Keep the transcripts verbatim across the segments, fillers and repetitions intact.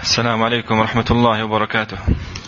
السلام عليكم ورحمة الله وبركاته.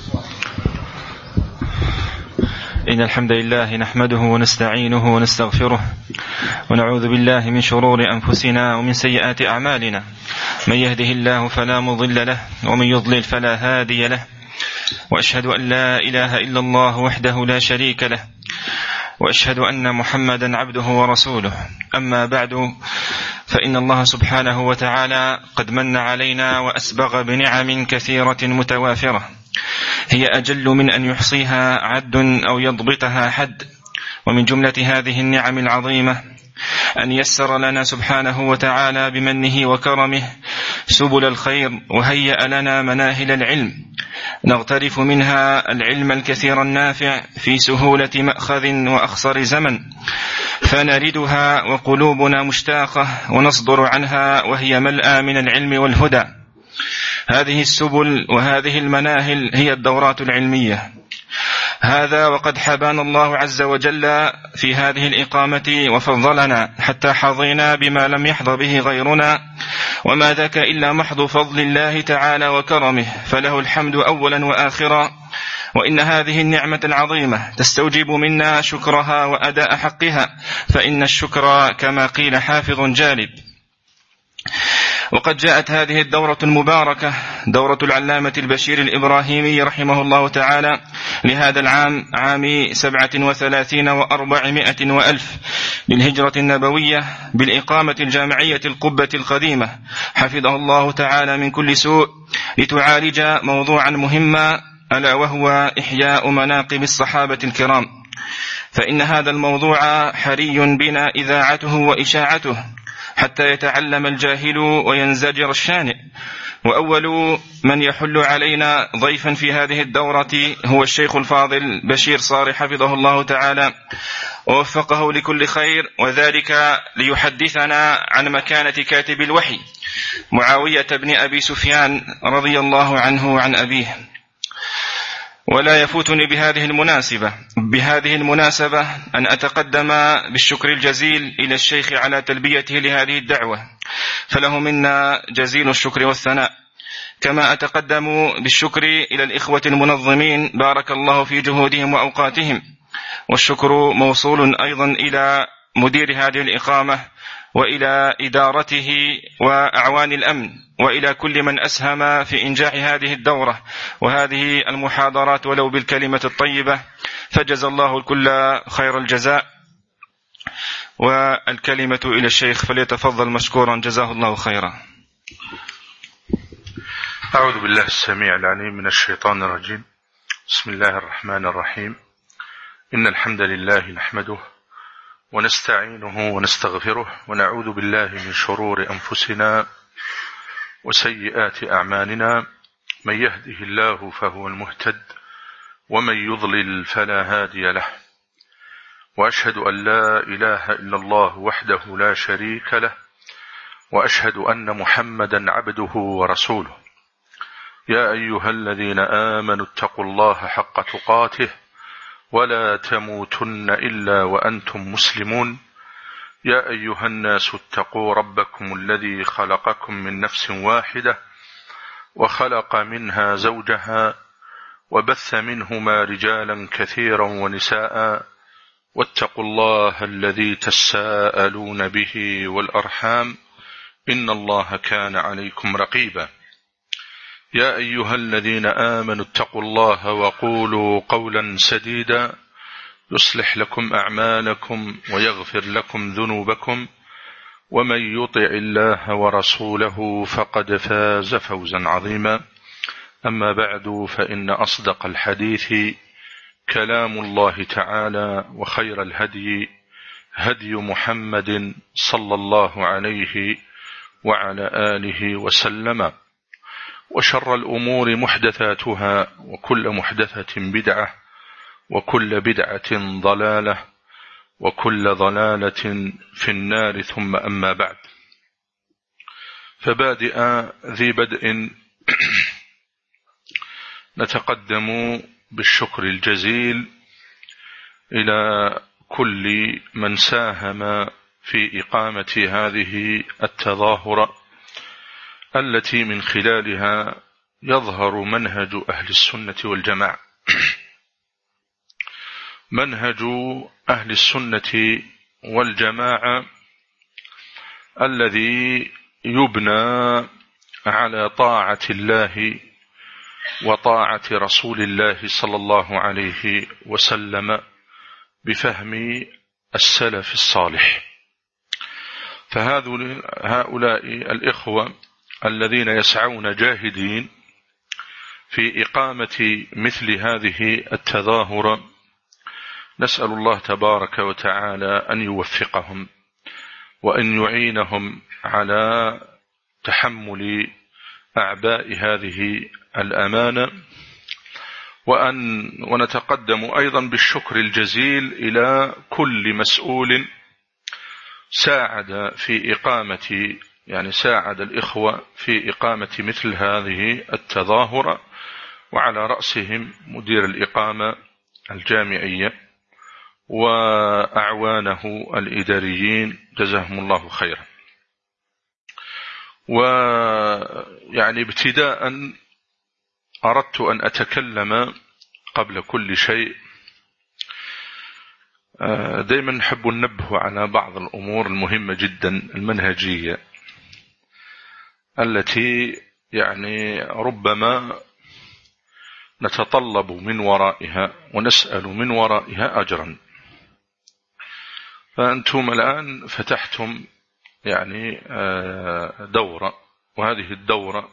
إن الحمد لله نحمده ونستعينه ونستغفره ونعوذ بالله من شرور أنفسنا ومن سيئات أعمالنا. من يهده الله فلا مضل له ومن يضلل فلا هادي له، وأشهد أن لا إله إلا الله وحده لا شريك له، وأشهد أن محمدا عبده ورسوله. أما بعد، فإن الله سبحانه وتعالى قد من علينا وأسبغ بنعم كثيرة متوافرة، هي أجل من أن يحصيها عد أو يضبطها حد. ومن جملة هذه النعم العظيمة أن يسر لنا سبحانه وتعالى بمنه وكرمه سبل الخير، وهيأ لنا مناهل العلم نغترف منها العلم الكثير النافع في سهولة مأخذ وأخصر زمن، فنردها وقلوبنا مشتاقة ونصدر عنها وهي ملأى من العلم والهدى. هذه السبل وهذه المناهل هي الدورات العلمية. هذا وقد حبانا الله عز وجل في هذه الإقامة وفضلنا حتى حظينا بما لم يحظ به غيرنا، وما ذاك إلا محض فضل الله تعالى وكرمه، فله الحمد أولا وآخرا. وإن هذه النعمة العظيمة تستوجب منا شكرها وأداء حقها، فإن الشكر كما قيل حافظ جالب. وقد جاءت هذه الدورة المباركة دورة العلامة البشير الإبراهيمي رحمه الله تعالى لهذا العام، عام سبعة وثلاثين وأربعمائة وألف للهجرة النبوية، بالإقامة الجامعية القبة القديمة، حفظه الله تعالى من كل سوء، لتعالج موضوعا مهما، ألا وهو إحياء مناقب الصحابة الكرام. فإن هذا الموضوع حري بنا إذاعته وإشاعته حتى يتعلم الجاهل وينزجر الشانئ. وأول من يحل علينا ضيفا في هذه الدورة هو الشيخ الفاضل بشير صاري حفظه الله تعالى ووفقه لكل خير، وذلك ليحدثنا عن مكانة كاتب الوحي معاوية بن أبي سفيان رضي الله عنه وعن أبيه. ولا يفوتني بهذه المناسبة بهذه المناسبة أن أتقدم بالشكر الجزيل إلى الشيخ على تلبيته لهذه الدعوة، فله منا جزيل الشكر والثناء. كما أتقدم بالشكر إلى الإخوة المنظمين، بارك الله في جهودهم وأوقاتهم. والشكر موصول أيضا إلى مدير هذه الإقامة وإلى إدارته وأعوان الأمن، وإلى كل من أسهم في إنجاح هذه الدورة وهذه المحاضرات ولو بالكلمة الطيبة، فجزى الله الكل خير الجزاء. والكلمة إلى الشيخ، فليتفضل مشكورا جزاه الله خيرا. أعوذ بالله السميع العليم من الشيطان الرجيم. بسم الله الرحمن الرحيم. إن الحمد لله نحمده ونستعينه ونستغفره، ونعوذ بالله من شرور أنفسنا وسيئات أعمالنا. من يهده الله فهو المهتد، ومن يضلل فلا هادي له. وأشهد أن لا إله إلا الله وحده لا شريك له، وأشهد أن محمدا عبده ورسوله. يا أيها الذين آمنوا اتقوا الله حق تقاته ولا تموتن إلا وأنتم مسلمون. يا أيها الناس اتقوا ربكم الذي خلقكم من نفس واحدة، وخلق منها زوجها، وبث منهما رجالا كثيرا ونساء، واتقوا الله الذي تساءلون به والأرحام، إن الله كان عليكم رقيبا. يا أيها الذين آمنوا اتقوا الله وقولوا قولا سديدا يصلح لكم أعمالكم ويغفر لكم ذنوبكم، ومن يطع الله ورسوله فقد فاز فوزا عظيما. أما بعد، فإن أصدق الحديث كلام الله تعالى، وخير الهدي هدي محمد صلى الله عليه وعلى آله وسلم، وشر الأمور محدثاتها، وكل محدثة بدعة، وكل بدعة ضلالة، وكل ضلالة في النار. ثم أما بعد، فبادئ ذي بدء نتقدم بالشكر الجزيل إلى كل من ساهم في إقامة هذه التظاهرة التي من خلالها يظهر منهج أهل السنة والجماعة. منهج أهل السنة والجماعة الذي يبنى على طاعة الله وطاعة رسول الله صلى الله عليه وسلم بفهم السلف الصالح. فهؤلاء الإخوة الذين يسعون جاهدين في إقامة مثل هذه التظاهر، نسأل الله تبارك وتعالى أن يوفقهم وأن يعينهم على تحمل أعباء هذه الأمانة، وأن ونتقدم أيضا بالشكر الجزيل إلى كل مسؤول ساعد في إقامة يعني ساعد الإخوة في إقامة مثل هذه التظاهرة، وعلى رأسهم مدير الإقامة الجامعية وأعوانه الإداريين جزاهم الله خيرا. ويعني ابتداء أردت أن أتكلم قبل كل شيء، دائما نحب ننبه على بعض الأمور المهمة جدا المنهجية التي يعني ربما نتطلب من ورائها ونسأل من ورائها أجرا. فأنتم الآن فتحتم يعني دورة، وهذه الدورة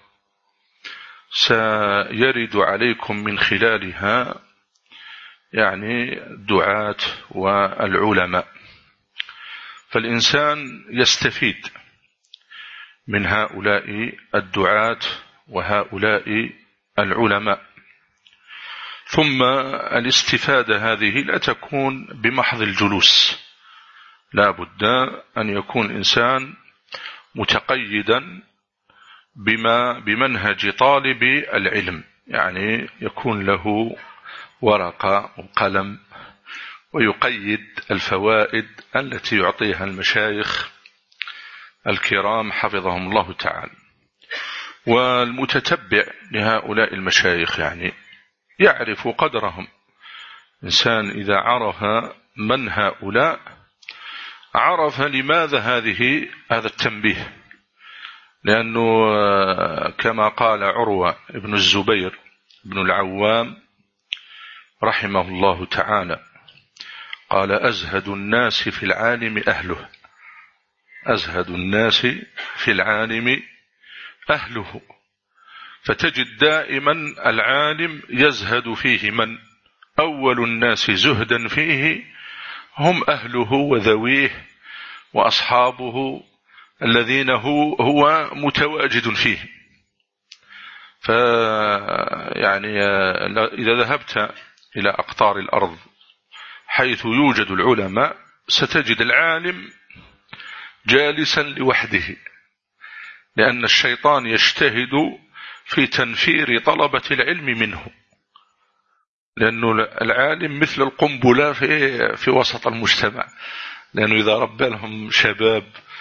سيرد عليكم من خلالها يعني الدعاة والعلماء، فالإنسان يستفيد من هؤلاء الدعاة وهؤلاء العلماء. ثم الاستفادة هذه لا تكون بمحض الجلوس، لا بد أن يكون الإنسان متقيدا بما بمنهج طالب العلم، يعني يكون له ورقة وقلم ويقيد الفوائد التي يعطيها المشايخ الكرام حفظهم الله تعالى. والمتتبع لهؤلاء المشايخ يعني يعرف قدرهم. إنسان إذا عرف من هؤلاء عرف لماذا هذه هذا التنبيه، لأنه كما قال عروة ابن الزبير ابن العوام رحمه الله تعالى، قال: أزهد الناس في العالم أهله، أزهد الناس في العالم أهله. فتجد دائما العالم يزهد فيه من أول الناس زهدا فيه هم أهله وذويه وأصحابه الذين هو, هو متواجد فيه. فيعني إذا ذهبت إلى أقطار الأرض حيث يوجد العلماء ستجد العالم جالسا لوحده، لأن الشيطان يجتهد في تنفير طلبة العلم منه، لأنه العالم مثل القنبلة في, في وسط المجتمع، لأنه إذا ربى لهم شباب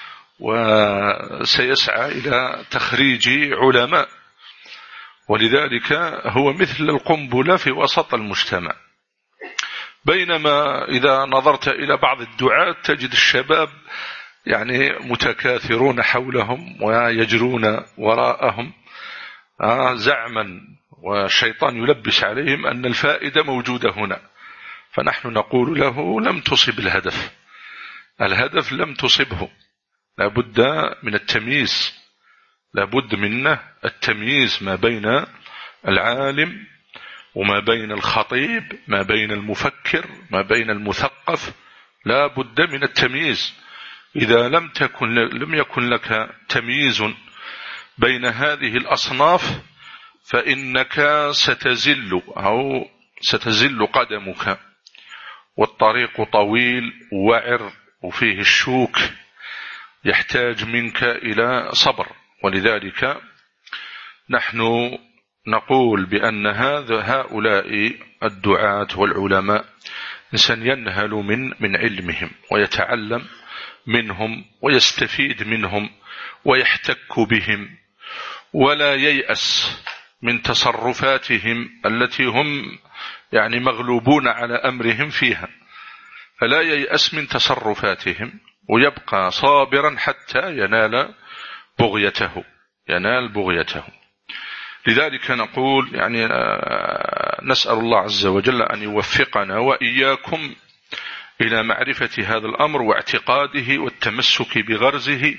وسيسعى إلى تخريج علماء، ولذلك هو مثل القنبلة في وسط المجتمع. بينما إذا نظرت إلى بعض الدعاة تجد الشباب يعني متكاثرون حولهم ويجرون وراءهم زعما، والشيطان يلبس عليهم أن الفائدة موجودة هنا. فنحن نقول له: لم تصب الهدف، الهدف لم تصبه، لابد من التمييز، لابد منه التمييز ما بين العالم وما بين الخطيب، ما بين المفكر، ما بين المثقف، لابد من التمييز. إذا لم تكن لم يكن لك تمييز بين هذه الأصناف فإنك ستزل أو ستزل قدمك، والطريق طويل وعر وفيه الشوك، يحتاج منك إلى صبر. ولذلك نحن نقول بأن هذا هؤلاء الدعاة والعلماء إنسان ينهل من من علمهم ويتعلم منهم ويستفيد منهم ويحتك بهم، ولا ييأس من تصرفاتهم التي هم يعني مغلوبون على أمرهم فيها، فلا ييأس من تصرفاتهم ويبقى صابرا حتى ينال بغيته ينال بغيته. لذلك نقول يعني نسأل الله عز وجل أن يوفقنا وإياكم إلى معرفة هذا الأمر واعتقاده والتمسك بغرزه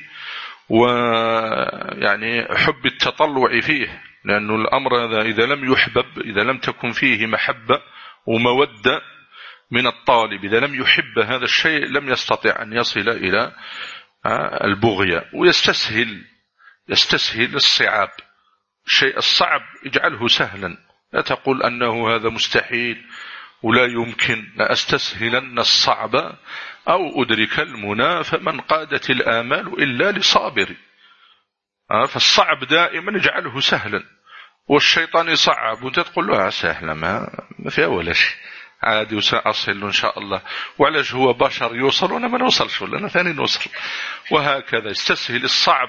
ويعني حب التطلع فيه، لأن الأمر هذا إذا لم يحبب، إذا لم تكن فيه محبة ومودة من الطالب، إذا لم يحب هذا الشيء لم يستطع أن يصل إلى البغية، ويستسهل يستسهل الصعاب. الشيء الصعب اجعله سهلا، لا تقول أنه هذا مستحيل ولا يمكن، لا أستسهلن الصعب أو أدرك المنى فمن قادت الآمال إلا لصابر. فالصعب دائما اجعله سهلا، والشيطان يصعب وانت تقول له سهلا ما فيها ولا شيء عادي وسأصل إن شاء الله، وعلاش هو بشر يوصل وأنا ما نوصلش ولا أنا ثاني نوصل، وهكذا استسهل الصعب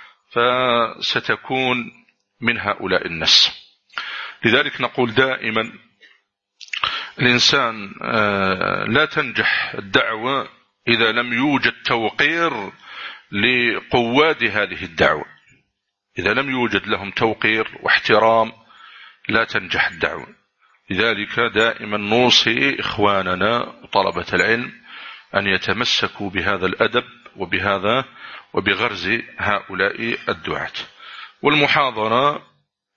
فستكون من هؤلاء الناس. لذلك نقول دائما الإنسان لا تنجح الدعوة إذا لم يوجد توقير لقواد هذه الدعوة، إذا لم يوجد لهم توقير واحترام لا تنجح الدعوة. لذلك دائما نوصي إخواننا وطلبة العلم أن يتمسكوا بهذا الأدب وبهذا وبغرز هؤلاء الدعاة. والمحاضرة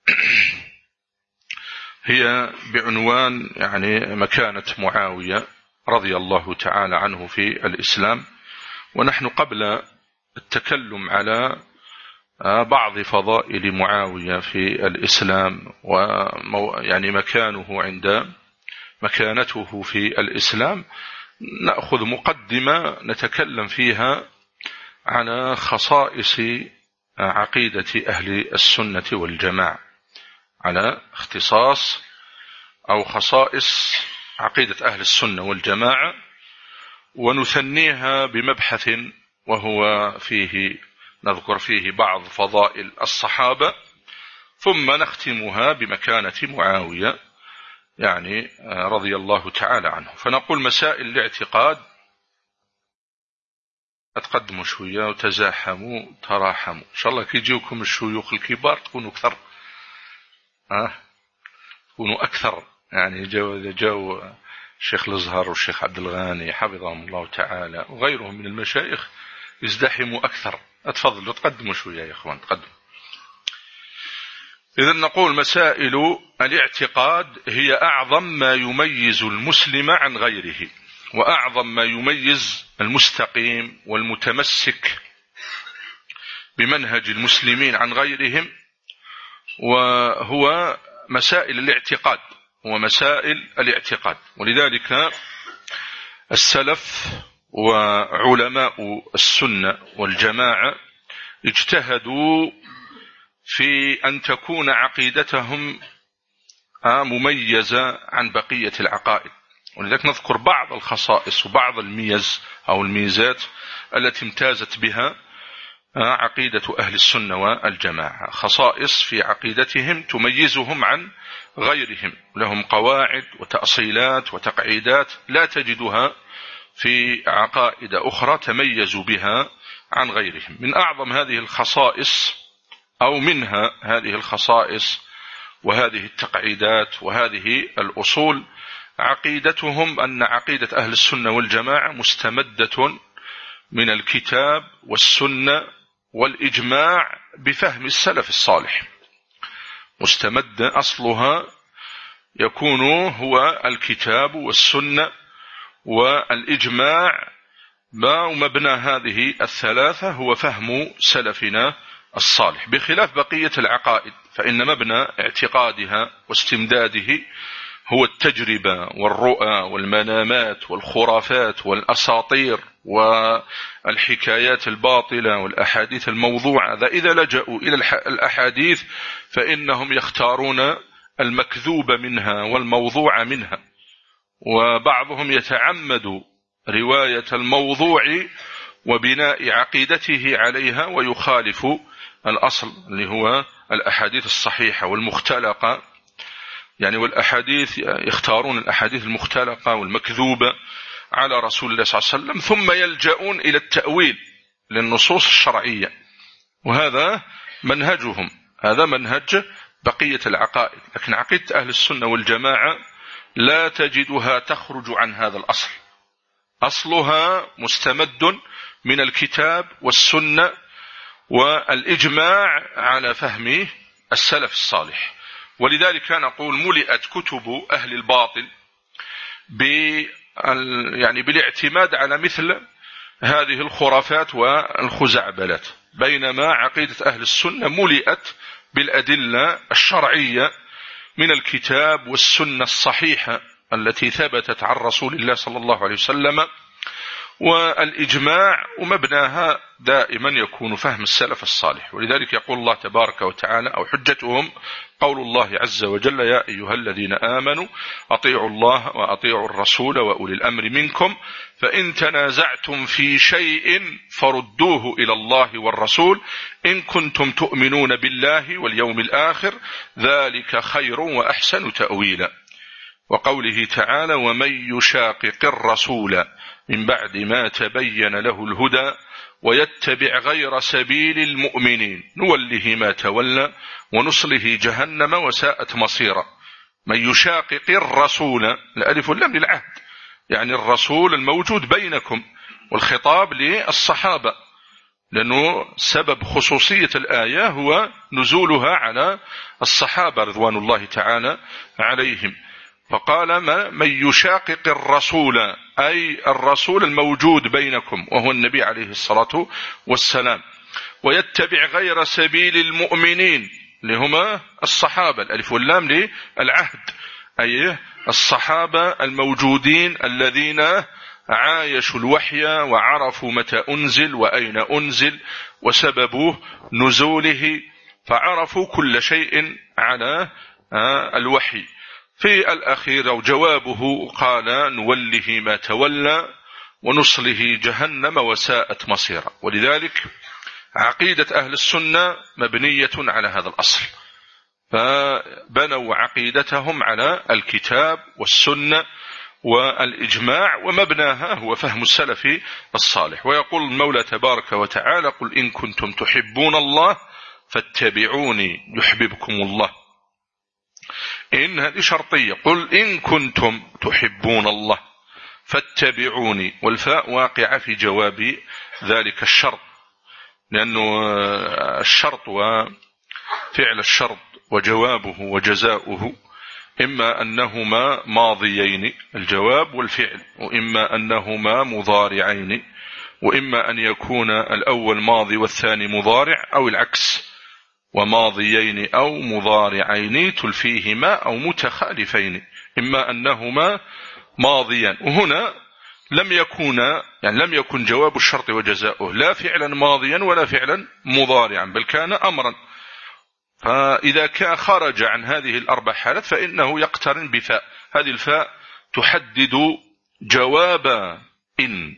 هي بعنوان يعني مكانة معاوية رضي الله تعالى عنه في الإسلام. ونحن قبل التكلم على بعض فضائل معاوية في الإسلام ويعني مكانه عند مكانته في الإسلام نأخذ مقدمة نتكلم فيها على خصائص عقيدة أهل السنة والجماعة، على اختصاص أو خصائص عقيدة أهل السنة والجماعة، ونثنيها بمبحث وهو فيه نذكر فيه بعض فضائل الصحابة، ثم نختمها بمكانة معاوية يعني رضي الله تعالى عنه. فنقول مسائل الاعتقاد، أتقدموا شوية وتزاحموا تراحموا إن شاء الله كي يجيوكم الشيوخ الكبار تكونوا أكثر أه؟ تكونوا أكثر يعني جو, جو الشيخ الأزهر والشيخ عبد الغاني حفظهم الله تعالى وغيرهم من المشايخ يزدحموا أكثر. أتفضلوا تقدموا شوية يا أخوان تقدموا. إذن نقول مسائل الاعتقاد هي أعظم ما يميز المسلم عن غيره، وأعظم ما يميز المستقيم والمتمسك بمنهج المسلمين عن غيرهم، وهو مسائل الاعتقاد ومسائل الاعتقاد. ولذلك السلف وعلماء السنة والجماعة اجتهدوا في أن تكون عقيدتهم مميزة عن بقية العقائد. ولذلك نذكر بعض الخصائص وبعض الميز أو الميزات التي امتازت بها عقيدة أهل السنة والجماعة، خصائص في عقيدتهم تميزهم عن غيرهم، لهم قواعد وتأصيلات وتقعيدات لا تجدها في عقائد أخرى تميزوا بها عن غيرهم. من أعظم هذه الخصائص أو منها هذه الخصائص وهذه التقعيدات وهذه الأصول عقيدتهم أن عقيدة أهل السنة والجماعة مستمدة من الكتاب والسنة والإجماع بفهم السلف الصالح، مستمد أصلها يكون هو الكتاب والسنة والإجماع، ما مبنى هذه الثلاثة هو فهم سلفنا الصالح، بخلاف بقية العقائد فإن مبنى اعتقادها واستمداده هو التجربة والرؤى والمنامات والخرافات والأساطير والحكايات الباطلة والأحاديث الموضوعة. إذا لجأوا إلى الأحاديث فإنهم يختارون المكذوب منها والموضوع منها، وبعضهم يتعمد رواية الموضوع وبناء عقيدته عليها ويخالف الأصل اللي هو الأحاديث الصحيحة والمختلقة، يعني والأحاديث يختارون الأحاديث المختلقة والمكذوبة على رسول الله صلى الله عليه وسلم، ثم يلجؤون إلى التأويل للنصوص الشرعية، وهذا منهجهم، هذا منهج بقية العقائد. لكن عقيدة أهل السنة والجماعة لا تجدها تخرج عن هذا الأصل، أصلها مستمد من الكتاب والسنة والإجماع على فهم السلف الصالح. ولذلك نقول ملئت كتب أهل الباطل يعني بالاعتماد على مثل هذه الخرافات والخزعبلات، بينما عقيدة أهل السنة ملئت بالأدلة الشرعية من الكتاب والسنة الصحيحة التي ثبتت عن رسول الله صلى الله عليه وسلم والإجماع، ومبناها دائما يكون فهم السلف الصالح. ولذلك يقول الله تبارك وتعالى أو حجتهم قول الله عز وجل: يا أيها الذين آمنوا أطيعوا الله وأطيعوا الرسول وأولي الأمر منكم فإن تنازعتم في شيء فردوه إلى الله والرسول إن كنتم تؤمنون بالله واليوم الآخر ذلك خير وأحسن تأويلا. وقوله تعالى: ومن يشاقق الرسول من بعد ما تبين له الهدى ويتبع غير سبيل المؤمنين نوله ما تولى ونصله جهنم وساءت مصيرا. من يشاقق الرسول، الألف واللام للعهد، يعني الرسول الموجود بينكم، والخطاب للصحابة، لأنه سبب خصوصية الآية هو نزولها على الصحابة رضوان الله تعالى عليهم. فقال: من يشاقق الرسول أي الرسول الموجود بينكم وهو النبي عليه الصلاة والسلام، ويتبع غير سبيل المؤمنين اللي هما الصحابة، الألف واللام للعهد، أي الصحابة الموجودين الذين عايشوا الوحي وعرفوا متى أنزل وأين أنزل وسبب نزوله، فعرفوا كل شيء على الوحي. في الأخير أو جوابه قال: نوله ما تولى ونصله جهنم وساءت مصيرا. ولذلك عقيدة أهل السنة مبنية على هذا الأصل، فبنوا عقيدتهم على الكتاب والسنة والإجماع، ومبناها هو فهم السلف الصالح. ويقول المولى تبارك وتعالى: قل إن كنتم تحبون الله فاتبعوني يحببكم الله. إن هذه شرطية، قل إن كنتم تحبون الله فاتبعوني، والفاء واقعة في جواب ذلك الشرط، لأنه الشرط وفعل الشرط وجوابه وجزاؤه إما أنهما ماضيين الجواب والفعل، وإما أنهما مضارعين، وإما أن يكون الأول ماضي والثاني مضارع، أو العكس، وماضيين أو مضارعين تلفيهما أو متخالفين، إما أنهما ماضيان. وهنا لم يكون يعني لم يكن جواب الشرط وجزاؤه لا فعلا ماضيا ولا فعلا مضارعا، بل كان أمرا. فإذا كان خرج عن هذه الأربع حالات فإنه يقترن بفاء، هذه الفاء تحدد جواب إن،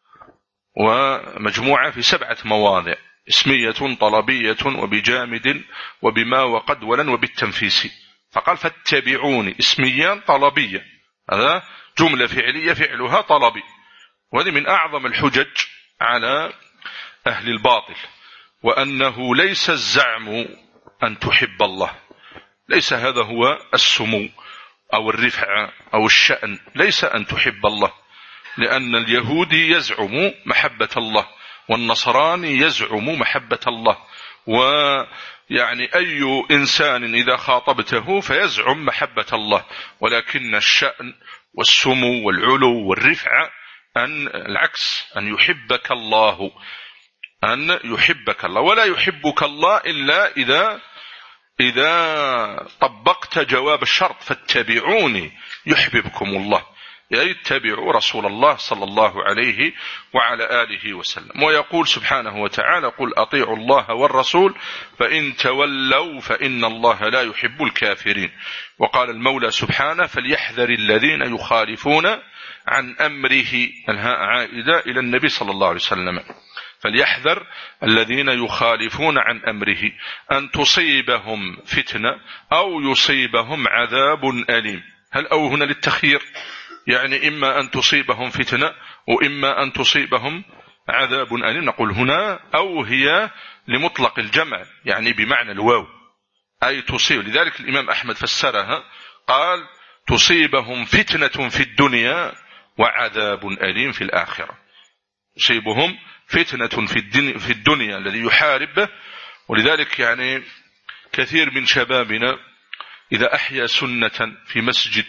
ومجموعة في سبعة مواضع: اسمية طلبية وبجامد وبما وقد ولن وبالتنفيس. فقال: فاتبعوني، اسميا طلبية، هذا جملة فعلية فعلها طلبي، وهذه من أعظم الحجج على أهل الباطل، وأنه ليس الزعم أن تحب الله، ليس هذا هو السمو أو الرفعة أو الشأن، ليس أن تحب الله، لأن اليهودي يزعم محبة الله، والنصراني يزعم محبة الله، ويعني أي إنسان إذا خاطبته فيزعم محبة الله، ولكن الشأن والسمو والعلو والرفعة أن العكس، أن يحبك الله، أن يحبك الله، ولا يحبك الله إلا إذا إذا طبقت جواب الشرط: فاتبعوني يحببكم الله، يعني اتبعوا رسول الله صلى الله عليه وعلى آله وسلم. ويقول سبحانه وتعالى: قل أطيعوا الله والرسول فإن تولوا فإن الله لا يحب الكافرين. وقال المولى سبحانه: فليحذر الذين يخالفون عن أمره، الهاء عائدة إلى النبي صلى الله عليه وسلم، فليحذر الذين يخالفون عن أمره أن تصيبهم فتنة أو يصيبهم عذاب أليم. هل أو هنا للتخيير، يعني إما أن تصيبهم فتنة وإما أن تصيبهم عذاب أليم. نقول هنا أو هي لمطلق الجمع، يعني بمعنى الواو، أي تصيب. لذلك الإمام أحمد فسرها قال تصيبهم فتنة في الدنيا وعذاب أليم في الآخرة. تصيبهم فتنة في الدنيا الذي يحارب به. ولذلك يعني كثير من شبابنا إذا أحيا سنة في مسجد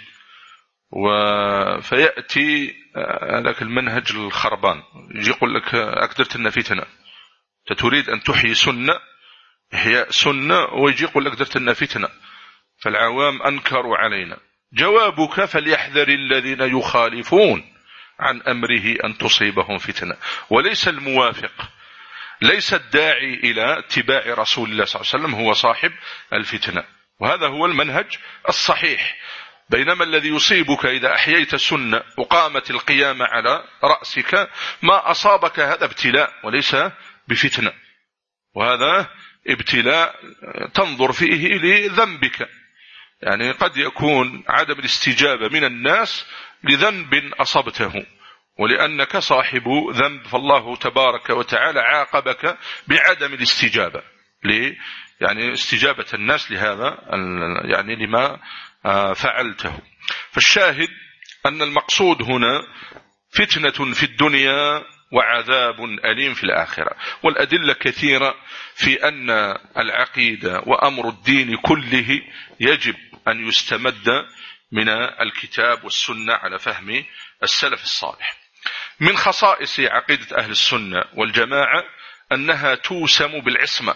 فيأتي لك المنهج الخربان، يجي يقول لك أقدرت لنا فتنة، تريد أن تحيي سنة، إحياء سنة، ويجي يقول لك أقدرت لنا فتنة، فالعوام أنكروا علينا. جوابك فليحذر الذين يخالفون عن أمره أن تصيبهم فتنة، وليس الموافق، ليس الداعي إلى اتباع رسول الله صلى الله عليه وسلم هو صاحب الفتنة. وهذا هو المنهج الصحيح. بينما الذي يصيبك إذا أحييت السنة وقامت القيامة على رأسك، ما أصابك هذا ابتلاء وليس بفتنة، وهذا ابتلاء تنظر فيه لذنبك. يعني قد يكون عدم الاستجابة من الناس لذنب أصبته، ولأنك صاحب ذنب، فالله تبارك وتعالى عاقبك بعدم الاستجابة. ليه؟ يعني استجابة الناس لهذا، يعني لما فعلته. فالشاهد أن المقصود هنا فتنة في الدنيا وعذاب أليم في الآخرة. والأدلة كثيرة في أن العقيدة وأمر الدين كله يجب أن يستمد من الكتاب والسنة على فهم السلف الصالح. من خصائص عقيدة أهل السنة والجماعة أنها توسم بالعصمة.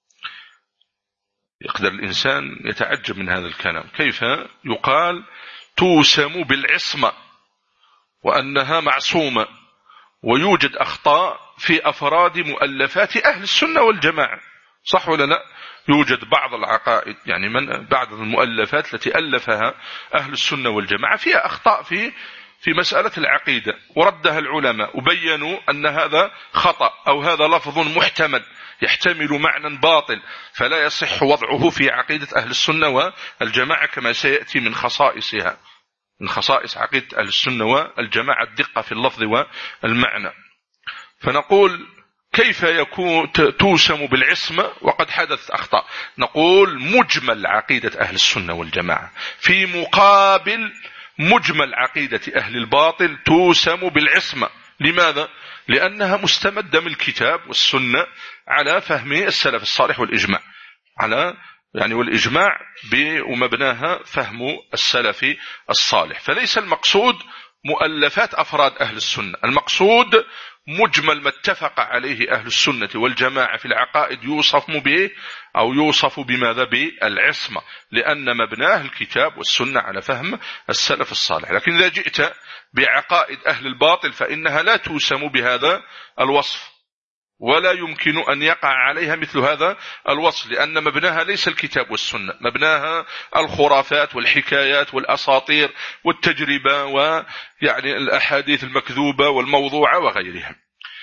يقدر الإنسان يتعجب من هذا الكلام، كيف يقال توسم بالعصمة وأنها معصومة، ويوجد أخطاء في أفراد مؤلفات أهل السنة والجماعة، صح ولا لا؟ يوجد بعض العقائد، يعني من بعض المؤلفات التي ألفها أهل السنة والجماعة فيها أخطاء في في مسألة العقيدة، وردها العلماء وبينوا أن هذا خطأ أو هذا لفظ محتمل يحتمل معنى باطل، فلا يصح وضعه في عقيدة أهل السنة والجماعة، كما سيأتي من خصائصها، من خصائص عقيدة أهل السنة والجماعة الدقة في اللفظ والمعنى. فنقول كيف يكون توسم بالعصمة وقد حدث أخطاء؟ نقول مجمل عقيدة أهل السنة والجماعة في مقابل مجمل عقيدة أهل الباطل توسم بالعصمة. لماذا؟ لأنها مستمدة من الكتاب والسنة على فهم السلف الصالح والإجماع، على يعني والإجماع ومبناها فهم السلف الصالح. فليس المقصود مؤلفات أفراد أهل السنة، المقصود مجمل ما اتفق عليه أهل السنة والجماعة في العقائد يوصف به أو يوصف بماذا؟ بالعصمة، لأن مبناه الكتاب والسنة على فهم السلف الصالح. لكن إذا جئت بعقائد أهل الباطل فإنها لا توسم بهذا الوصف، ولا يمكن أن يقع عليها مثل هذا الوصف، لأن مبناها ليس الكتاب والسنة، مبناها الخرافات والحكايات والأساطير والتجربة ويعني الأحاديث المكذوبة والموضوعة وغيرها.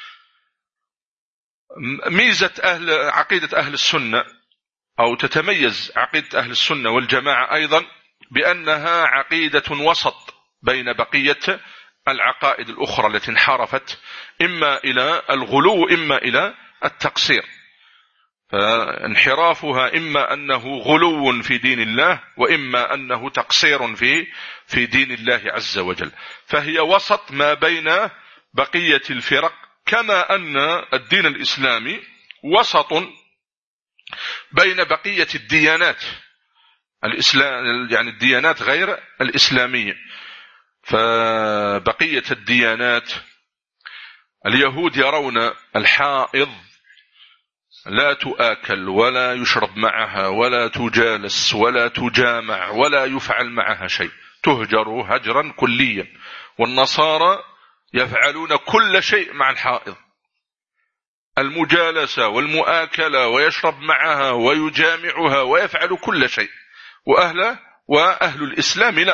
ميزة أهل عقيدة أهل السنة، أو تتميز عقيدة أهل السنة والجماعة أيضا بأنها عقيدة وسط بين بقية العقائد الأخرى التي انحرفت إما إلى الغلو إما إلى التقصير. فانحرافها إما أنه غلو في دين الله وإما أنه تقصير في في دين الله عز وجل. فهي وسط ما بين بقية الفرق، كما أن الدين الإسلامي وسط بين بقية الديانات الإسلام، يعني الديانات غير الإسلامية. فبقية الديانات اليهود يرون الحائض لا تؤكل ولا يشرب معها ولا تجالس ولا تجامع ولا يفعل معها شيء، تهجر هجرا كليا. والنصارى يفعلون كل شيء مع الحائض، المجالسة والمؤاكلة، ويشرب معها ويجامعها ويفعل كل شيء. وأهل وأهل الإسلام لا،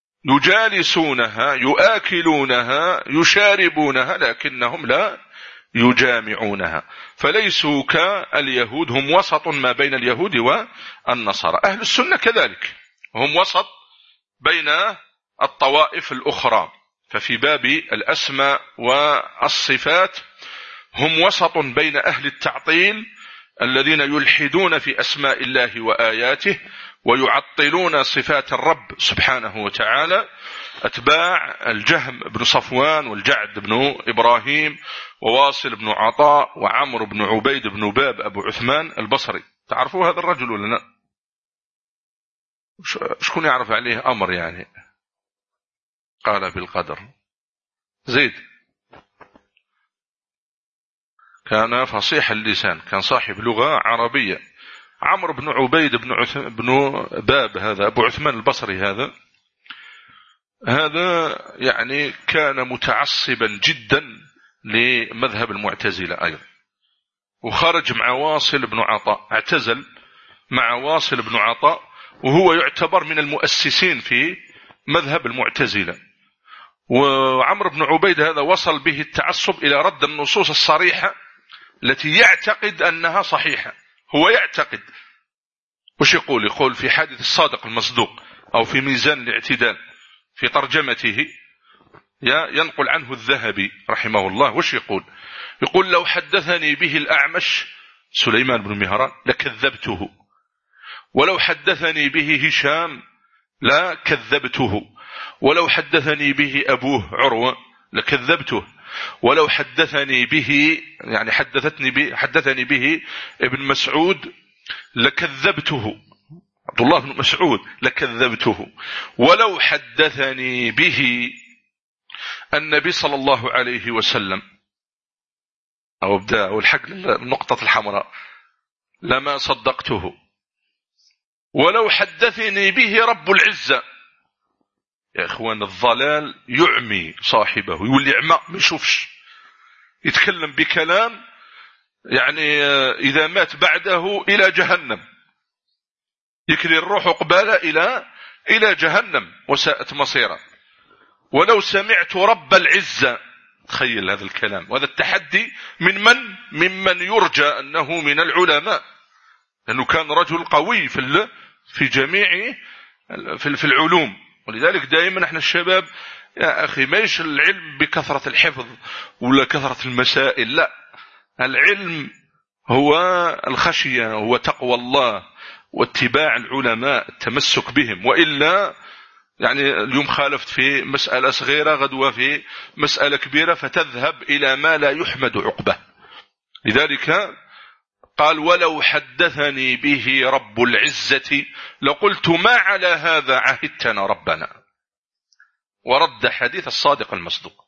يجالسونها يؤكلونها يشاربونها، لكنهم لا يجامعونها، فليسوا كاليهود، هم وسط ما بين اليهود والنصارى. أهل السنة كذلك هم وسط بين الطوائف الأخرى، ففي باب الأسماء والصفات هم وسط بين أهل التعطيل الذين يلحدون في أسماء الله وآياته ويعطلون صفات الرب سبحانه وتعالى، أتباع الجهم بن صفوان والجعد بن إبراهيم وواصل بن عطاء وعمر بن عبيد بن باب أبو عثمان البصري. تعرفوا هذا الرجل ولا لا؟ شكون يعرف عليه أمر يعني؟ قال بالقدر. زيد كان فصيح اللسان، كان صاحب لغة عربية. عمرو بن عبيد بن, عث... بن باب هذا أبو عثمان البصري، هذا هذا يعني كان متعصبا جدا لمذهب المعتزلة أيضا، وخرج مع واصل بن عطاء، اعتزل مع واصل بن عطاء، وهو يعتبر من المؤسسين في مذهب المعتزلة. وعمرو بن عبيد هذا وصل به التعصب إلى رد النصوص الصريحة التي يعتقد أنها صحيحة. هو يعتقد وش يقول؟ يقول في حادث الصادق المصدوق أو في ميزان الاعتدال في ترجمته، ينقل عنه الذهبي رحمه الله، وش يقول؟ يقول لو حدثني به الأعمش سليمان بن مهران لكذبته، ولو حدثني به هشام لا كذبته، ولو حدثني به أبوه عروة لكذبته، ولو حدثني به يعني حدثتني به حدثني به ابن مسعود لكذبته، عبد الله بن مسعود لكذبته، ولو حدثني به النبي صلى الله عليه وسلم أو ابدأ أو الحق النقطة الحمراء لما صدقته، ولو حدثني به رب العزة. يا إخوان الضلال يعمي صاحبه، يولي عماء ما يشوفش، يتكلم بكلام يعني إذا مات بعده إلى جهنم، يكري الروح قبالة إلى إلى جهنم وساءت مصيرا. ولو سمعت رب العزة، تخيل هذا الكلام، وهذا التحدي من من ممن يرجى أنه من العلماء، لأنه كان رجل قوي في في جميع في العلوم. ولذلك دائما احنا الشباب يا أخي مايش العلم بكثرة الحفظ ولا كثرة المسائل، لا، العلم هو الخشية، هو تقوى الله واتباع العلماء، التمسك بهم، وإلا يعني اليوم خالفت في مسألة صغيرة غدوة في مسألة كبيرة فتذهب إلى ما لا يحمد عقبه. لذلك قال ولو حدثني به رب العزة لقلت ما على هذا عهدتنا ربنا، ورد حديث الصادق المصدوق.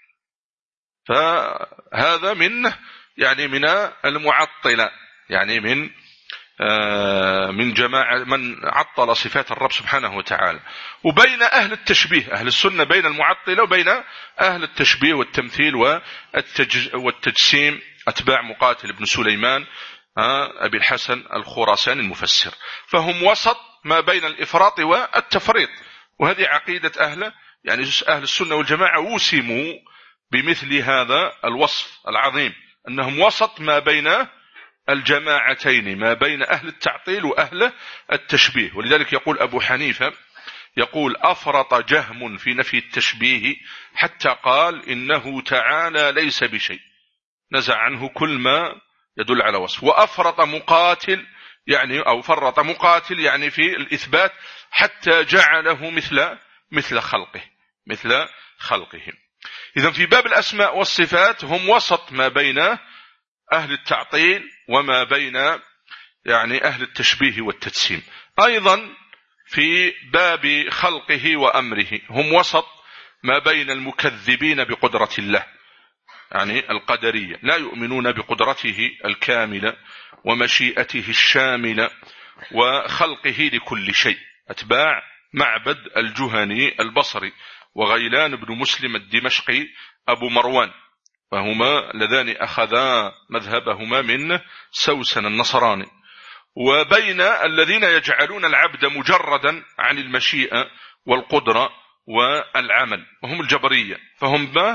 فهذا من يعني من المعطلة، يعني من من جماعة من عطل صفات الرب سبحانه وتعالى. وبين أهل التشبيه، أهل السنة بين المعطلة وبين أهل التشبيه والتمثيل والتجسيم، أتباع مقاتل بن سليمان أبي الحسن الخراساني المفسر، فهم وسط ما بين الإفراط والتفريط. وهذه عقيدة أهل يعني أهل السنة والجماعة، وسموا بمثل هذا الوصف العظيم، أنهم وسط ما بين الجماعتين، ما بين أهل التعطيل وأهل التشبيه. ولذلك يقول أبو حنيفة، يقول أفرط جهم في نفي التشبيه حتى قال إنه تعالى ليس بشيء، نزع عنه كل ما يدل على وصف. وأفرط مقاتل يعني أو فرط مقاتل يعني في الإثبات حتى جعله مثل مثل خلقه مثل خلقه. إذن في باب الأسماء والصفات هم وسط ما بين أهل التعطيل وما بين يعني أهل التشبيه والتجسيم. أيضا في باب خلقه وأمره هم وسط ما بين المكذبين بقدرة الله، يعني القدرية، لا يؤمنون بقدرته الكاملة ومشيئته الشاملة وخلقه لكل شيء، أتباع معبد الجهني البصري وغيلان بن مسلم الدمشقي أبو مروان، فهما اللذان أخذا مذهبهما من سوسن النصراني. وبين الذين يجعلون العبد مجردا عن المشيئة والقدرة والعمل وهم الجبرية، فهم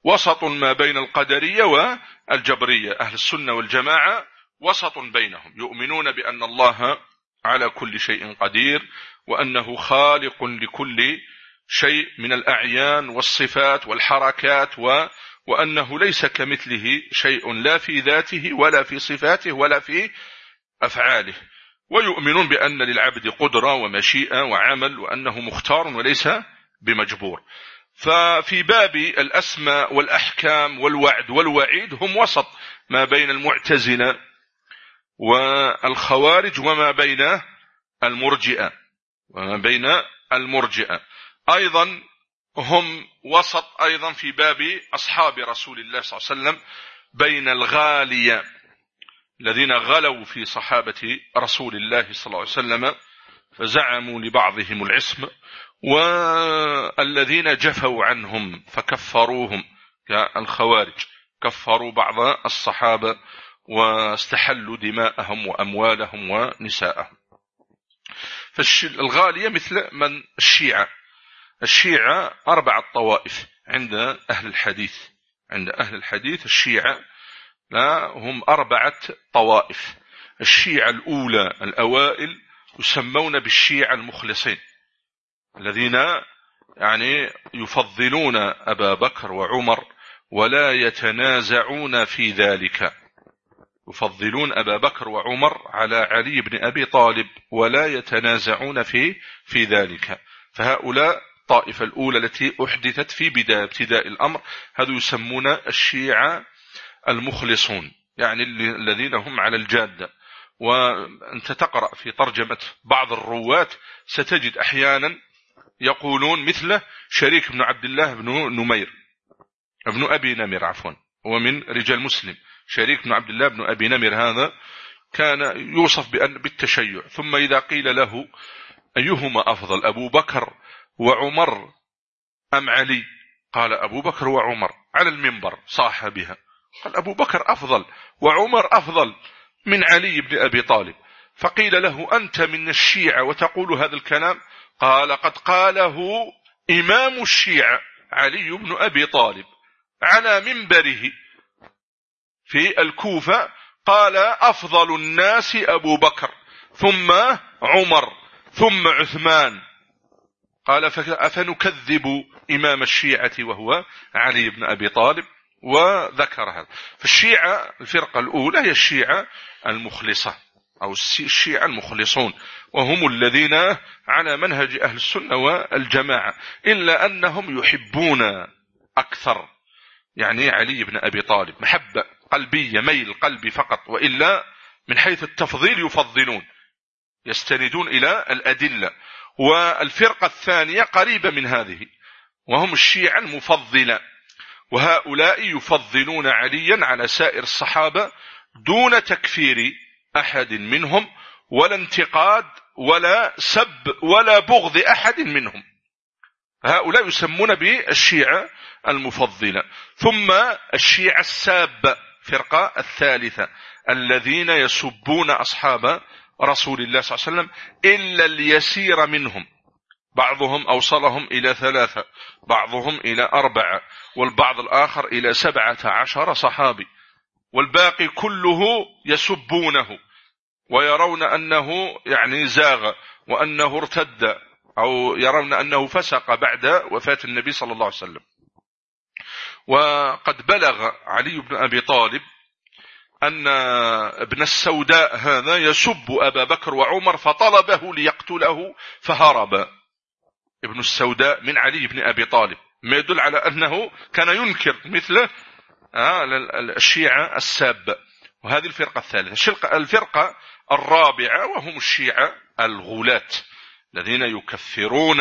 وسط ما بين القدرية والجبرية. أهل السنة والجماعة وسط بينهم، يؤمنون بأن الله على كل شيء قدير، وأنه خالق لكل شيء من الأعيان والصفات والحركات، و وأنه ليس كمثله شيء لا في ذاته ولا في صفاته ولا في أفعاله. ويؤمنون بأن للعبد قدرة ومشيئة وعمل، وأنه مختار وليس بمجبور. ففي باب الأسماء والأحكام والوعد والوعيد هم وسط ما بين المعتزلة والخوارج وما بين المرجئة وما بين المرجئة أيضا هم وسط أيضا في باب أصحاب رسول الله صلى الله عليه وسلم، بين الغالية الذين غلوا في صحابة رسول الله صلى الله عليه وسلم فزعموا لبعضهم العصم، والذين جفوا عنهم فكفروهم كالخوارج، كفروا بعض الصحابة واستحلوا دماءهم وأموالهم ونساءهم. فالغالية مثل من الشيعة. الشيعة أربعة طوائف عند أهل الحديث. عند أهل الحديث الشيعة لا هم أربعة طوائف. الشيعة الأولى الأوائل يسمون بالشيعة المخلصين، الذين يعني يفضلون أبا بكر وعمر ولا يتنازعون في ذلك، يفضلون أبا بكر وعمر على علي بن أبي طالب ولا يتنازعون في في ذلك. فهؤلاء الطائفة الأولى التي أحدثت في بداية ابتداء الأمر، هذا يسمون الشيعة المخلصون، يعني الذين هم على الجادة. وأنت تقرأ في ترجمة بعض الرواة ستجد أحيانا يقولون مثل شريك بن عبد الله بن نمير ابن أبي نمر عفوا، هو من رجال مسلم. شريك بن عبد الله بن أبي نمر هذا كان يوصف بأن بالتشيع، ثم إذا قيل له أيهما أفضل أبو بكر وعمر أم علي، قال أبو بكر وعمر، على المنبر صاح بها، قال أبو بكر أفضل وعمر أفضل من علي بن أبي طالب. فقيل له أنت من الشيعة وتقول هذا الكلام؟ قال قد قاله إمام الشيعة علي بن أبي طالب على منبره في الكوفة، قال أفضل الناس أبو بكر ثم عمر ثم عثمان، قال أفنكذب إمام الشيعة وهو علي بن أبي طالب، وذكر هذا. فالشيعة الفرقة الأولى هي الشيعة المخلصة أو الشيعة المخلصون، وهم الذين على منهج أهل السنة والجماعة، إلا أنهم يحبون أكثر يعني علي بن أبي طالب محبة قلبية، ميل قلبي فقط، وإلا من حيث التفضيل يفضلون، يستندون إلى الأدلة. والفرقة الثانية قريبة من هذه، وهم الشيعة المفضلة، وهؤلاء يفضلون عليا على سائر الصحابة دون تكفير أحد منهم ولا انتقاد ولا سب ولا بغض أحد منهم. هؤلاء يسمون بالشيعة المفضلة. ثم الشيعة السابة، فرقة الثالثة، الذين يسبون أصحاب رسول الله صلى الله عليه وسلم إلا اليسير منهم، بعضهم أوصلهم إلى ثلاثة، بعضهم إلى أربعة، والبعض الآخر إلى سبعة عشر صحابي، والباقي كله يسبونه ويرون أنه يعني زاغ وأنه ارتد، أو يرون أنه فسق بعد وفاة النبي صلى الله عليه وسلم. وقد بلغ علي بن أبي طالب أن ابن السوداء هذا يسب أبا بكر وعمر فطلبه ليقتله فهرب. ابن السوداء من علي بن أبي طالب، ما يدل على أنه كان ينكر مثل الشيعة السابة. وهذه الفرقة الثالثة. الفرقة الرابعة وهم الشيعة الغلاة، الذين يكفرون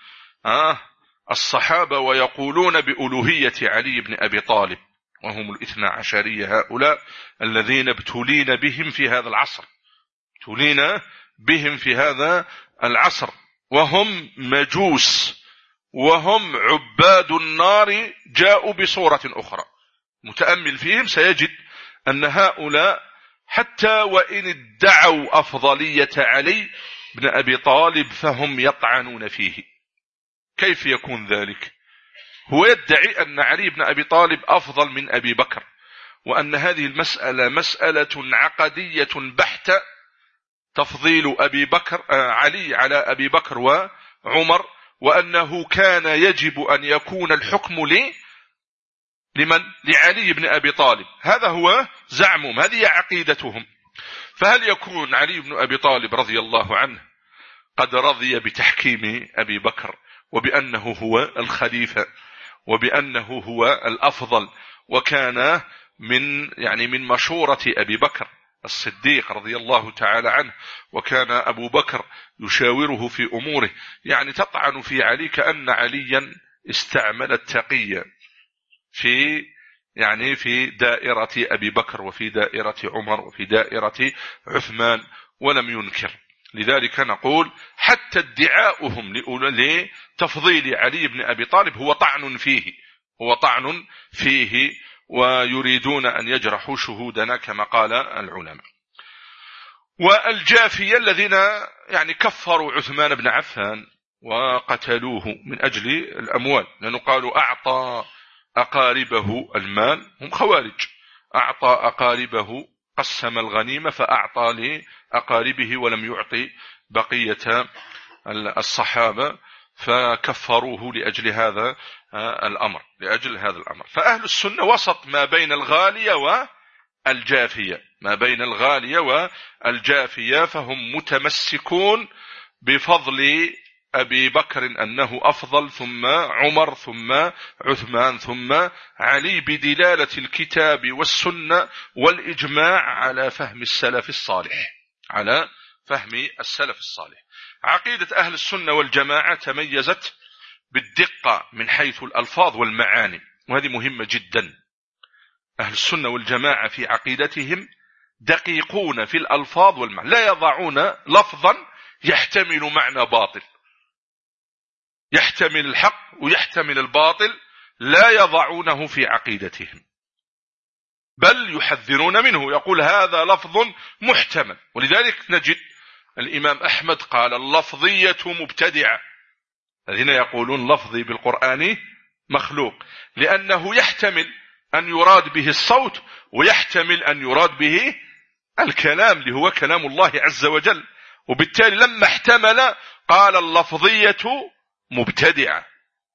الصحابة ويقولون بألوهية علي بن أبي طالب، وهم الاثنى عشرية، هؤلاء الذين ابتلين بهم في هذا العصر، ابتلين بهم في هذا العصر، وهم مجوس وهم عباد النار جاءوا بصورة أخرى. متأمل فيهم سيجد أن هؤلاء حتى وإن ادعوا أفضلية علي بن أبي طالب فهم يطعنون فيه. كيف يكون ذلك؟ هو يدعي أن علي بن أبي طالب أفضل من أبي بكر، وأن هذه المسألة مسألة عقدية بحتة، تفضيل أبي بكر علي على أبي بكر وعمر، وأنه كان يجب أن يكون الحكم لي لمن؟ لعلي بن أبي طالب. هذا هو زعمهم، هذه عقيدتهم. فهل يكون علي بن أبي طالب رضي الله عنه قد رضي بتحكيم أبي بكر، وبأنه هو الخليفة، وبأنه هو الأفضل، وكان من يعني من مشورة أبي بكر الصديق رضي الله تعالى عنه، وكان أبو بكر يشاوره في أموره، يعني تطعن في علي كأن عليا استعمل التقي في يعني في دائرة أبي بكر وفي دائرة عمر وفي دائرة عثمان، ولم ينكر. لذلك نقول حتى ادعاؤهم لتفضيل علي بن أبي طالب هو طعن فيه، هو طعن فيه، ويريدون أن يجرحوا شهودنا كما قال العلماء. والجافية الذين يعني كفروا عثمان بن عفان وقتلوه من أجل الأموال، لأنه قالوا أعطى أقاربه المال، هم خوارج، أعطى أقاربه، قسم الغنيمة فأعطى لأقاربه ولم يعطي بقية الصحابة، فكفروه لأجل هذا الأمر لأجل هذا الأمر. فأهل السنة وسط ما بين الغالية والجافية، ما بين الغالية والجافية، فهم متمسكون بفضل أبي بكر أنه أفضل، ثم عمر، ثم عثمان، ثم علي، بدلالة الكتاب والسنة والإجماع على فهم السلف الصالح، على فهم السلف الصالح. عقيدة أهل السنة والجماعة تميزت بالدقة من حيث الألفاظ والمعاني، وهذه مهمة جدا. أهل السنة والجماعة في عقيدتهم دقيقون في الألفاظ والمعنى، لا يضعون لفظا يحتمل معنى باطل، يحتمل الحق ويحتمل الباطل، لا يضعونه في عقيدتهم، بل يحذرون منه، يقول هذا لفظ محتمل. ولذلك نجد الإمام أحمد قال اللفظية مبتدعة، الذين يقولون لفظي بالقرآن مخلوق، لأنه يحتمل أن يراد به الصوت، ويحتمل أن يراد به الكلام اللي هو كلام الله عز وجل، وبالتالي لما احتمل قال اللفظية مبتدعة،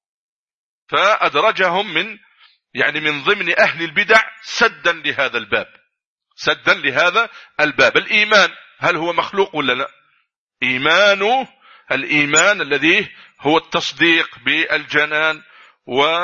فأدرجهم من يعني من ضمن أهل البدع سدا لهذا الباب، سدا لهذا الباب. الإيمان هل هو مخلوق ولا لا؟ إيمان الإيمان الذي هو التصديق بالجنان و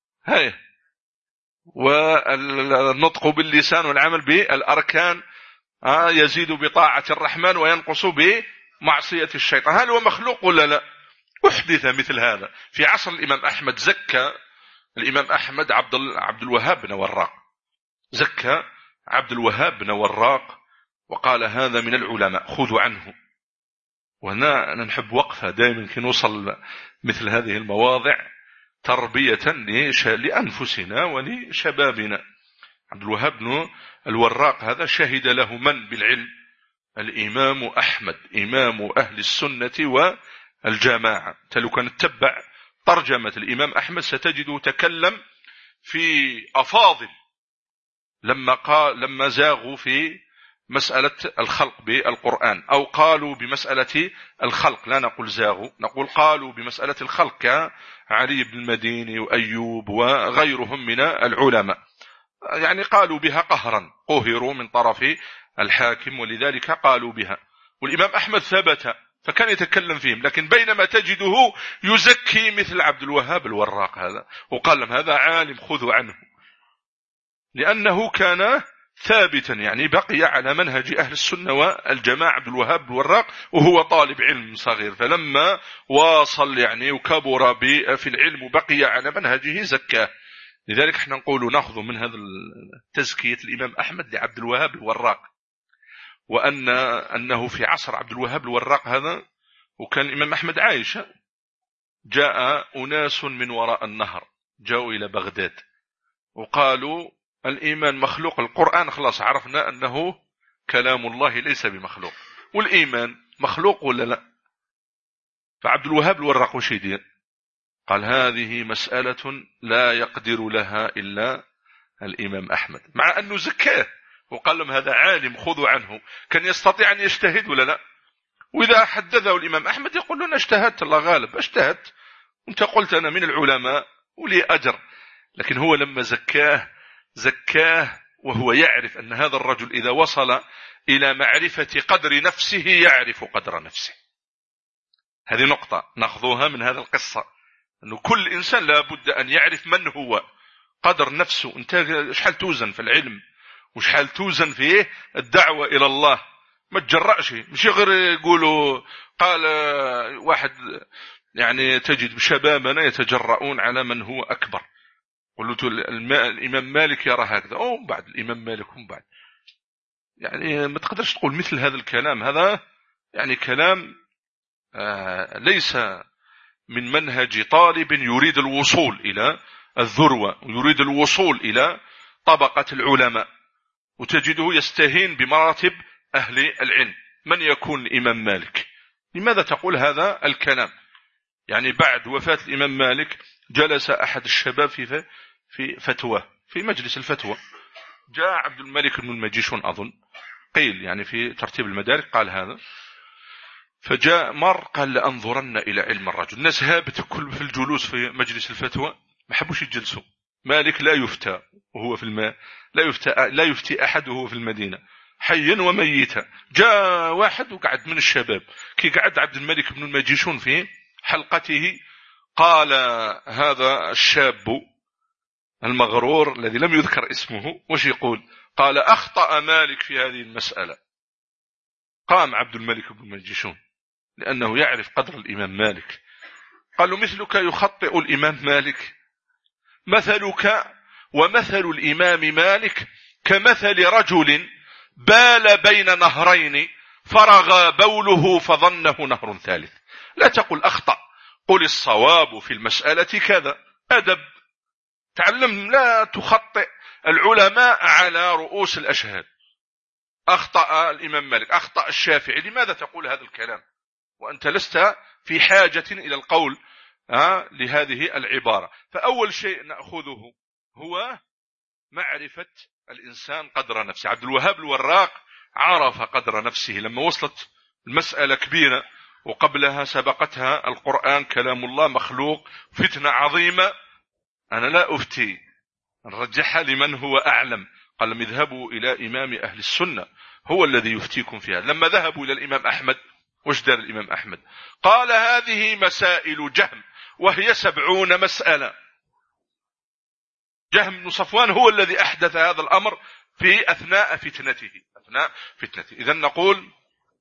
والنطق باللسان والعمل بالأركان، يزيد بطاعة الرحمن وينقص بمعصية الشيطان، هل هو مخلوق ولا لا؟ أحدث مثل هذا في عصر الإمام أحمد. زكى الإمام أحمد عبد عبد الوهاب بن وراق، زكى عبد الوهاب بن وراق وقال هذا من العلماء خذوا عنه. وهنا أنا نحب وقفة دائما كي نوصل مثل هذه المواضع تربية لأنفسنا ولشبابنا. عبد الوهاب بن الوراق هذا شهد له من بالعلم؟ الإمام أحمد، إمام أهل السنة والجماعة. لو كان نتبع ترجمة الإمام أحمد ستجده تكلم في أفاضل لما قال لما زاغوا في مسألة الخلق بالقرآن، أو قالوا بمسألة الخلق، لا نقول زاغوا، نقول قالوا بمسألة الخلق كعلي بن المديني وأيوب وغيرهم من العلماء، يعني قالوا بها قهرا، قهروا من طرف الحاكم، ولذلك قالوا بها. والإمام أحمد ثبت فكان يتكلم فيهم، لكن بينما تجده يزكي مثل عبد الوهاب الوراق هذا، وقال لهم هذا عالم خذوا عنه، لأنه كان ثابتا، يعني بقي على منهج أهل السنة والجماعة عبد الوهاب الوراق، وهو طالب علم صغير، فلما واصل يعني وكبر في العلم وبقي على منهجه زكاه. لذلك احنا نقول نأخذ من هذا تزكية الإمام أحمد لعبد الوهاب الوراق، وأن أنه في عصر عبد الوهاب الوراق هذا وكان الإمام أحمد عايش، جاء أناس من وراء النهر جاءوا إلى بغداد وقالوا الإيمان مخلوق، القرآن خلاص عرفنا أنه كلام الله ليس بمخلوق، والإيمان مخلوق ولا لا؟ فعبد الوهاب الوراق وش يدير؟ قال هذه مسألة لا يقدر لها إلا الإمام أحمد، مع أنه زكاه وقال لهم هذا عالم خذوا عنه، كان يستطيع أن يجتهد ولا لا؟ وإذا حدثه الإمام أحمد يقول له أنا اجتهدت، الله غالب اجتهدت، أنت قلت أنا من العلماء ولي أجر. لكن هو لما زكاه زكاه وهو يعرف أن هذا الرجل إذا وصل إلى معرفة قدر نفسه يعرف قدر نفسه. هذه نقطة نأخذوها من هذا القصة، أنه كل إنسان لابد أن يعرف من هو، قدر نفسه. أنت شحال توزن في العلم وشحال توزن في الدعوة إلى الله، ما تجرأش، مش غير يقولوا قال واحد يعني تجد شبابنا يتجرؤون على من هو أكبر. قلت الإمام مالك يرى هكذا، أو بعد الإمام مالك هم بعد، يعني ما تقدرش تقول مثل هذا الكلام. هذا يعني كلام آه ليس من منهج طالب يريد الوصول إلى الذروة ويريد الوصول إلى طبقة العلماء، وتجده يستهين بمراتب أهل العلم. من يكون الإمام مالك؟ لماذا تقول هذا الكلام؟ يعني بعد وفاة الإمام مالك جلس أحد الشباب في في فتوى في مجلس الفتوى، جاء عبد الملك بن المجيشون أظن، قيل يعني في ترتيب المدارك قال هذا، فجاء مر قال لأنظرن إلى علم الرجل. الناس هابت كل في الجلوس في مجلس الفتوى ما حبوش يجلسوا. مالك لا يفتى وهو في الماء، لا يفتى لا يفتي أحد وهو في المدينة حيا وميتا. جاء واحد وقعد من الشباب، كي قعد عبد الملك بن المجيشون في حلقته قال هذا الشاب المغرور الذي لم يذكر اسمه وش يقول؟ قال أخطأ مالك في هذه المسألة. قام عبد الملك بن المجيشون لأنه يعرف قدر الإمام مالك، قال له مثلك يخطئ الإمام مالك، مثلك ومثل الإمام مالك كمثل رجل بال بين نهرين فرغ بوله فظنه نهر ثالث. لا تقل أخطأ، قل الصواب في المسألة كذا. أدب، تعلم، لا تخطئ العلماء على رؤوس الأشهاد. أخطأ الإمام مالك، أخطأ الشافعي، لماذا تقول هذا الكلام وأنت لست في حاجة إلى القول آه لهذه العبارة؟ فأول شيء نأخذه هو معرفة الإنسان قدر نفسه. عبد الوهاب الوراق عرف قدر نفسه لما وصلت المسألة كبيرة وقبلها سبقتها القرآن كلام الله مخلوق فتنة عظيمة، أنا لا أفتي، نرجحها لمن هو أعلم. قال لم اذهبوا إلى إمام أهل السنة هو الذي يفتيكم فيها. لما ذهبوا إلى الإمام أحمد وش دار الإمام أحمد؟ قال هذه مسائل جهم وهي سبعون مسألة. جهم بن صفوان هو الذي أحدث هذا الأمر في أثناء فتنته أثناء فتنته. إذن نقول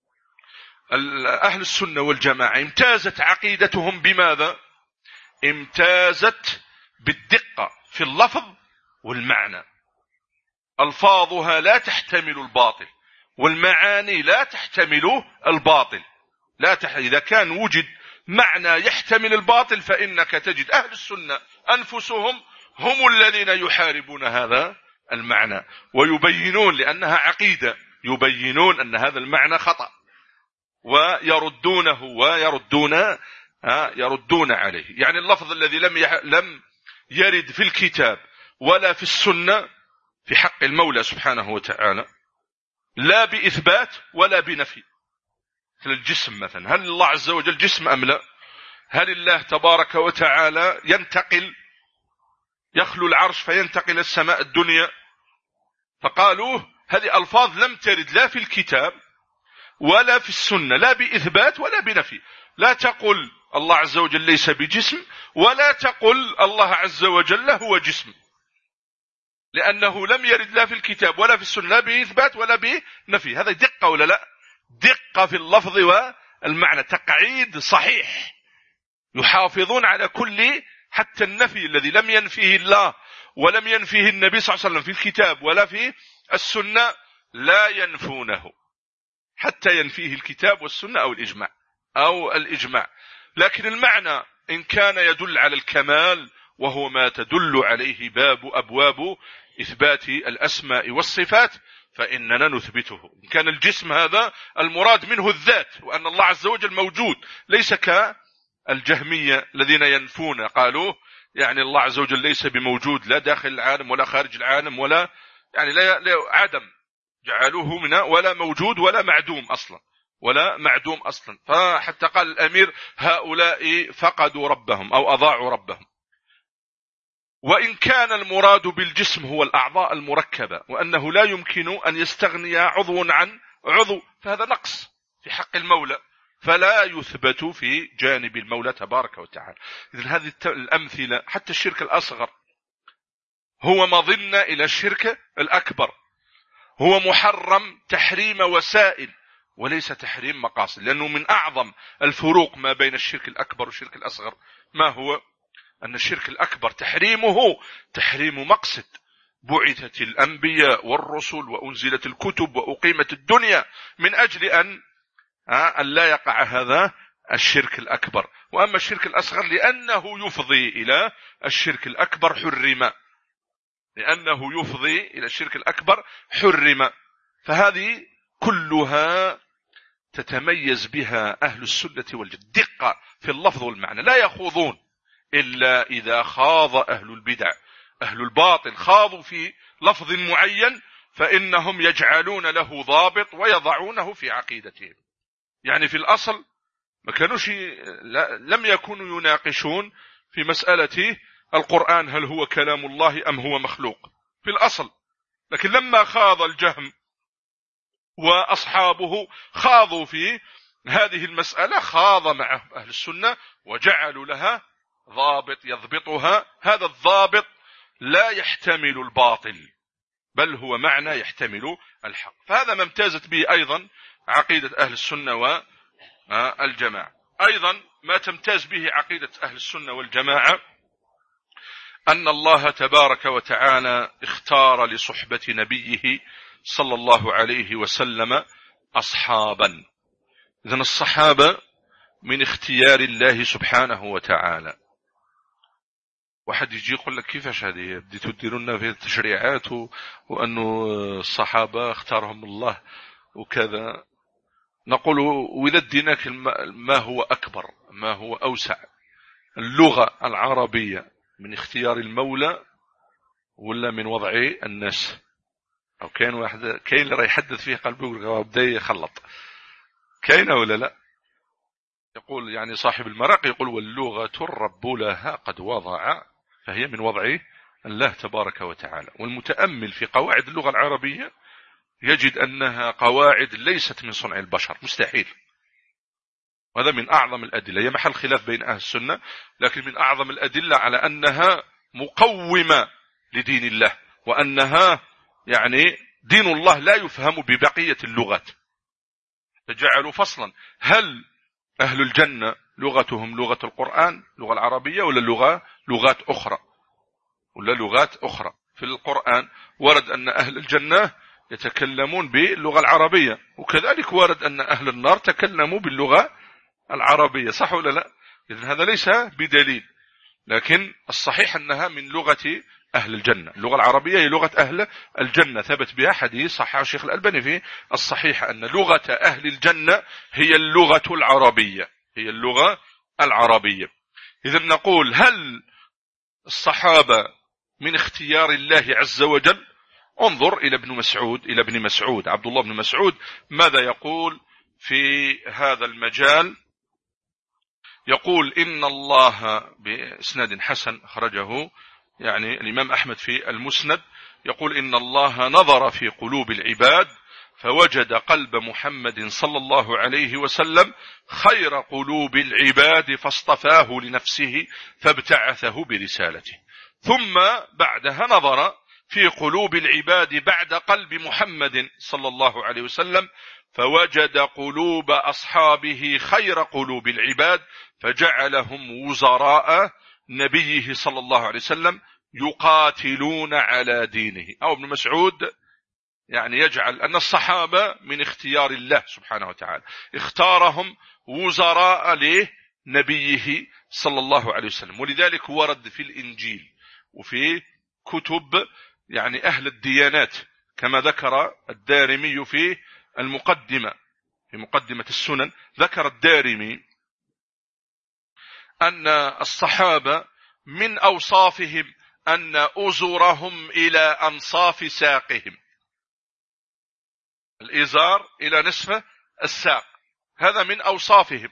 أهل السنة والجماعة امتازت عقيدتهم بماذا؟ امتازت بالدقة في اللفظ والمعنى. ألفاظها لا تحتمل الباطل والمعاني لا تحتمل الباطل. لا تح... إذا كان وجد معنى يحتمل الباطل فإنك تجد أهل السنة أنفسهم هم الذين يحاربون هذا المعنى ويبينون، لأنها عقيدة، يبينون أن هذا المعنى خطأ ويردونه ويردون يردون عليه. يعني اللفظ الذي لم يح... لم يرد في الكتاب ولا في السنة في حق المولى سبحانه وتعالى لا بإثبات ولا بنفي. مثل الجسم مثلا، هل الله عز وجل جسم أم لا؟ هل الله تبارك وتعالى ينتقل يخلو العرش فينتقل السماء الدنيا؟ فقالوا هذه ألفاظ لم ترد لا في الكتاب ولا في السنة، لا بإثبات ولا بنفي. لا تقل الله عز وجل ليس بجسم ولا تقل الله عز وجل هو جسم، لأنه لم يرد لا في الكتاب ولا في السنة لا بإثبات ولا بنفي. هذا دقة ولا لا؟ دقة في اللفظ والمعنى، تقعيد صحيح. يحافظون على كل حتى النفي الذي لم ينفيه الله ولم ينفيه النبي صلى الله عليه وسلم في الكتاب ولا في السنة لا ينفونه حتى ينفيه الكتاب والسنة أو الإجماع أو الإجماع. لكن المعنى إن كان يدل على الكمال وهو ما تدل عليه باب أبواب إثبات الأسماء والصفات فإننا نثبته. إن كان الجسم هذا المراد منه الذات وأن الله عز وجل موجود ليس الجهمية الذين ينفون قالوا يعني الله عز وجل ليس بموجود لا داخل العالم ولا خارج العالم ولا يعني لا, لا عدم، جعلوه من ولا موجود ولا معدوم أصلا ولا معدوم أصلا. فحتى قال الأمير هؤلاء فقدوا ربهم أو أضاعوا ربهم. وإن كان المراد بالجسم هو الأعضاء المركبة وأنه لا يمكن أن يستغني عضو عن عضو، فهذا نقص في حق المولى، فلا يثبت في جانب المولى تبارك وتعالى. إذن هذه الأمثلة حتى الشرك الأصغر هو مظنة إلى الشرك الأكبر، هو محرم تحريم وسائل وليس تحريم مقاصد، لأنه من أعظم الفروق ما بين الشرك الأكبر والشرك الأصغر ما هو؟ أن الشرك الأكبر تحريمه تحريم مقصد، بعثت الأنبياء والرسل وأنزلت الكتب وأقيمت الدنيا من أجل أن أن لا يقع هذا الشرك الأكبر. وأما الشرك الأصغر لأنه يفضي إلى الشرك الأكبر حرم، لأنه يفضي إلى الشرك الأكبر حرم. فهذه كلها تتميز بها أهل السنة والجماعة دقة في اللفظ والمعنى، لا يخوضون إلا إذا خاض أهل البدع، أهل الباطل خاضوا في لفظ معين فإنهم يجعلون له ضابط ويضعونه في عقيدتهم. يعني في الأصل ما كانوش لم يكونوا يناقشون في مسألة القرآن هل هو كلام الله أم هو مخلوق في الأصل، لكن لما خاض الجهم وأصحابه خاضوا في هذه المسألة خاض معه أهل السنة وجعلوا لها ضابط يضبطها. هذا الضابط لا يحتمل الباطل بل هو معنى يحتمل الحق. فهذا ما امتازت به أيضا عقيدة أهل السنة والجماعة. أيضا ما تمتاز به عقيدة أهل السنة والجماعة أن الله تبارك وتعالى اختار لصحبة نبيه صلى الله عليه وسلم أصحابا. إذن الصحابة من اختيار الله سبحانه وتعالى. واحد يجي يقول لك كيفاش هذه بديتوا تديرونا في التشريعات وأنه الصحابة اختارهم الله وكذا. نقول وإذا اديناك ما هو أكبر ما هو أوسع، اللغة العربية من اختيار المولى ولا من وضع الناس؟ أو كاين واحد كاين اللي راح يحدث فيه قلبه وبدا يخلط، كاين ولا لا؟ يقول يعني صاحب المراق يقول واللغة الرب لها قد وضع، فهي من وضع الله تبارك وتعالى. والمتأمل في قواعد اللغة العربية يجد أنها قواعد ليست من صنع البشر، مستحيل. وهذا من أعظم الأدلة، هي محل خلاف بين أهل السنة، لكن من أعظم الأدلة على أنها مقومة لدين الله، وأنها يعني دين الله لا يفهم ببقية اللغات. فجعلوا فصلا، هل أهل الجنة لغتهم لغة القرآن لغة العربية ولا لغة لغات أخرى ولا لغات أخرى؟ في القرآن ورد أن أهل الجنة يتكلمون باللغة العربية، وكذلك ورد أن أهل النار تكلموا باللغة العربية، صح ولا لا؟ إذن هذا ليس بدليل، لكن الصحيح أنها من لغة أهل الجنة. اللغة العربية هي لغة أهل الجنة، ثبت بها حديث صححه الشيخ الألباني في الصحيح أن لغة أهل الجنة هي اللغة العربية، هي اللغة العربية. إذن نقول هل الصحابة من اختيار الله عز وجل؟ انظر إلى ابن مسعود إلى ابن مسعود عبد الله بن مسعود ماذا يقول في هذا المجال؟ يقول إن الله بإسناد حسن خرجه يعني الإمام أحمد في المسند، يقول إن الله نظر في قلوب العباد فوجد قلب محمد صلى الله عليه وسلم خير قلوب العباد فاصطفاه لنفسه فابتعثه برسالته. ثم بعدها نظر في قلوب العباد بعد قلب محمد صلى الله عليه وسلم فوجد قلوب أصحابه خير قلوب العباد فجعلهم وزراء نبيه صلى الله عليه وسلم يقاتلون على دينه. أو ابن مسعود يعني يجعل أن الصحابة من اختيار الله سبحانه وتعالى، اختارهم وزراء لنبيه صلى الله عليه وسلم. ولذلك ورد في الإنجيل وفي كتب يعني أهل الديانات كما ذكر الدارمي في المقدمة في مقدمة السنن، ذكر الدارمي أن الصحابة من أوصافهم أن أزرهم إلى أنصاف ساقهم، الإزار إلى نصف الساق، هذا من أوصافهم،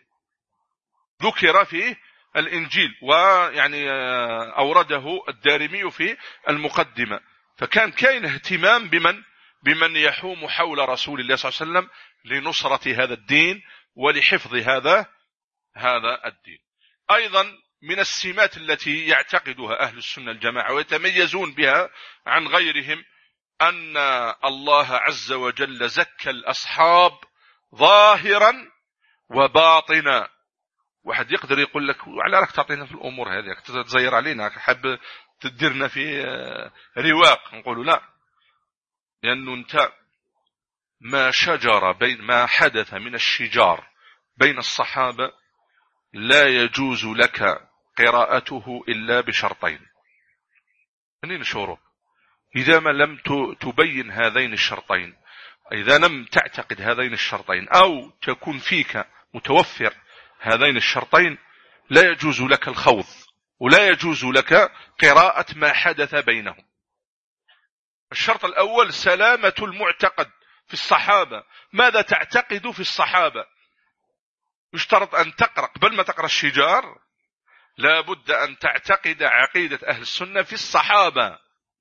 ذكر في الإنجيل، ويعني أورده الدارمي في المقدمة. فكان كاين اهتمام بمن بمن يحوم حول رسول الله صلى الله عليه وسلم لنصرة هذا الدين ولحفظ هذا هذا الدين. أيضا من السمات التي يعتقدها أهل السنة الجماعة ويتميزون بها عن غيرهم أن الله عز وجل زكى الأصحاب ظاهرا وباطنا. واحد يقدر يقول لك وعلى راك تعطينا في الأمور هذه، تزير علينا، حاب تديرنا في رواق. نقولوا لا، لأنه انت ما شجر بين ما حدث من الشجار بين الصحابة لا يجوز لك قراءته إلا بشرطين. منين شروط؟ إذا ما لم تبين هذين الشرطين، إذا لم تعتقد هذين الشرطين أو تكون فيك متوفر هذين الشرطين، لا يجوز لك الخوض ولا يجوز لك قراءة ما حدث بينهم. الشرط الأول سلامة المعتقد في الصحابة. ماذا تعتقد في الصحابة؟ يشترط أن تقرأ قبل ما تقرأ الشجار، لا بد أن تعتقد عقيدة أهل السنة في الصحابة،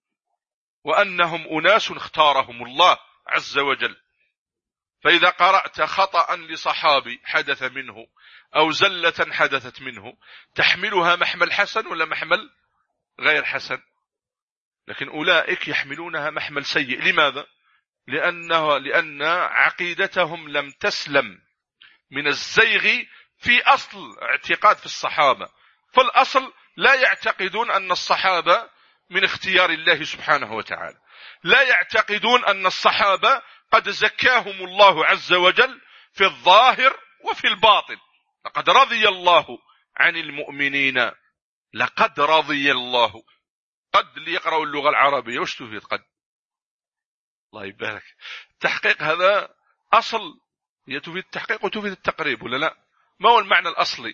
وأنهم أناس اختارهم الله عز وجل. فإذا قرأت خطأ لصحابي حدث منه أو زلة حدثت منه، تحملها محمل حسن ولا محمل غير حسن؟ لكن أولئك يحملونها محمل سيء. لماذا؟ لأنه لأن عقيدتهم لم تسلم من الزيغ في أصل اعتقاد في الصحابة. فالأصل لا يعتقدون أن الصحابة من اختيار الله سبحانه وتعالى، لا يعتقدون أن الصحابة قد زكاهم الله عز وجل في الظاهر وفي الباطن. لقد رضي الله عن المؤمنين، لقد رضي الله. قد اللي يقرأوا اللغة العربية وش تفيد قد؟ الله يبارك. التحقيق هذا أصل، هي تفيد التحقيق وتفيد التقريب ولا لا؟ ما هو المعنى الأصلي؟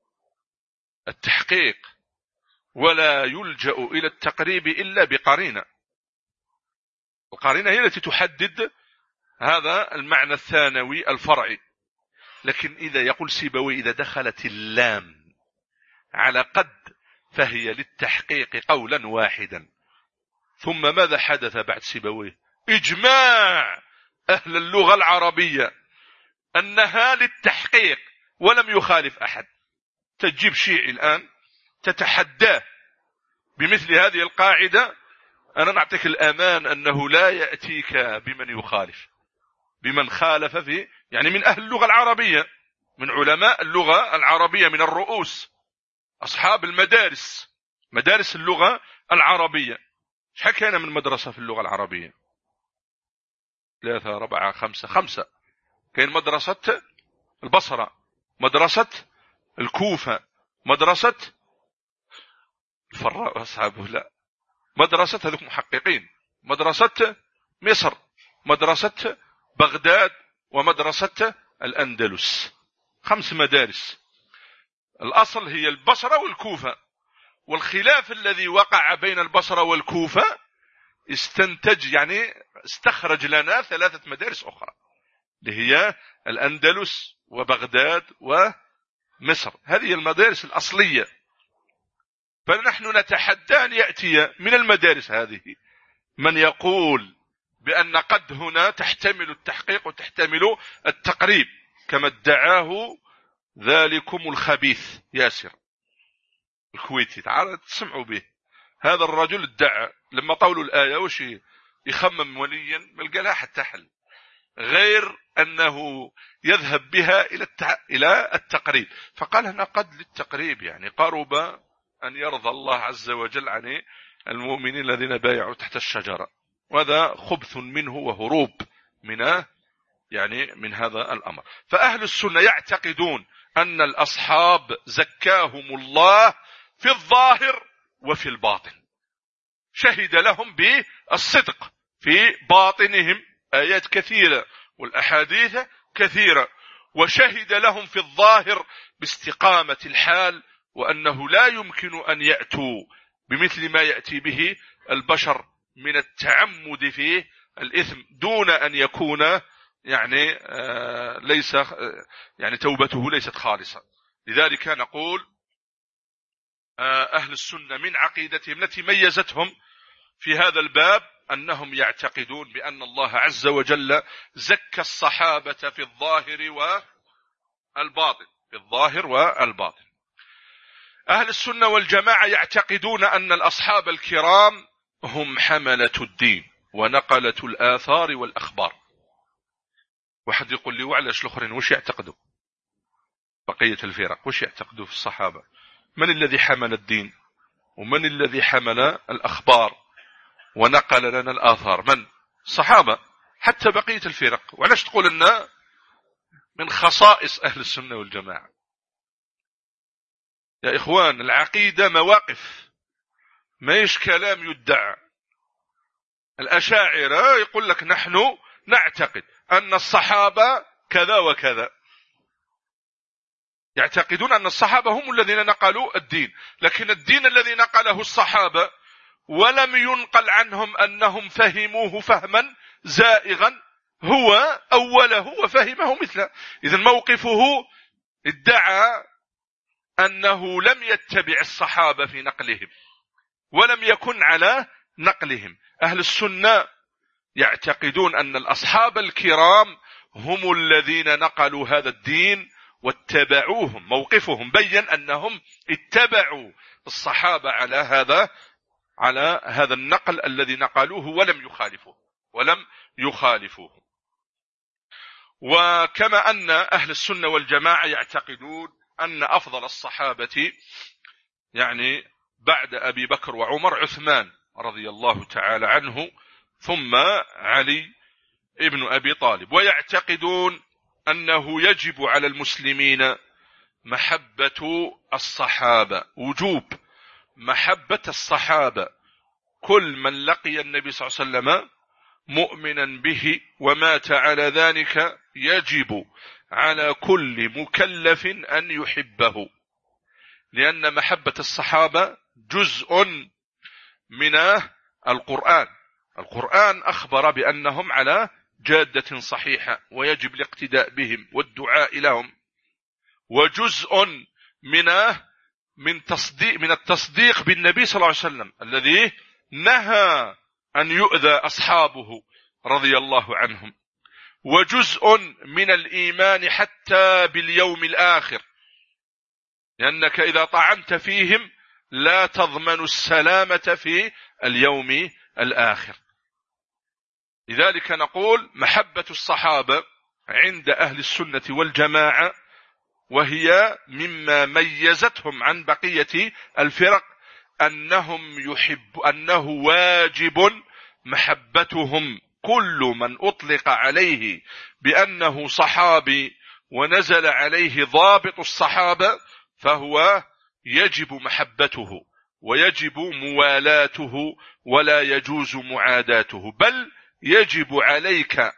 التحقيق. ولا يلجأ إلى التقريب إلا بقرينة. القرينة هي التي تحدد هذا المعنى الثانوي الفرعي. لكن إذا يقول سيبوي إذا دخلت اللام على قد فهي للتحقيق قولا واحدا. ثم ماذا حدث بعد سيبوي؟ إجماع أهل اللغة العربية أنها للتحقيق ولم يخالف أحد. تجيب شيعي الآن تتحداه بمثل هذه القاعدة، أنا نعطيك الأمان أنه لا يأتيك بمن يخالف، بمن خالف في يعني من أهل اللغة العربية، من علماء اللغة العربية، من الرؤوس، أصحاب المدارس، مدارس اللغة العربية. شحال كان من مدرسة في اللغة العربية؟ ثلاثة أربعة خمسة خمسة. كان مدرسة البصرة، مدرسة الكوفة، مدرسة الفراء وأصحابه، لا، مدرسة هذوك محققين، مدرسة مصر، مدرسة بغداد، ومدرسة الأندلس. خمس مدارس. الأصل هي البصرة والكوفة، والخلاف الذي وقع بين البصرة والكوفة استنتج يعني استخرج لنا ثلاثة مدارس أخرى اللي هي الأندلس وبغداد ومصر. هذه المدارس الأصلية. فنحن نتحدى أن يأتي من المدارس هذه من يقول بأن قد هنا تحتمل التحقيق وتحتمل التقريب، كما ادعاه ذلكم الخبيث ياسر الكويتي. تعالوا تسمعوا به. هذا الرجل ادعى لما طولوا الآية وش يخمم وليا ملقى لها حتى حل غير أنه يذهب بها إلى إلى التقريب. فقال هنا قد للتقريب، يعني قرب أن يرضى الله عز وجل عن المؤمنين الذين بايعوا تحت الشجرة. وهذا خبث منه وهروب من يعني من هذا الأمر. فأهل السنة يعتقدون أن الأصحاب زكاهم الله في الظاهر وفي الباطن، شهد لهم بالصدق في باطنهم، آيات كثيرة والأحاديث كثيرة، وشهد لهم في الظاهر باستقامة الحال وأنه لا يمكن أن يأتوا بمثل ما يأتي به البشر من التعمد في الإثم دون أن يكون يعني آه ليس آه يعني توبته ليست خالصة. لذلك نقول آه أهل السنة من عقيدتهم التي ميزتهم في هذا الباب أنهم يعتقدون بأن الله عز وجل زكى الصحابة في الظاهر والباطن في الظاهر والباطن. أهل السنة والجماعة يعتقدون أن الأصحاب الكرام هم حملة الدين ونقلة الآثار والأخبار. واحد يقول لي وعلاش الآخرين وش يعتقدوا؟ بقية الفرق وش يعتقدوا في الصحابة؟ من الذي حمل الدين ومن الذي حمل الأخبار ونقل لنا الآثار؟ من؟ الصحابة. حتى بقية الفرق وعلاش تقول أن من خصائص أهل السنة والجماعة؟ يا إخوان العقيدة مواقف، مايش كلام يدعى. الأشاعرة يقول لك نحن نعتقد أن الصحابة كذا وكذا، يعتقدون أن الصحابة هم الذين نقلوا الدين، لكن الدين الذي نقله الصحابة ولم ينقل عنهم أنهم فهموه فهما زائغا هو أوله وفهمه مثله. إذن موقفه ادعى أنه لم يتبع الصحابة في نقلهم ولم يكن على نقلهم. أهل السنة يعتقدون أن الأصحاب الكرام هم الذين نقلوا هذا الدين واتبعوهم. موقفهم بين أنهم اتبعوا الصحابة على هذا على هذا النقل الذي نقلوه ولم يخالفوه ولم يخالفوه. وكما أن أهل السنة والجماعة يعتقدون أن أفضل الصحابة يعني بعد أبي بكر وعمر عثمان رضي الله تعالى عنه ثم علي ابن أبي طالب. ويعتقدون أنه يجب على المسلمين محبة الصحابة، وجوب محبة الصحابة. كل من لقي النبي صلى الله عليه وسلم مؤمنا به ومات على ذلك يجب على كل مكلف أن يحبه، لأن محبة الصحابة جزء من القرآن. القرآن أخبر بأنهم على جادة صحيحة ويجب الاقتداء بهم والدعاء لهم، وجزء من من تصديق من التصديق بالنبي صلى الله عليه وسلم الذي نهى أن يؤذى أصحابه رضي الله عنهم، وجزء من الإيمان حتى باليوم الآخر، لأنك إذا طعنت فيهم لا تضمن السلامة في اليوم الآخر. لذلك نقول محبة الصحابة عند أهل السنة والجماعة وهي مما ميزتهم عن بقية الفرق أنهم يحب أنه واجب محبتهم. كل من أطلق عليه بأنه صحابي ونزل عليه ضابط الصحابة فهو يجب محبته ويجب موالاته ولا يجوز معاداته، بل يجب عليك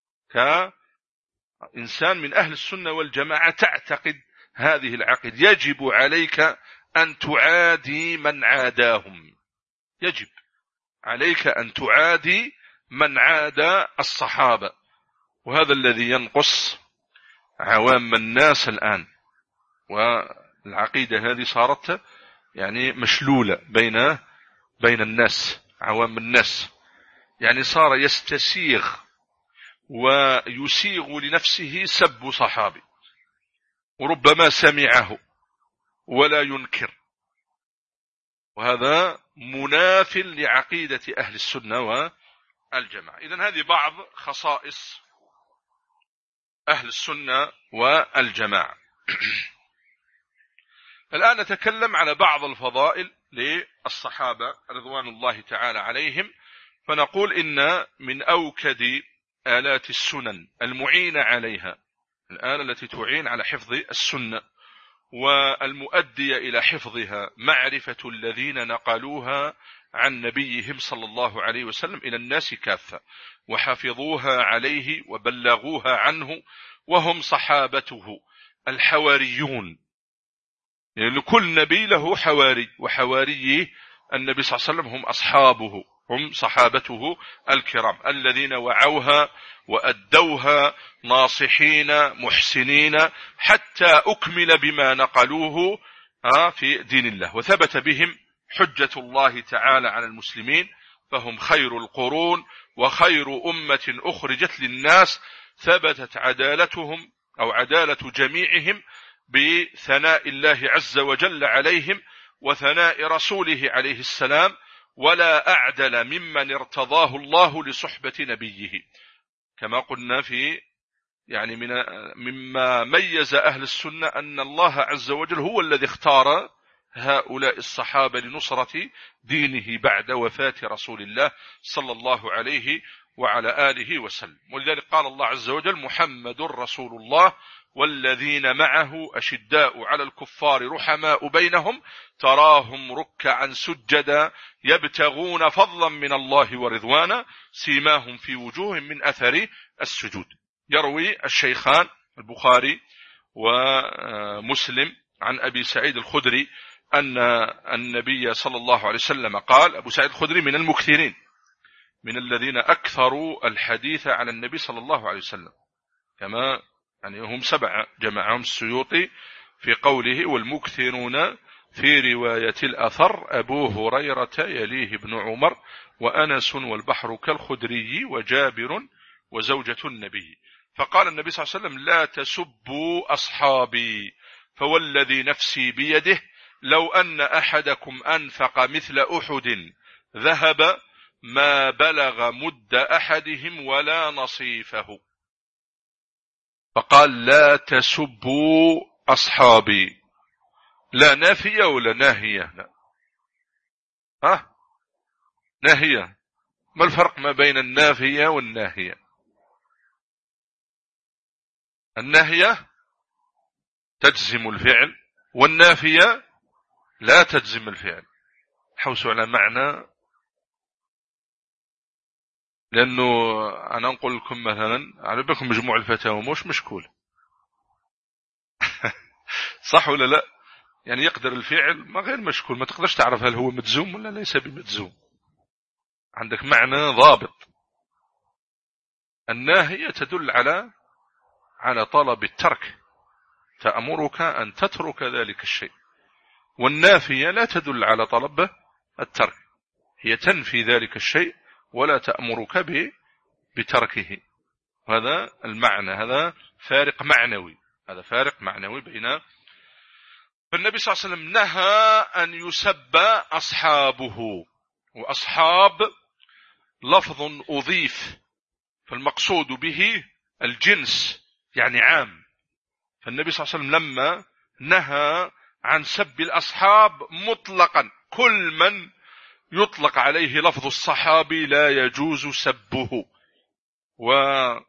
كإنسان من أهل السنة والجماعة تعتقد هذه العقيدة، يجب عليك أن تعادي من عاداهم، يجب عليك أن تعادي من عادى الصحابة. وهذا الذي ينقص عوام الناس الآن، والعقيدة هذه صارت يعني مشلولة بين بين الناس، عوام الناس، يعني صار يستسيغ ويسيغ لنفسه سب صحابي وربما سمعه ولا ينكر، وهذا مناف لعقيدة أهل السنة والجماعة. إذن هذه بعض خصائص أهل السنة والجماعة. الآن نتكلم على بعض الفضائل للصحابة رضوان الله تعالى عليهم، فنقول إن من أوكد آلات السنن المعينة عليها، الآلة التي تعين على حفظ السنة والمؤدية إلى حفظها، معرفة الذين نقلوها عن نبيهم صلى الله عليه وسلم إلى الناس كافة وحفظوها عليه وبلغوها عنه، وهم صحابته الحواريون يعني كل نبي له حواري، وحواريه النبي صلى الله عليه وسلم هم أصحابه، هم صحابته الكرام الذين وعوها وأدوها ناصحين محسنين حتى أكمل بما نقلوه في دين الله، وثبت بهم حجة الله تعالى على المسلمين، فهم خير القرون وخير أمة أخرجت للناس، ثبتت عدالتهم أو عدالة جميعهم بثناء الله عز وجل عليهم وثناء رسوله عليه السلام، ولا أعدل ممن ارتضاه الله لصحبة نبيه، كما قلنا في يعني من مما ميز أهل السنة أن الله عز وجل هو الذي اختار هؤلاء الصحابة لنصرة دينه بعد وفاة رسول الله صلى الله عليه وعلى آله وسلم. ولذلك قال الله عز وجل: محمد رسول الله والذين معه أشداء على الكفار رحماء بينهم تراهم ركعا سجدا يبتغون فضلا من الله ورضوانا سيماهم في وجوههم من أثر السجود. يروي الشيخان البخاري ومسلم عن أبي سعيد الخدري أن النبي صلى الله عليه وسلم قال، أبو سعيد الخدري من المكثرين، من الذين أكثروا الحديث على النبي صلى الله عليه وسلم، كما يعني هم سبعة جمعهم السيوطي في قوله: والمكثرون في رواية الأثر أبو هريرة يليه ابن عمر وأنس والبحر كالخدري وجابر وزوجة النبي. فقال النبي صلى الله عليه وسلم: لا تسبوا أصحابي فوالذي نفسي بيده لو أن أحدكم أنفق مثل أحد ذهب ما بلغ مد أحدهم ولا نصيفه. فقال: لا تسبوا أصحابي، لا نافية ولا ناهية؟ لا. ها ناهية. ما الفرق ما بين النافية والناهية؟ الناهية تجزم الفعل، والنافية لا تجزم الفعل. حوسوا على معنى، لأنه أنا أقول لكم مثلا على بالكم مجموع الفتاوى مش مشكول صح ولا لا؟ يعني يقدر الفعل ما غير مشكول، ما تقدرش تعرف هل هو مجزوم ولا ليس بمجزوم، عندك معنى ضابط. الناهية تدل على على طلب الترك، تأمرك أن تترك ذلك الشيء، والنافية لا تدل على طلب الترك، هي تنفي ذلك الشيء ولا تأمرك بتركه. هذا المعنى، هذا فارق معنوي، هذا فارق معنوي بين. فالنبي صلى الله عليه وسلم نهى أن يسب أصحابه، وأصحاب لفظ أضيف، فالمقصود به الجنس يعني عام. فالنبي صلى الله عليه وسلم لما نهى عن سب الأصحاب مطلقا، كل من يطلق عليه لفظ الصحابي لا يجوز سبه. وهؤلاء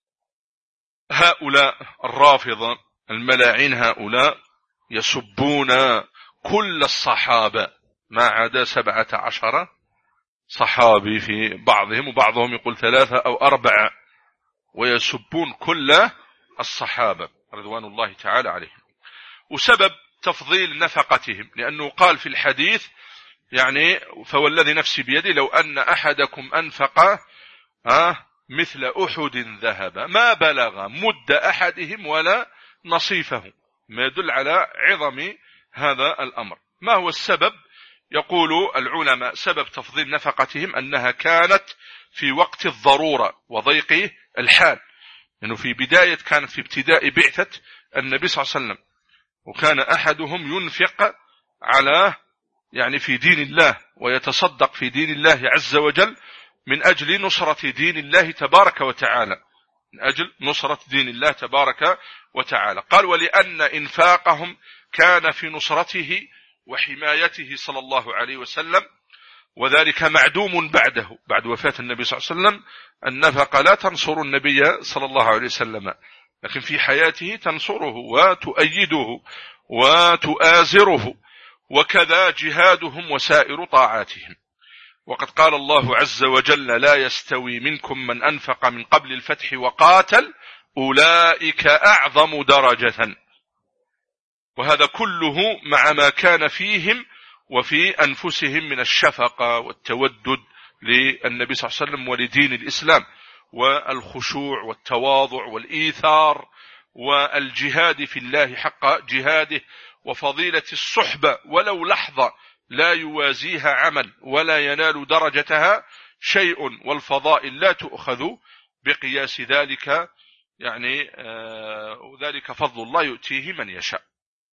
الرافضة الملاعين هؤلاء يسبون كل الصحابة ما عدا سبعة عشر صحابي في بعضهم، وبعضهم يقول ثلاثة أو أربعة، ويسبون كل الصحابة رضوان الله تعالى عليهم. وسبب تفضيل نفقتهم لأنه قال في الحديث يعني فوالذي نفسي بيدي لو أن أحدكم أنفق آه مثل أحد ذهب ما بلغ مد أحدهم ولا نصيفه، ما يدل على عظم هذا الأمر. ما هو السبب؟ يقول العلماء سبب تفضيل نفقتهم أنها كانت في وقت الضرورة وضيق الحال، لأنه في بداية كانت في ابتداء بعثة النبي صلى الله عليه وسلم، وكان أحدهم ينفق على يعني في دين الله ويتصدق في دين الله عز وجل من أجل نصرة دين الله تبارك وتعالى، من أجل نصرة دين الله تبارك وتعالى. قال ولأن إنفاقهم كان في نصرته وحمايته صلى الله عليه وسلم، وذلك معدوم بعده، بعد وفاة النبي صلى الله عليه وسلم النفقة لا تنصر النبي صلى الله عليه وسلم، لكن في حياته تنصره وتؤيده وتؤازره، وكذا جهادهم وسائر طاعاتهم. وقد قال الله عز وجل لا يستوي منكم من أنفق من قبل الفتح وقاتل أولئك أعظم درجة. وهذا كله مع ما كان فيهم وفي أنفسهم من الشفقة والتودد للنبي صلى الله عليه وسلم ولدين الإسلام، والخشوع والتواضع والإيثار والجهاد في الله حق جهاده، وفضيلة الصحبة ولو لحظة لا يوازيها عمل ولا ينال درجتها شيء، والفضائل لا تؤخذ بقياس ذلك، يعني آه ذلك فضل الله يؤتيه من يشاء.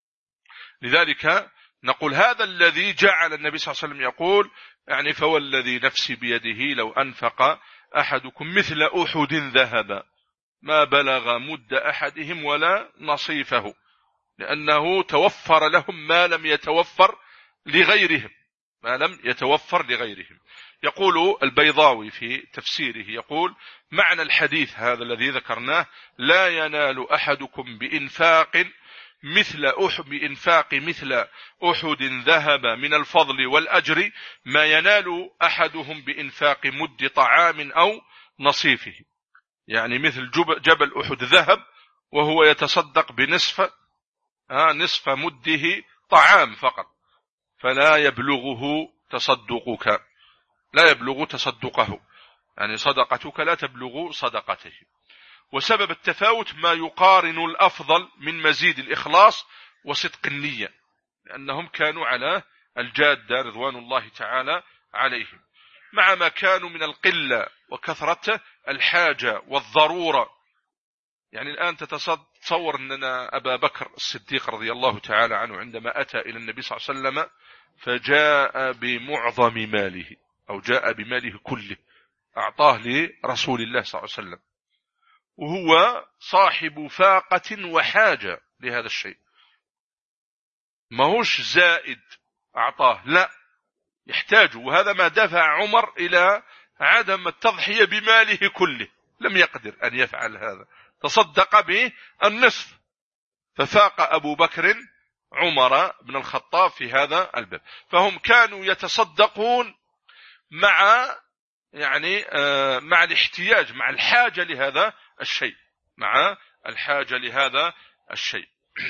لذلك نقول هذا الذي جعل النبي صلى الله عليه وسلم يقول يعني فوالذي نفسي بيده لو أنفق أحدكم مثل أحد ذهب ما بلغ مد أحدهم ولا نصيفه، لأنه توفر لهم ما لم يتوفر لغيرهم، ما لم يتوفر لغيرهم. يقول البيضاوي في تفسيره يقول معنى الحديث هذا الذي ذكرناه لا ينال أحدكم بإنفاق مثل أحد بإنفاق مثل أحد ذهب من الفضل والأجر ما ينال أحدهم بإنفاق مد طعام أو نصيفه، يعني مثل جبل أحد ذهب وهو يتصدق بنصف آه نصف مده طعام فقط، فلا يبلغه تصدقك، لا يبلغ تصدقه، يعني صدقتك لا تبلغ صدقته. وسبب التفاوت ما يقارن الأفضل من مزيد الإخلاص وصدق النية، لأنهم كانوا على الجادة رضوان الله تعالى عليهم، مع ما كانوا من القلة وكثرة الحاجة والضرورة. يعني الآن تتصور أننا أبا بكر الصديق رضي الله تعالى عنه عندما أتى إلى النبي صلى الله عليه وسلم فجاء بمعظم ماله أو جاء بماله كله أعطاه لرسول الله صلى الله عليه وسلم، وهو صاحب فاقة وحاجة لهذا الشيء، ما هوش زائد أعطاه، لا يحتاج، وهذا ما دفع عمر إلى عدم التضحية بماله كله، لم يقدر أن يفعل هذا، تصدق به النصف، ففاق أبو بكر عمر بن الخطاب في هذا الباب. فهم كانوا يتصدقون مع يعني مع الاحتياج، مع الحاجة لهذا الشيء، مع الحاجة لهذا الشيء.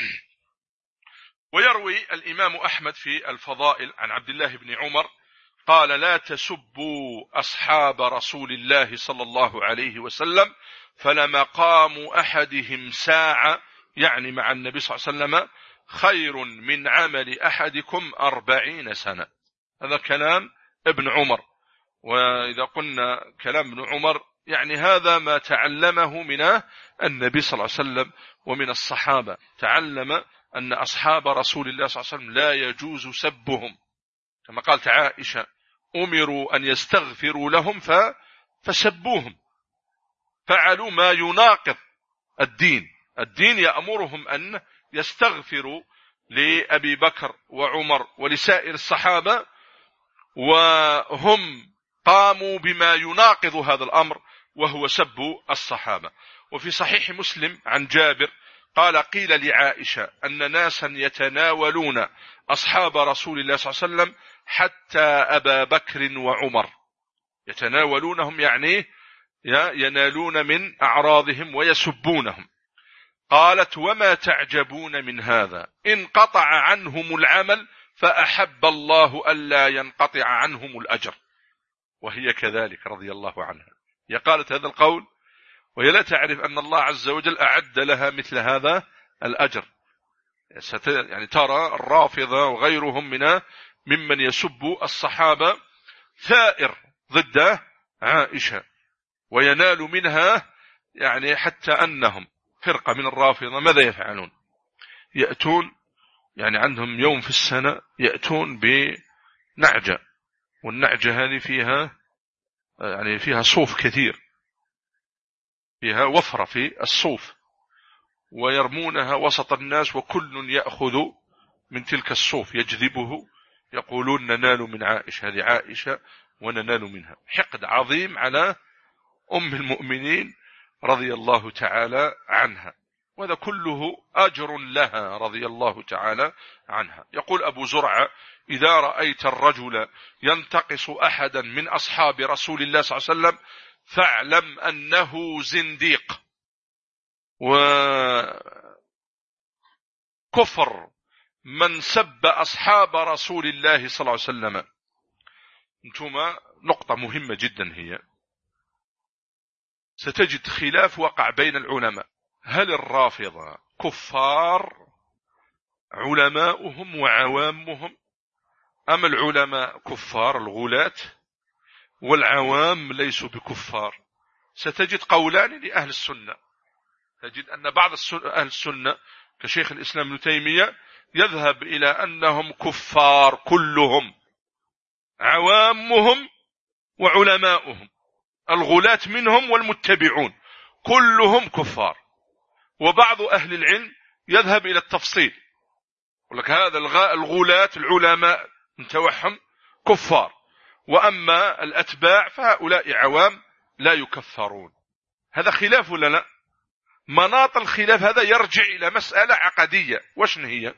ويروي الإمام أحمد في الفضائل عن عبد الله بن عمر قال لا تسبوا أصحاب رسول الله صلى الله عليه وسلم فلمقام أحدهم ساعة، يعني مع النبي صلى الله عليه وسلم، خير من عمل أحدكم أربعين سنة. هذا كلام ابن عمر، وإذا قلنا كلام ابن عمر يعني هذا ما تعلمه من النبي صلى الله عليه وسلم ومن الصحابة، تعلم أن أصحاب رسول الله صلى الله عليه وسلم لا يجوز سبهم، كما قالت عائشة أمروا أن يستغفروا لهم فسبوهم، فعلوا ما يناقض الدين، الدين يأمرهم أن يستغفروا لأبي بكر وعمر ولسائر الصحابة، وهم قاموا بما يناقض هذا الأمر وهو سب الصحابة. وفي صحيح مسلم عن جابر قال قيل لعائشة أن ناسا يتناولون أصحاب رسول الله صلى الله عليه وسلم حتى أبا بكر وعمر، يتناولونهم يعني ينالون من أعراضهم ويسبونهم. قالت وما تعجبون من هذا؟ انقطع عنهم العمل فأحب الله ألا ينقطع عنهم الأجر. وهي كذلك رضي الله عنها، هي قالت هذا القول وهي لا تعرف أن الله عز وجل أعد لها مثل هذا الأجر. يعني ترى الرافضة وغيرهم من ممن يسب الصحابة ثائر ضد عائشة وينال منها، يعني حتى أنهم فرقة من الرافضة ماذا يفعلون؟ يأتون يعني عندهم يوم في السنة يأتون بنعجة، والنعجة هذه فيها يعني فيها صوف كثير، فيها وفرة في الصوف، ويرمونها وسط الناس وكل يأخذ من تلك الصوف يجذبه، يقولون ننال من عائشة، هذه عائشة وننال منها. حقد عظيم على أم المؤمنين رضي الله تعالى عنها، وهذا كله أجر لها رضي الله تعالى عنها. يقول أبو زرعة إذا رأيت الرجل ينتقص أحدا من أصحاب رسول الله صلى الله عليه وسلم فاعلم أنه زنديق وكفر من سب أصحاب رسول الله صلى الله عليه وسلم. انتم نقطة مهمة جدا هي، ستجد خلاف وقع بين العلماء، هل الرافضة كفار علماؤهم وعوامهم، أم العلماء كفار الغلاة والعوام ليسوا بكفار؟ ستجد قولان لأهل السنة. تجد أن بعض أهل السنة كشيخ الإسلام ابن تيمية يذهب إلى أنهم كفار كلهم، عوامهم وعلماؤهم، الغلاة منهم والمتبعون كلهم كفار. وبعض أهل العلم يذهب إلى التفصيل، يقول لك هذا الغلاة العلماء متوهم كفار، وأما الأتباع فهؤلاء عوام لا يكفرون. هذا خلاف ولا لا؟ مناط الخلاف هذا يرجع إلى مسألة عقدية. وشن هي؟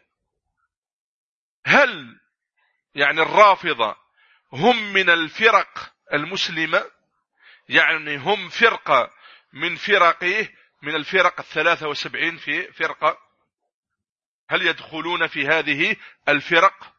هل يعني الرافضة هم من الفرق المسلمة، يعني هم فرقة من فرقه من الفرق الثلاثة وسبعين في فرقة، هل يدخلون في هذه الفرق؟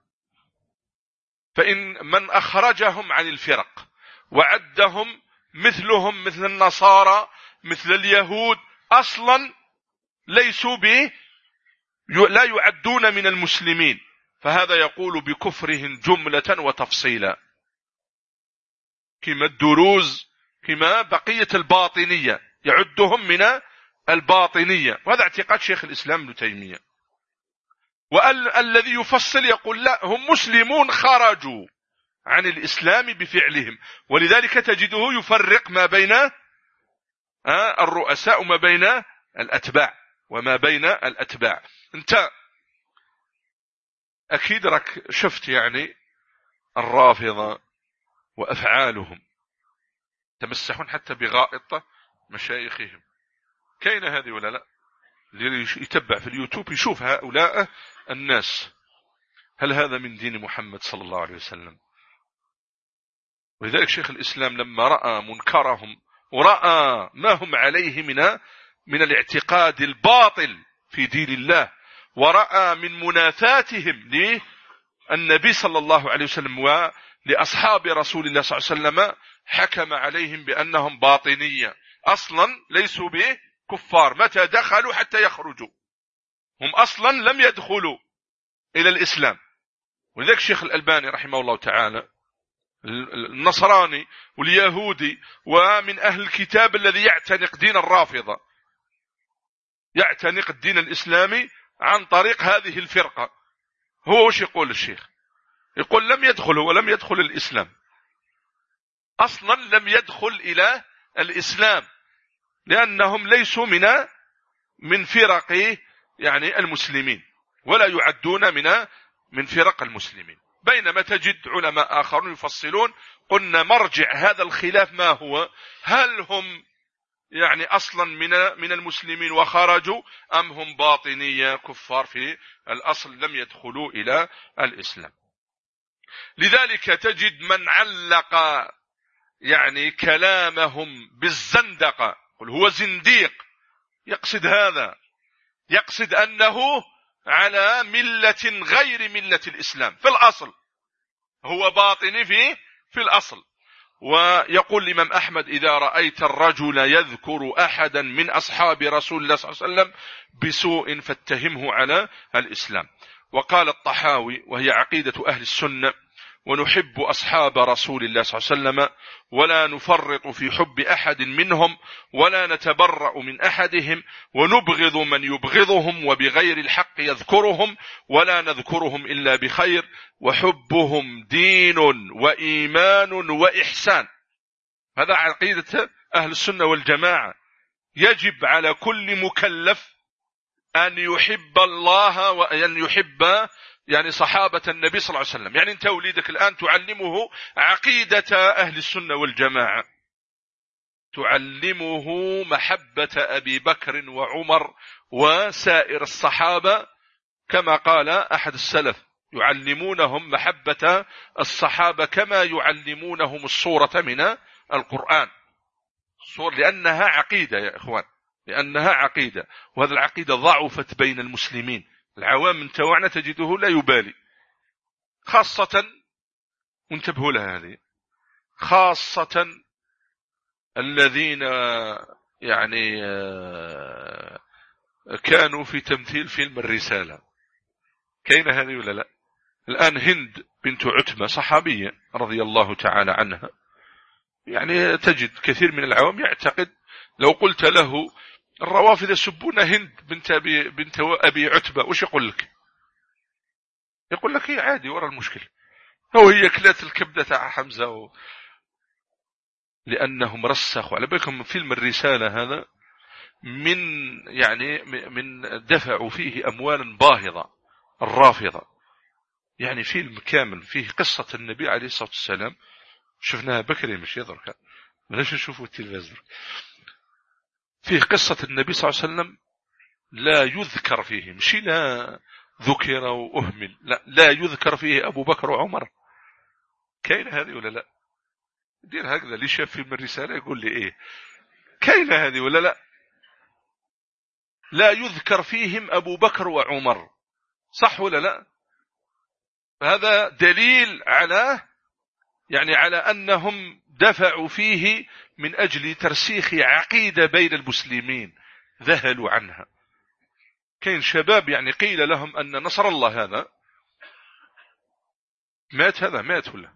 فإن من أخرجهم عن الفرق وعدهم مثلهم مثل النصارى مثل اليهود أصلا ليسوا به، لا يعدون من المسلمين، فهذا يقول بكفرهم جملة وتفصيلا، كما الدروز كما بقية الباطنية يعدهم من الباطنية، وهذا اعتقاد شيخ الإسلام ابن تيمية. والذي يفصل يقول لا، هم مسلمون خرجوا عن الإسلام بفعلهم، ولذلك تجده يفرق ما بين الرؤساء وما بين الأتباع وما بين الأتباع. انت أكيد رك شفت يعني الرافضة وأفعالهم تمسحون حتى بغائط مشايخهم، كاين هذه ولا لا؟ اللي يتبع في اليوتيوب يشوف هؤلاء الناس، هل هذا من دين محمد صلى الله عليه وسلم؟ ولذلك شيخ الإسلام لما رأى منكرهم ورأى ما هم عليه من من الاعتقاد الباطل في دين الله، ورأى من منافاتهم للنبي صلى الله عليه وسلم ولأصحاب رسول الله صلى الله عليه وسلم، حكم عليهم بأنهم باطنية أصلا ليسوا به كفار، متى دخلوا حتى يخرجوا، هم أصلا لم يدخلوا إلى الإسلام. ولذلك الشيخ الألباني رحمه الله تعالى، النصراني واليهودي ومن أهل الكتاب الذي يعتنق دين الرافضة، يعتنق الدين الإسلامي عن طريق هذه الفرقة، هو وش يقول الشيخ؟ يقول لم يدخل، هو لم يدخل الإسلام أصلا، لم يدخل إلى الإسلام، لأنهم ليسوا من من فرق يعني المسلمين، ولا يعدون من من فرق المسلمين. بينما تجد علماء آخرون يفصلون. قلنا مرجع هذا الخلاف ما هو؟ هل هم يعني أصلا من من المسلمين وخرجوا، أم هم باطنية كفار في الأصل لم يدخلوا إلى الإسلام؟ لذلك تجد من علق يعني كلامهم بالزندقة، قل هو زنديق، يقصد هذا، يقصد أنه على ملة غير ملة الإسلام في الأصل، هو باطني في في الأصل. ويقول الإمام أحمد إذا رأيت الرجل يذكر أحدا من أصحاب رسول الله صلى الله عليه وسلم بسوء فاتهمه على الإسلام. وقال الطحاوي وهي عقيدة أهل السنة: ونحب أصحاب رسول الله صلى الله عليه وسلم ولا نفرط في حب أحد منهم ولا نتبرأ من أحدهم، ونبغض من يبغضهم وبغير الحق يذكرهم ولا نذكرهم إلا بخير، وحبهم دين وإيمان وإحسان. هذا عقيدة أهل السنة والجماعة. يجب على كل مكلف أن يحب الله وأن يحب يعني صحابة النبي صلى الله عليه وسلم. يعني أنت وليدك الآن تعلمه عقيدة أهل السنة والجماعة، تعلمه محبة أبي بكر وعمر وسائر الصحابة، كما قال أحد السلف: يعلمونهم محبة الصحابة كما يعلمونهم السورة من القرآن. السورة لأنها عقيدة يا إخوان، لأنها عقيدة، وهذا العقيدة ضعفت بين المسلمين العوام من توعنا تجده لا يبالي، خاصة وانتبهوا لها هذه، خاصة الذين يعني كانوا في تمثيل فيلم الرسالة. كاين هذه ولا لا؟ الآن هند بنت عتبة صحابية رضي الله تعالى عنها، يعني تجد كثير من العوام يعتقد لو قلت له الروافض يسبون هند بنت أبي, بنت أبي عتبة وش يقول لك؟ يقول لك هي عادي، ورا المشكلة هو هي كلات الكبدة تاع حمزة و... لأنهم رسخوا. على بالكم فيلم الرسالة هذا من يعني من دفعوا فيه أموالا باهظة الرافضة، يعني فيلم كامل فيه قصة النبي عليه الصلاة والسلام، شفناها بكري مش يضرك بلاش نشوفوا التلفاز، فيه قصة النبي صلى الله عليه وسلم لا يذكر فيه، مش لا ذكر وأهمل، لا لا يذكر فيه أبو بكر وعمر. كاين هذه ولا لا؟ دير هكذا اللي شاف فيلم الرسالة يقول لي ايه كاين هذه ولا لا؟ لا يذكر فيهم أبو بكر وعمر، صح ولا لا؟ هذا دليل على يعني على أنهم دفعوا فيه من أجل ترسيخ عقيدة بين المسلمين، ذهلوا عنها. كاين شباب يعني قيل لهم أن نصر الله هذا مات، هذا مات ولا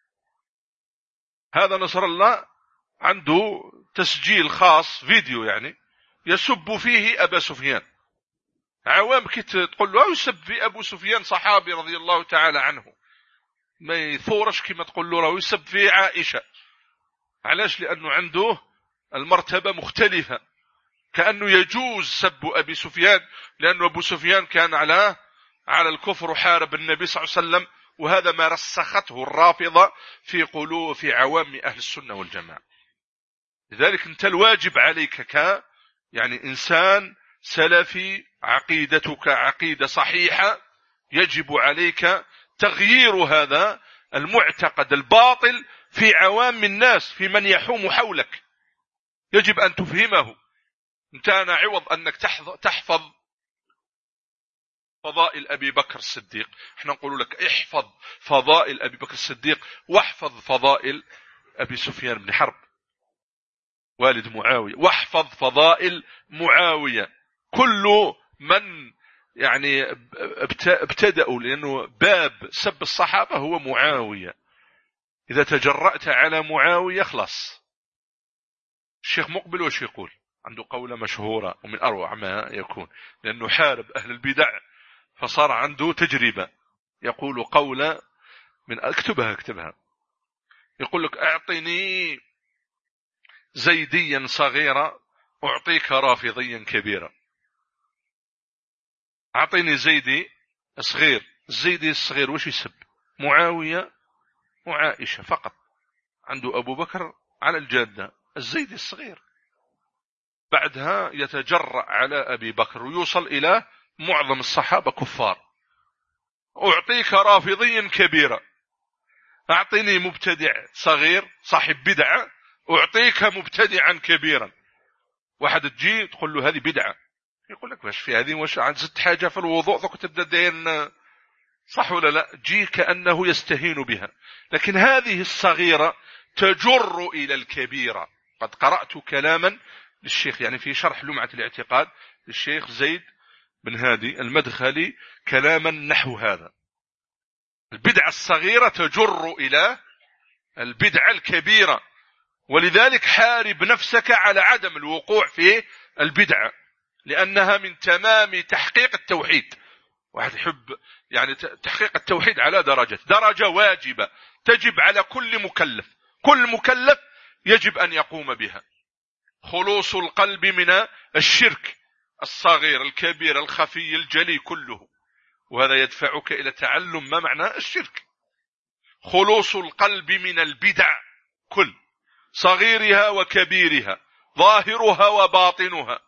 هذا نصر الله عنده تسجيل خاص فيديو يعني يسب فيه أبا سفيان. عوام كنت تقول له يسب في أبو سفيان صحابي رضي الله تعالى عنه، ما يثورش كما تقول له راه يسب في عائشة. علاش؟ لأنه عنده المرتبة مختلفة، كأنه يجوز سب أبي سفيان لأنه أبو سفيان كان على على الكفر وحارب النبي صلى الله عليه وسلم، وهذا ما رسخته الرافضة في قلوب في عوام أهل السنة والجماعة. لذلك أنت الواجب عليك ك يعني إنسان سلفي عقيدتك عقيدة صحيحة، يجب عليك تغيير هذا المعتقد الباطل في عوام الناس، في من يحوم حولك، يجب أن تفهمه. انت أنا عوض أنك تحفظ فضائل أبي بكر الصديق، احنا نقول لك احفظ فضائل أبي بكر الصديق واحفظ فضائل أبي سفيان بن حرب والد معاوية، واحفظ فضائل معاوية. كل من يعني ابتدأوا، لأنه باب سب الصحابة هو معاوية، إذا تجرأت على معاوية خلاص. الشيخ مقبل وش يقول؟ عنده قولة مشهورة ومن أروع ما يكون، لأنه حارب أهل البدع فصار عنده تجربة. يقول قولة من اكتبها اكتبها يقول لك اعطني زيديا صغيرا اعطيك رافضيا كبيرا. اعطيني زيدي صغير، الزيدي الصغير وش يسب؟ معاوية وعائشة فقط، عنده أبو بكر على الجادة، الزيدي الصغير بعدها يتجرأ على أبي بكر ويوصل إلى معظم الصحابة كفار. أعطيك رافضيا كبيرا، أعطيني مبتدع صغير صاحب بدعة أعطيك مبتدعا كبيرا. واحد تجي تقول له هذه بدعة، يقول لك واش في هذه؟ واش زدت حاجة في الوضوء ثم تبدأ دين، صح ولا لا؟ جي كأنه يستهين بها. لكن هذه الصغيرة تجر إلى الكبيرة. قد قرأت كلاما للشيخ يعني في شرح لمعة الاعتقاد للشيخ زيد بن هادي المدخلي كلاما نحو هذا، البدعة الصغيرة تجر إلى البدعة الكبيرة. ولذلك حارب نفسك على عدم الوقوع في البدعة، لأنها من تمام تحقيق التوحيد. واحد يحب يعني تحقيق التوحيد على درجة درجة واجبة تجب على كل مكلف، كل مكلف يجب أن يقوم بها. خلوص القلب من الشرك الصغير الكبير الخفي الجلي كله، وهذا يدفعك إلى تعلم ما معنى الشرك. خلوص القلب من البدع كل صغيرها وكبيرها ظاهرها وباطنها،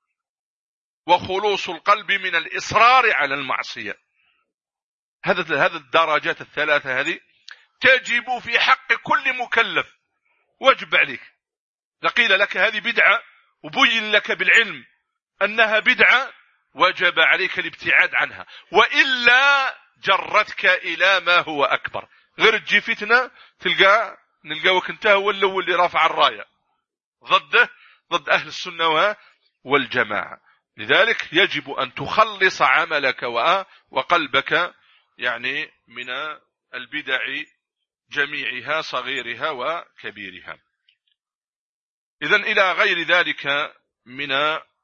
وخلوص القلب من الإصرار على المعصية. هذا هذا الدرجات الثلاثة هذه تجب في حق كل مكلف، واجب عليك. لقيل لك هذه بدعة وبين لك بالعلم أنها بدعة، وجب عليك الابتعاد عنها، وإلا جرتك إلى ما هو أكبر. غير تجي فتنة تلقى نلقاوك انت هو الأول اللي رافع الراية ضده، ضد أهل السنة والجماعة. لذلك يجب أن تخلص عملك وقلبك يعني من البدع جميعها صغيرها وكبيرها. إذن إلى غير ذلك من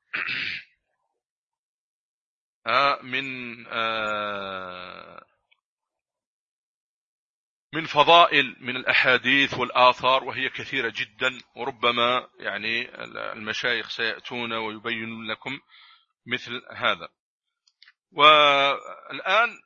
آه من آه من فضائل من الأحاديث والآثار، وهي كثيرة جدا، وربما يعني المشايخ سيأتون ويبين لكم مثل هذا. والآن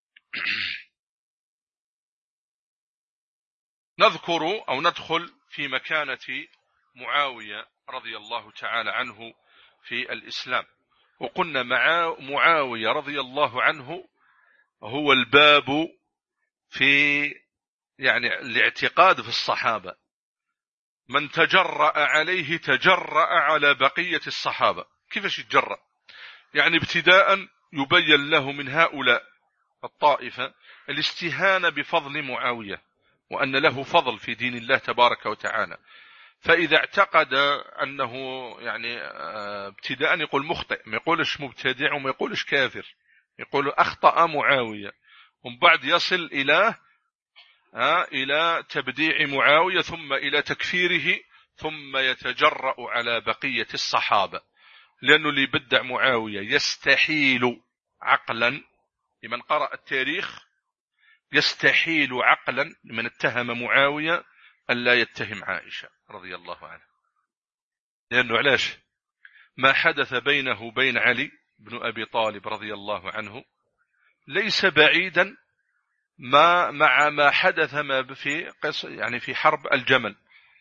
نذكر أو ندخل في مكانة معاوية رضي الله تعالى عنه في الإسلام. وقلنا مع معاوية رضي الله عنه هو الباب في يعني الاعتقاد في الصحابة، من تجرأ عليه تجرأ على بقية الصحابة. كيفاش يتجرأ؟ يعني ابتداء يبين له من هؤلاء الطائفة الاستهانة بفضل معاوية، وأن له فضل في دين الله تبارك وتعالى. فإذا اعتقد أنه يعني ابتداء يقول مخطئ، ما يقولش مبتدع وما يقولش كافر، يقول أخطأ معاوية، ومن بعد يصل إلى إلى تبديع معاوية ثم إلى تكفيره، ثم يتجرأ على بقية الصحابة. لأنه اللي بدع معاوية يستحيل عقلا لمن قرأ التاريخ، يستحيل عقلا لمن اتهم معاوية أن لا يتهم عائشة رضي الله عنها. لأنه علاش؟ ما حدث بينه وبين علي بن أبي طالب رضي الله عنه ليس بعيدا ما مع ما حدث ما في قص يعني في حرب الجمل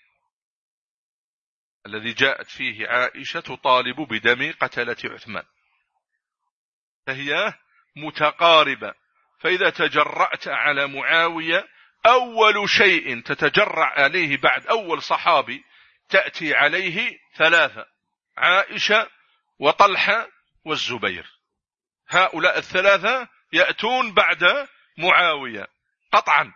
الذي جاءت فيه عائشة تطالب بدم قتلة عثمان، فهي متقاربة. فإذا تجرأت على معاوية أول شيء تتجرأ عليه بعد أول صحابي تأتي عليه ثلاثة: عائشة وطلحة والزبير. هؤلاء الثلاثة يأتون بعد معاوية قطعا.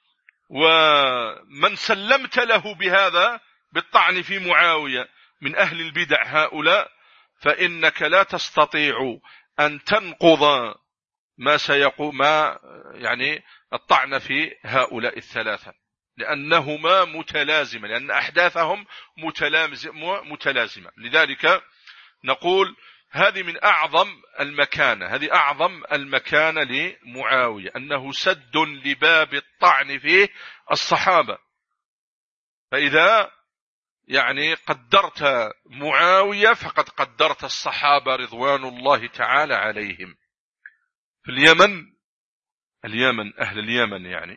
ومن سلمت له بهذا بالطعن في معاوية من أهل البدع هؤلاء، فإنك لا تستطيع أن تنقض ما سيقوم ما يعني الطعن في هؤلاء الثلاثة، لأنهما متلازمة، لأن أحداثهم متلازمة. لذلك نقول هذه من أعظم المكانة، هذه أعظم المكانة لمعاوية، أنه سد لباب الطعن في الصحابة. فإذا يعني قدرت معاوية فقد قدرت الصحابة رضوان الله تعالى عليهم. في اليمن اليمن أهل اليمن يعني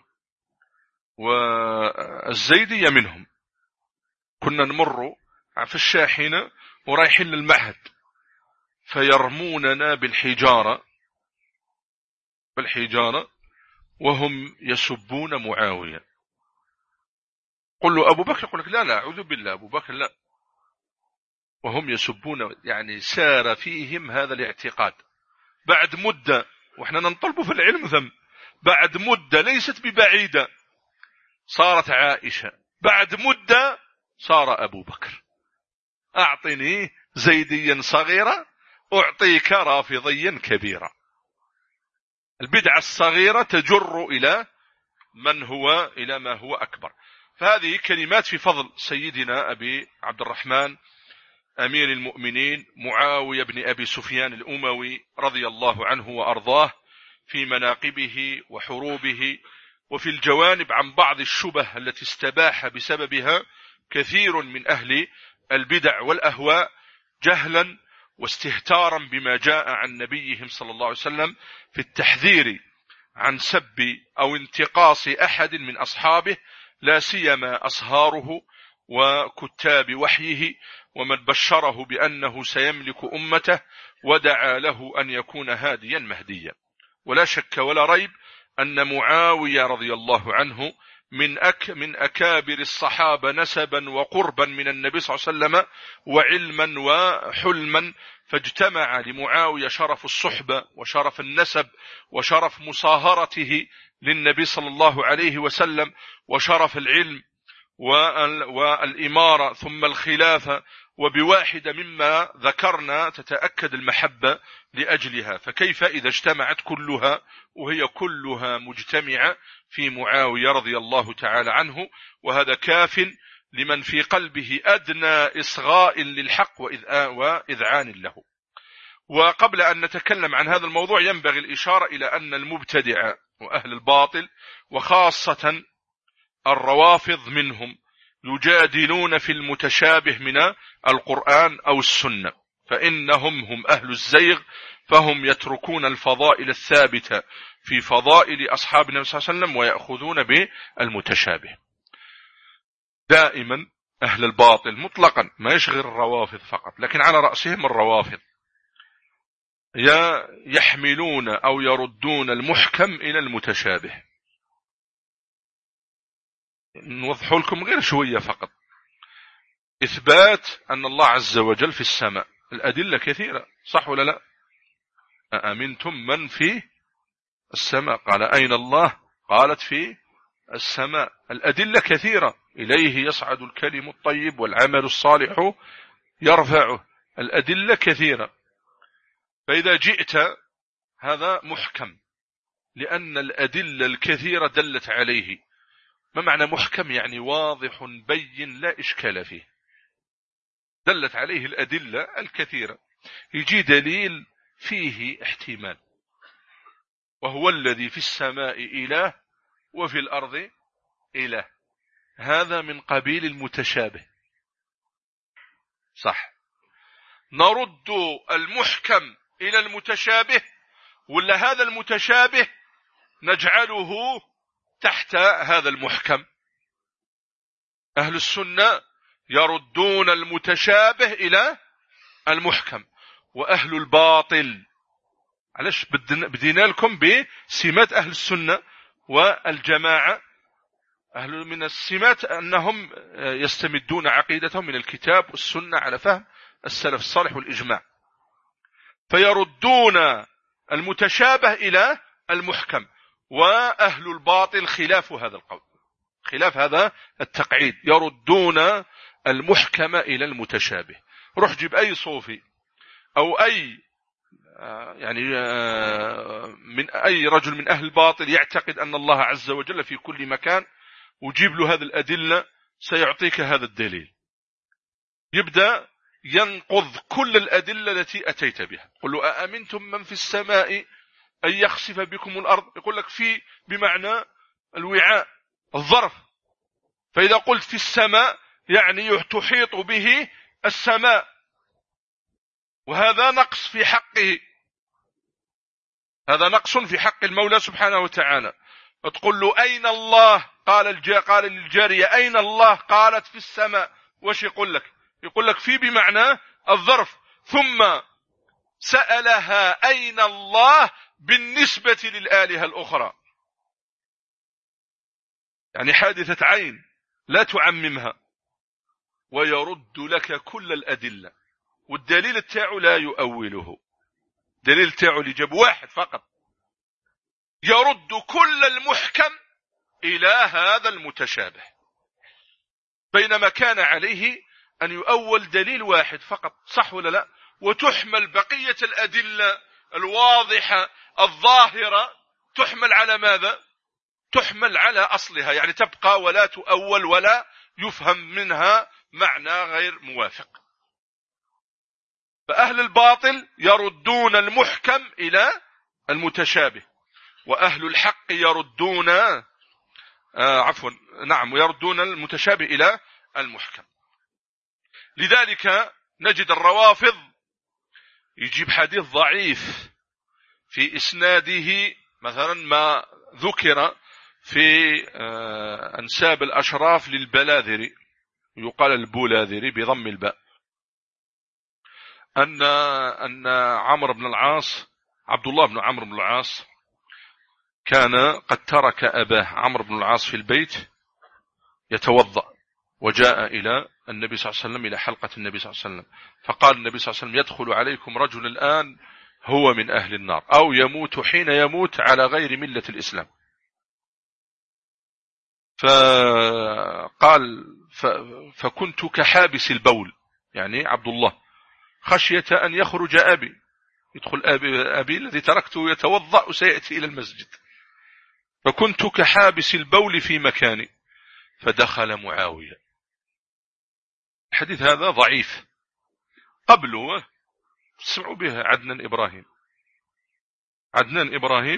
والزيدية منهم، كنا نمر في الشاحنة ورايحين للمعهد فيرموننا بالحجارة بالحجارة وهم يسبون معاوية. قل له أبو بكر، يقول لك لا لا أعوذ بالله أبو بكر لا، وهم يسبون. يعني سار فيهم هذا الاعتقاد. بعد مدة، وإحنا ننطلب في العلم ثم بعد مدة ليست ببعيدة صارت عائشة، بعد مدة صار أبو بكر. أعطني زيديا صغيرة أعطيك رافضيا كبيرا. البدعة الصغيرة تجر إلى من هو إلى ما هو أكبر. فهذه كلمات في فضل سيدنا أبي عبد الرحمن أمير المؤمنين معاوية بن أبي سفيان الأموي رضي الله عنه وأرضاه، في مناقبه وحروبه، وفي الجوانب عن بعض الشبه التي استباح بسببها كثير من أهل البدع والأهواء جهلا واستهتارا بما جاء عن نبيهم صلى الله عليه وسلم في التحذير عن سب أو انتقاص أحد من أصحابه، لا سيما أصهاره وكتاب وحيه، ومن بشره بأنه سيملك أمته ودعا له أن يكون هاديا مهديا. ولا شك ولا ريب أن معاوية رضي الله عنه من أك من أكابر الصحابة نسبا وقربا من النبي صلى الله عليه وسلم وعلما وحلما، فاجتمع لمعاوية شرف الصحبة وشرف النسب وشرف مصاهرته للنبي صلى الله عليه وسلم وشرف العلم والإمارة ثم الخلافة، وبواحدة مما ذكرنا تتأكد المحبة لأجلها، فكيف إذا اجتمعت كلها وهي كلها مجتمعة في معاوية رضي الله تعالى عنه، وهذا كاف لمن في قلبه أدنى إصغاء للحق وإذعان له. وقبل أن نتكلم عن هذا الموضوع ينبغي الإشارة إلى أن المبتدع وأهل الباطل وخاصة الروافض منهم يجادلون في المتشابه من القرآن أو السنة، فإنهم هم أهل الزيغ، فهم يتركون الفضائل الثابتة في فضائل أصحاب النبي صلى الله عليه وسلم ويأخذون بالمتشابه. دائما أهل الباطل مطلقا ما يشغل الروافض فقط، لكن على رأسهم الروافض يحملون أو يردون المحكم إلى المتشابه. نوضح لكم غير شوية فقط. إثبات أن الله عز وجل في السماء، الأدلة كثيرة، صح ولا لا؟ أأمنتم من في السماء، قال أين الله، قالت في السماء. الأدلة كثيرة، إليه يصعد الكلم الطيب والعمل الصالح يرفعه. الأدلة كثيرة، فإذا جئت هذا محكم لأن الأدلة الكثيرة دلت عليه. ما معنى محكم؟ يعني واضح بين لا إشكال فيه، دلت عليه الأدلة الكثيرة. يجي دليل فيه احتمال، وهو الذي في السماء إله وفي الأرض إله، هذا من قبيل المتشابه، صح؟ نرد المحكم إلى المتشابه، ولا هذا المتشابه نجعله تحت هذا المحكم؟ أهل السنة يردون المتشابه إلى المحكم، وأهل الباطل، علاش بدينا لكم بسمات أهل السنة والجماعة؟ أهل من السمات أنهم يستمدون عقيدتهم من الكتاب والسنة على فهم السلف الصالح والإجماع، فيردون المتشابه إلى المحكم، وأهل الباطل خلاف هذا القول، خلاف هذا التقعيد، يردون المحكم إلى المتشابه. روح جيب أي صوفي أو أي يعني من أي رجل من أهل الباطل يعتقد أن الله عز وجل في كل مكان، وجيب له هذه الأدلة سيعطيك هذا الدليل. يبدأ ينقض كل الأدلة التي أتيت بها. قل له أأمنتم من في السماء أن يخسف بكم الأرض، يقول لك في بمعنى الوعاء الظرف، فإذا قلت في السماء يعني تحيط به السماء، وهذا نقص في حقه، هذا نقص في حق المولى سبحانه وتعالى. تقول له أين الله، قال الجا قال للجارية أين الله، قالت في السماء، وش يقول لك؟ يقول لك في بمعنى الظرف، ثم سألها أين الله بالنسبة للآلهة الأخرى، يعني حادثة عين لا تعممها، ويرد لك كل الأدلة، والدليل تاعه لا يؤوله، دليل تاعه لجب واحد فقط، يرد كل المحكم إلى هذا المتشابه، بينما كان عليه أن يؤول دليل واحد فقط، صح ولا لا؟ وتحمل بقية الأدلة الواضحة الظاهرة، تحمل على ماذا؟ تحمل على أصلها، يعني تبقى ولا تؤول ولا يفهم منها معنى غير موافق. فأهل الباطل يردون المحكم إلى المتشابه، وأهل الحق يردون آه عفوا نعم يردون المتشابه إلى المحكم. لذلك نجد الروافض يجيب حديث ضعيف في إسناده، مثلا ما ذكر في آه أنساب الأشراف للبلاذري، يقال البولاذري بضم الباء، أن أن عمرو بن العاص، عبد الله بن عمرو بن العاص، كان قد ترك أباه عمرو بن العاص في البيت يتوضأ، وجاء إلى النبي صلى الله عليه وسلم، إلى حلقة النبي صلى الله عليه وسلم، فقال النبي صلى الله عليه وسلم: يدخل عليكم رجل الآن هو من أهل النار، أو يموت حين يموت على غير ملة الإسلام. فقال: فكنت كحابس البول، يعني عبد الله، خشية أن يخرج أبي، يدخل أبي, أبي الذي تركته يتوضأ وسيأتي إلى المسجد، فكنت كحابس البول في مكاني، فدخل معاوية. الحديث هذا ضعيف. قبله تسمعوا بها عدنان إبراهيم. عدنان إبراهيم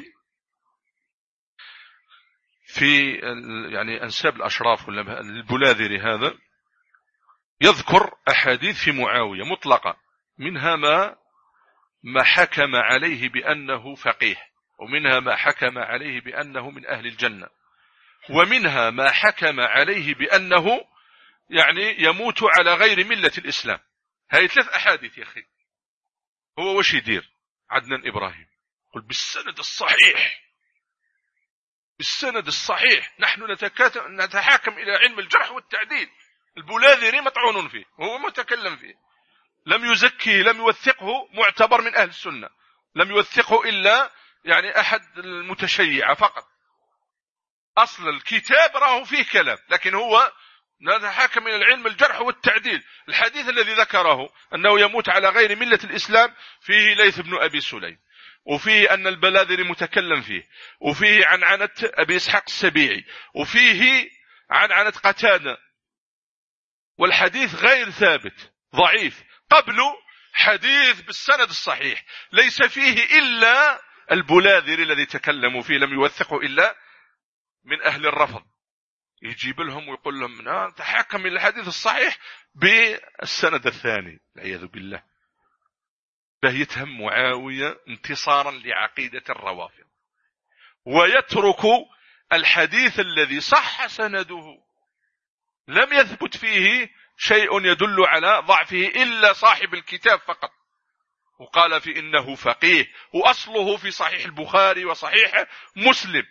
في يعني أنساب الأشراف ولا البلاذري هذا يذكر أحاديث في معاوية مطلقة، منها ما ما حكم عليه بأنه فقيه، ومنها ما حكم عليه بأنه من أهل الجنة، ومنها ما حكم عليه بأنه يعني يموت على غير ملة الإسلام. هاي ثلاث أحاديث يا أخي. هو وش يدير عدنان إبراهيم؟ قل بالسند الصحيح، بالسند الصحيح نحن نتحاكم إلى علم الجرح والتعديل. البلاذري مطعون فيه، هو متكلم فيه، لم يزكيه، لم يوثقه، معتبر من أهل السنة، لم يوثقه إلا يعني أحد المتشيعة فقط. أصل الكتاب راه فيه كلام، لكن هو نتحاكم إلى العلم الجرح والتعديل. الحديث الذي ذكره أنه يموت على غير ملة الإسلام فيه ليث بن أبي سليم، وفيه أن البلاذري متكلم فيه، وفيه عنعنة أبي إسحاق السبيعي، وفيه عنعنة قتادة، والحديث غير ثابت، ضعيف. قبله حديث بالسند الصحيح ليس فيه إلا البلاذري الذي تكلموا فيه، لم يوثقه إلا من أهل الرفض، يجيب لهم ويقول لهم تحكم إلى الحديث الصحيح بالسند الثاني، العياذ بالله. فيتهم معاوية انتصارا لعقيدة الروافض، ويترك الحديث الذي صح سنده، لم يثبت فيه شيء يدل على ضعفه إلا صاحب الكتاب فقط، وقال في إنه فقيه، وأصله في صحيح البخاري وصحيح مسلم.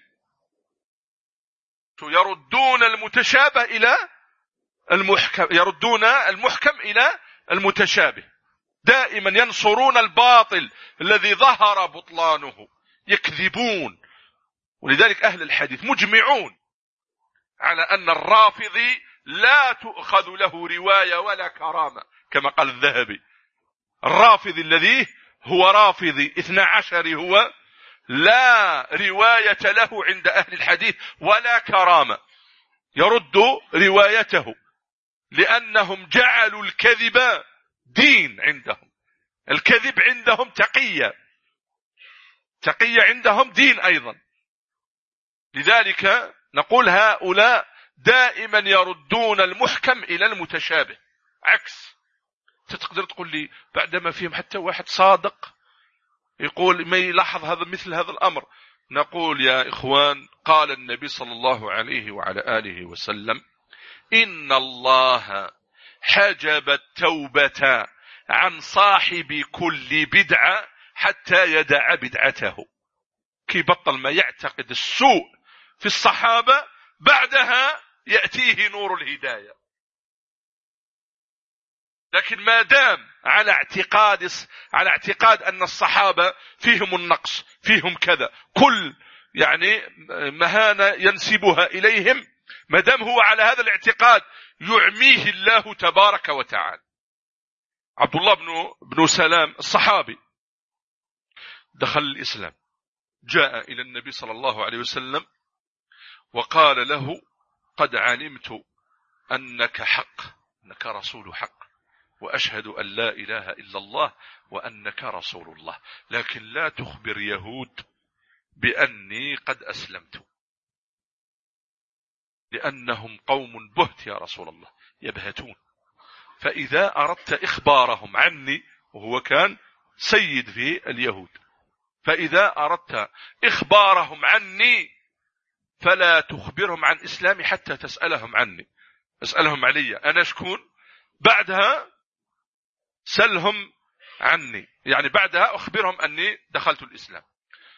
يردون المتشابه إلى المحكم، يردون المحكم إلى المتشابه، دائما ينصرون الباطل الذي ظهر بطلانه، يكذبون. ولذلك أهل الحديث مجمعون على أن الرافضي لا تؤخذ له رواية ولا كرامة، كما قال الذهبي: الرافضي الذي هو رافضي اثنى عشر هو لا رواية له عند أهل الحديث ولا كرامة، يرد روايته، لأنهم جعلوا الكذب دين عندهم، الكذب عندهم تقية، تقية عندهم دين أيضا. لذلك نقول هؤلاء دائما يردون المحكم إلى المتشابه، عكس. تقدر تقول لي بعدما فيهم حتى واحد صادق يقول ما يلاحظ هذا مثل هذا الأمر، نقول يا إخوان قال النبي صلى الله عليه وعلى آله وسلم: إن الله حجب التوبة عن صاحب كل بدعة حتى يدع بدعته. كي بطل ما يعتقد السوء في الصحابة بعدها يأتيه نور الهداية. لكن ما دام على اعتقاد على اعتقاد أن الصحابة فيهم النقص، فيهم كذا، كل يعني مهانة ينسبها إليهم، ما دام هو على هذا الاعتقاد يعميه الله تبارك وتعالى. عبد الله بن بن سلام الصحابي دخل الإسلام، جاء إلى النبي صلى الله عليه وسلم وقال له: قد علمت أنك حق، أنك رسول حق، وأشهد أن لا إله إلا الله وأنك رسول الله، لكن لا تخبر يهود بأني قد أسلمت، لأنهم قوم بهت يا رسول الله، يبهتون. فإذا أردت إخبارهم عني، وهو كان سيد في اليهود، فإذا أردت إخبارهم عني فلا تخبرهم عن إسلامي حتى تسألهم عني، اسألهم علي أنا شكون، بعدها سلهم عني، يعني بعدها أخبرهم أني دخلت الإسلام.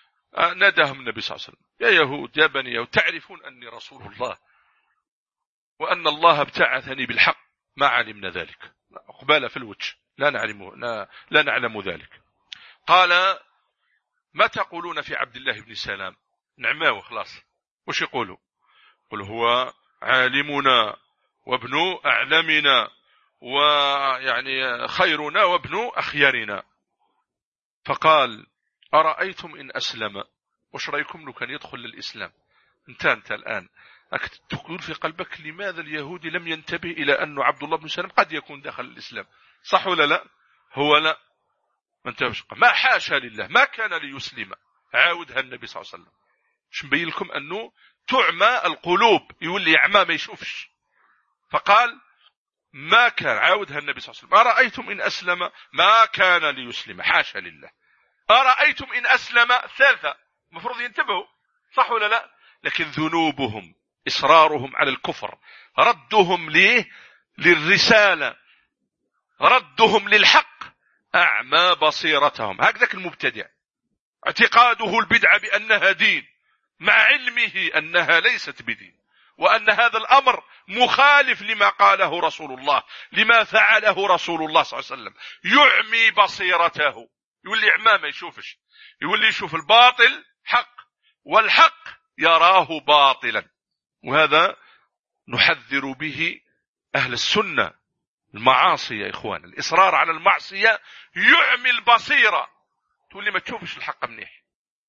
ناداهم النبي صلى الله عليه وسلم: يا يهود، يا بني يهود، تعرفون أني رسول الله، وأن الله ابتعثني بالحق ما علمنا ذلك. أقبال في الوجه لا نعلم, لا نعلم ذلك. قال ما تقولون في عبد الله بن سلام؟ نعماه خلاص. وش يقولوا؟ قل هو عالمنا وابن أعلمنا ويعني خيرنا وابن أخيارنا. فقال أرأيتم إن أسلم؟ وش رأيكم لو كان يدخل للإسلام؟ انت انت الآن تقول في قلبك لماذا اليهودي لم ينتبه إلى أن عبد الله بن سلام قد يكون دخل الإسلام؟ صح ولا لا؟ هو لا ما انتبهش. ما حاشا لله ما كان ليسلم. عاودها النبي صلى الله عليه وسلم. مش مبين لكم أنه تعمى القلوب يولي أعمى ما يشوفش. فقال ما كان. عاودها النبي صلى الله عليه وسلم. أرأيتم إن أسلم؟ ما كان ليسلم حاشا لله. أرأيتم إن أسلم؟ ثالثة مفروض ينتبهوا صح ولا لا؟ لكن ذنوبهم إصرارهم على الكفر ردهم ليه للرسالة ردهم للحق أعمى بصيرتهم. هكذاك المبتدع اعتقاده البدعة بأنها دين مع علمه أنها ليست بدين وأن هذا الأمر مخالف لما قاله رسول الله لما فعله رسول الله صلى الله عليه وسلم. يعمي بصيرته يولي أعمى ما يشوفش يولي يشوف الباطل حق والحق يراه باطلا. وهذا نحذر به أهل السنة. المعاصي يا إخوان الإصرار على المعصية يعمي البصيرة تقول ما تشوفش الحق منيح.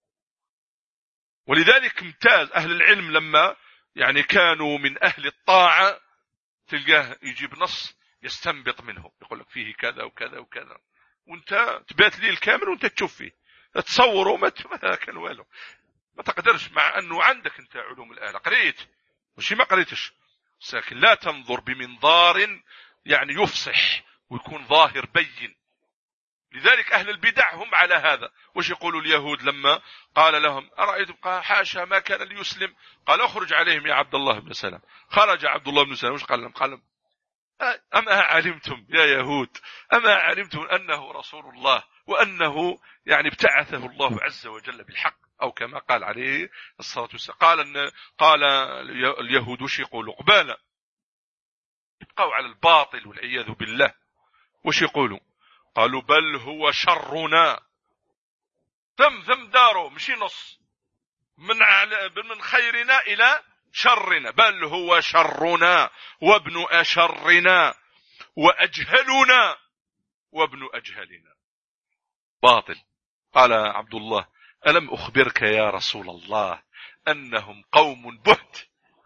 ولذلك امتاز أهل العلم لما يعني كانوا من أهل الطاعة تلقاه يجيب نص يستنبط منه يقول لك فيه كذا وكذا وكذا وانت تبات لي الكامل وانت تشوف فيه تصوره ما كان والو ما تقدرش مع أنه عندك انت علوم الآلة قريت مش ما قريتش لكن لا تنظر بمنظار يعني يفصح ويكون ظاهر بين. لذلك أهل البدع هم على هذا. وش يقولوا اليهود لما قال لهم أرأيتم؟ قال حاشا ما كان ليسلم. قال اخرج عليهم يا عبد الله بن سلام. خرج عبد الله بن سلام. وش قال لهم؟ قال لهم أما علمتم يا يهود أما علمتم أنه رسول الله وأنه يعني ابتعثه الله عز وجل بالحق أو كما قال عليه الصلاة والسلام. قال أن قال اليهود وش يقولوا قبالة يبقوا على الباطل والعياذ بالله. وش يقولوا؟ قالوا بل هو شرنا. ثم ثم داروا مشي نص من من خيرنا إلى شرنا. بل هو شرنا وابن أشرنا وأجهلنا وابن أجهلنا. باطل. قال عبد الله ألم أخبرك يا رسول الله أنهم قوم بهت؟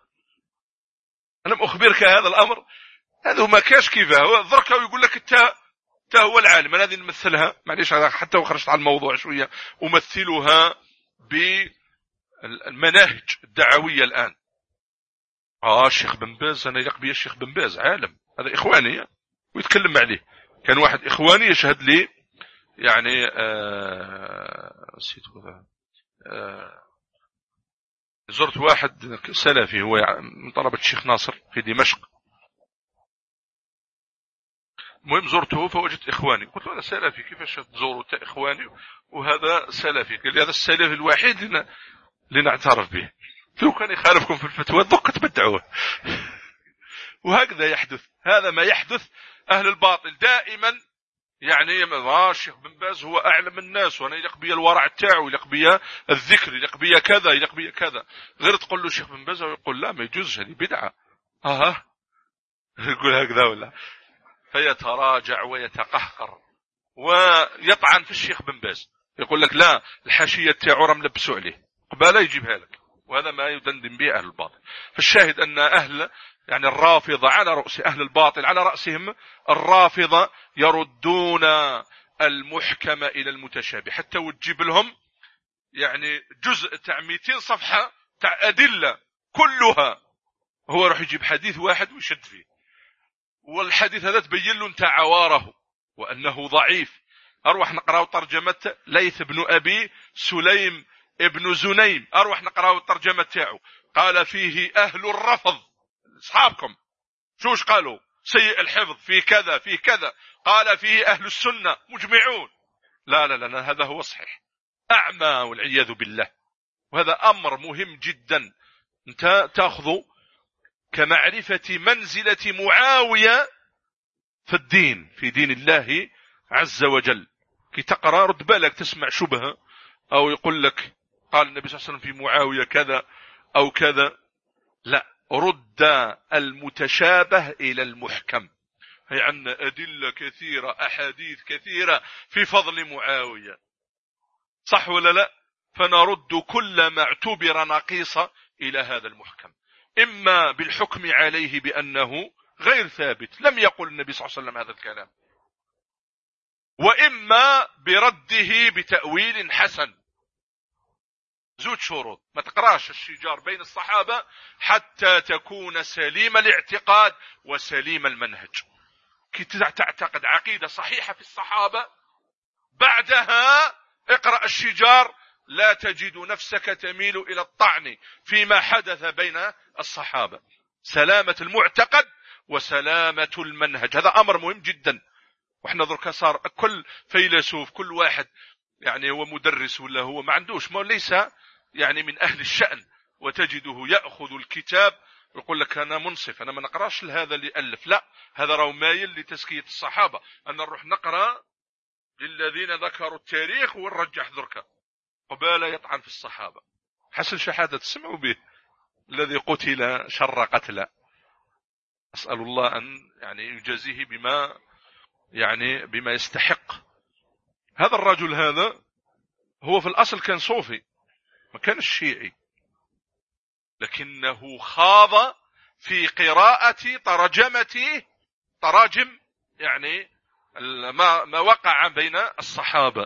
ألم أخبرك هذا الأمر؟ هذا ما كاش كيفاه هو ذركه ويقول لك انت هو العالم. أنا هذه نمثلها معليش حتى وخرجت على الموضوع شوية أمثلها بالمناهج الدعوية الآن. آه الشيخ بن باز أنا يقبي الشيخ بن باز عالم هذا إخواني ويتكلم عليه. كان واحد إخواني يشهد لي يعني آه آه زرت واحد سلفي هو من طلبة الشيخ ناصر في دمشق. المهم زرته فوجدت إخواني. قلت له أنا سلفي كيفاش تزوروا تا إخواني وهذا سلفي؟ قال لي هذا السلف الوحيد اللي لنعترف به. لو كان يخالفكم في الفتوى ذوق تبدعوه. وهكذا يحدث. هذا ما يحدث. أهل الباطل دائما يعني ما الشيخ بن باز هو أعلم الناس وأنا يلق بي الورع تاعو يلق بي الذكر يلق بي كذا يلق بي كذا. غير تقول له الشيخ بن باز ويقول لا ما يجوزش هذه بدعة. آه يقول هكذا ولا فيتراجع ويتقهقر ويطعن في الشيخ بن باز. يقول لك لا الحاشية تاعو راه ملبسوا عليه قبالة يجيبها لك. وهذا ما يدندن به أهل الباطل. فالشاهد أن أهل يعني الرافضة على رأس أهل الباطل على رأسهم الرافضة يردون المحكم إلى المتشابه حتى وتجيب لهم يعني جزء تاع مئتين صفحة تاع أدلة كلها هو راح يجيب حديث واحد ويشد فيه والحديث هذا تبين له انت عواره وأنه ضعيف. أروح نقرأ ترجمة ليث بن أبي سليم ابن زنيم. أروح نقرأ الترجمة تاعه قال فيه أهل الرفض. أصحابكم شوش قالوا؟ سيء الحفظ في كذا في كذا. قال فيه أهل السنة مجمعون. لا لا لا هذا هو صحيح. أعمى والعياذ بالله. وهذا أمر مهم جدا. انت تأخذ كمعرفة منزلة معاوية في الدين، في دين الله عز وجل. كي تقرأ رد بالك تسمع شبهة أو يقول لك قال النبي صلى الله عليه وسلم في معاوية كذا أو كذا، لا، رد المتشابه إلى المحكم. هي عندنا أدلة كثيرة، أحاديث كثيرة في فضل معاوية، صح ولا لا؟ فنرد كل ما اعتبر نقيصة إلى هذا المحكم، إما بالحكم عليه بأنه غير ثابت، لم يقل النبي صلى الله عليه وسلم هذا الكلام، وإما برده بتأويل حسن. زود شروط، ما تقراش الشجار بين الصحابة حتى تكون سليم الاعتقاد وسليم المنهج. كي تعتقد عقيدة صحيحة في الصحابة بعدها اقرأ الشجار، لا تجد نفسك تميل إلى الطعن فيما حدث بين الصحابة. سلامة المعتقد وسلامة المنهج، هذا أمر مهم جدا. وإحنا ذرك صار كل فيلسوف، كل واحد يعني هو مدرس ولا هو ما عندوش، ما ليس يعني من أهل الشأن، وتجده يأخذ الكتاب يقول لك أنا منصف، أنا ما نقراش لهذا اللي ألف، لا، هذا راه مايل لتزكية الصحابة، أن نروح نقرأ للذين ذكروا التاريخ ونرجح ذرك قبالة يطعن في الصحابة. حسن شحادة تسمعوا به، الذي قتل شر قتل، أسأل الله أن يعني يجازيه بما يعني بما يستحق. هذا الرجل هذا هو في الأصل كان صوفي، ما كان الشيعي، لكنه خاض في قراءة ترجمة تراجم يعني ما, ما وقع بين الصحابة.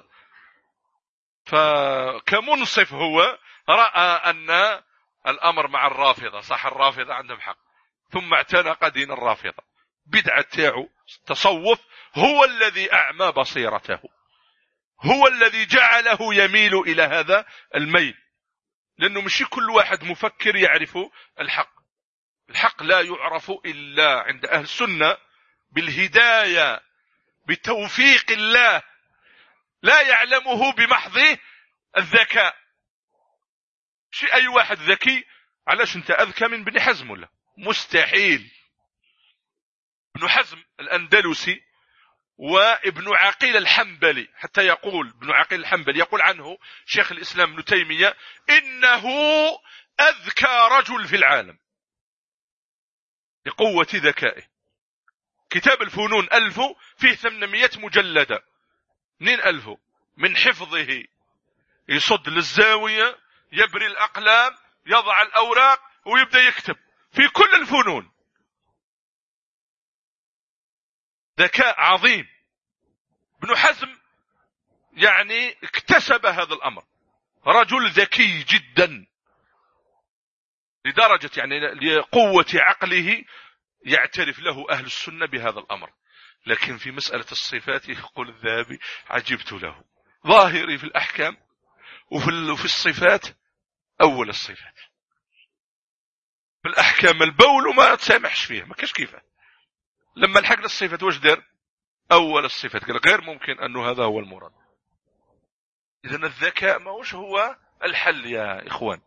فكمنصف هو رأى أن الأمر مع الرافضة، صح، الرافضة عندهم حق، ثم اعتنق دين الرافضة. بدعة تاعو تصوف هو الذي أعمى بصيرته، هو الذي جعله يميل إلى هذا الميل، لأنه مش كل واحد مفكر يعرف الحق. الحق لا يعرف إلا عند أهل السنة بالهداية، بتوفيق الله، لا يعلمه بمحض الذكاء. شيء أي واحد ذكي، علاش أنت أذكى من ابن حزم؟ ولا مستحيل. ابن حزم الأندلسي وابن عقيل الحنبلي، حتى يقول ابن عقيل الحنبلي يقول عنه شيخ الإسلام ابن تيمية إنه أذكى رجل في العالم لقوة ذكائه. كتاب الفنون ألفه فيه ثمانمائة مجلدة، منين ألفه؟ من حفظه، يصد للزاوية، يبري الأقلام، يضع الأوراق ويبدأ يكتب في كل الفنون. ذكاء عظيم. ابن حزم يعني اكتسب هذا الأمر، رجل ذكي جدا لدرجة يعني لقوة عقله يعترف له أهل السنة بهذا الأمر. لكن في مسألة الصفات يقول الذهبي عجبت له، ظاهري في الأحكام وفي الصفات أول الصفات، في الأحكام البول وما تسامحش فيه، ما كاش كيفه. لما الحق للصفات واش دار؟ أول الصفات، قال غير ممكن أنه هذا هو المراد. إذن الذكاء ما هوش هو الحل يا إخوان.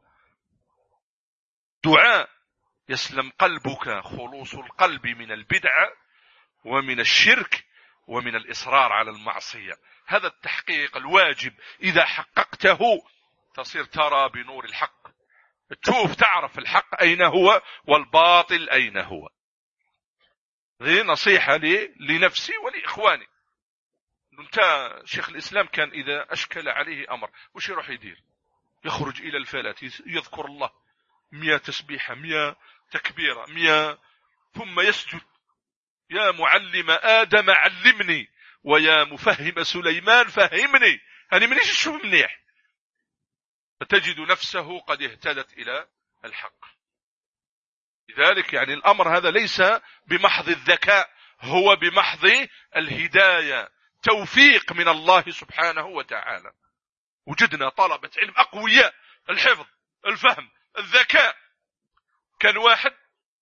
دعاء يسلم قلبك، خلوص القلب من البدعة ومن الشرك ومن الإصرار على المعصية، هذا التحقيق الواجب. إذا حققته تصير ترى بنور الحق، تشوف تعرف الحق أين هو والباطل أين هو. هذه نصيحة لي لنفسي ولإخواني. انت شيخ الإسلام كان إذا أشكل عليه أمر وش يروح يدير؟ يخرج إلى الفلاة يذكر الله مئة تسبيحة، مئة تكبيرة، مئة، ثم يسجد: يا معلم آدم علمني، ويا مفهم سليمان فهمني. هذه منيش تشوف منيح، فتجد نفسه قد اهتدت إلى الحق. لذلك يعني الأمر هذا ليس بمحض الذكاء، هو بمحض الهداية، توفيق من الله سبحانه وتعالى. وجدنا طلبة علم أقوياء، الحفظ، الفهم، الذكاء. كان واحد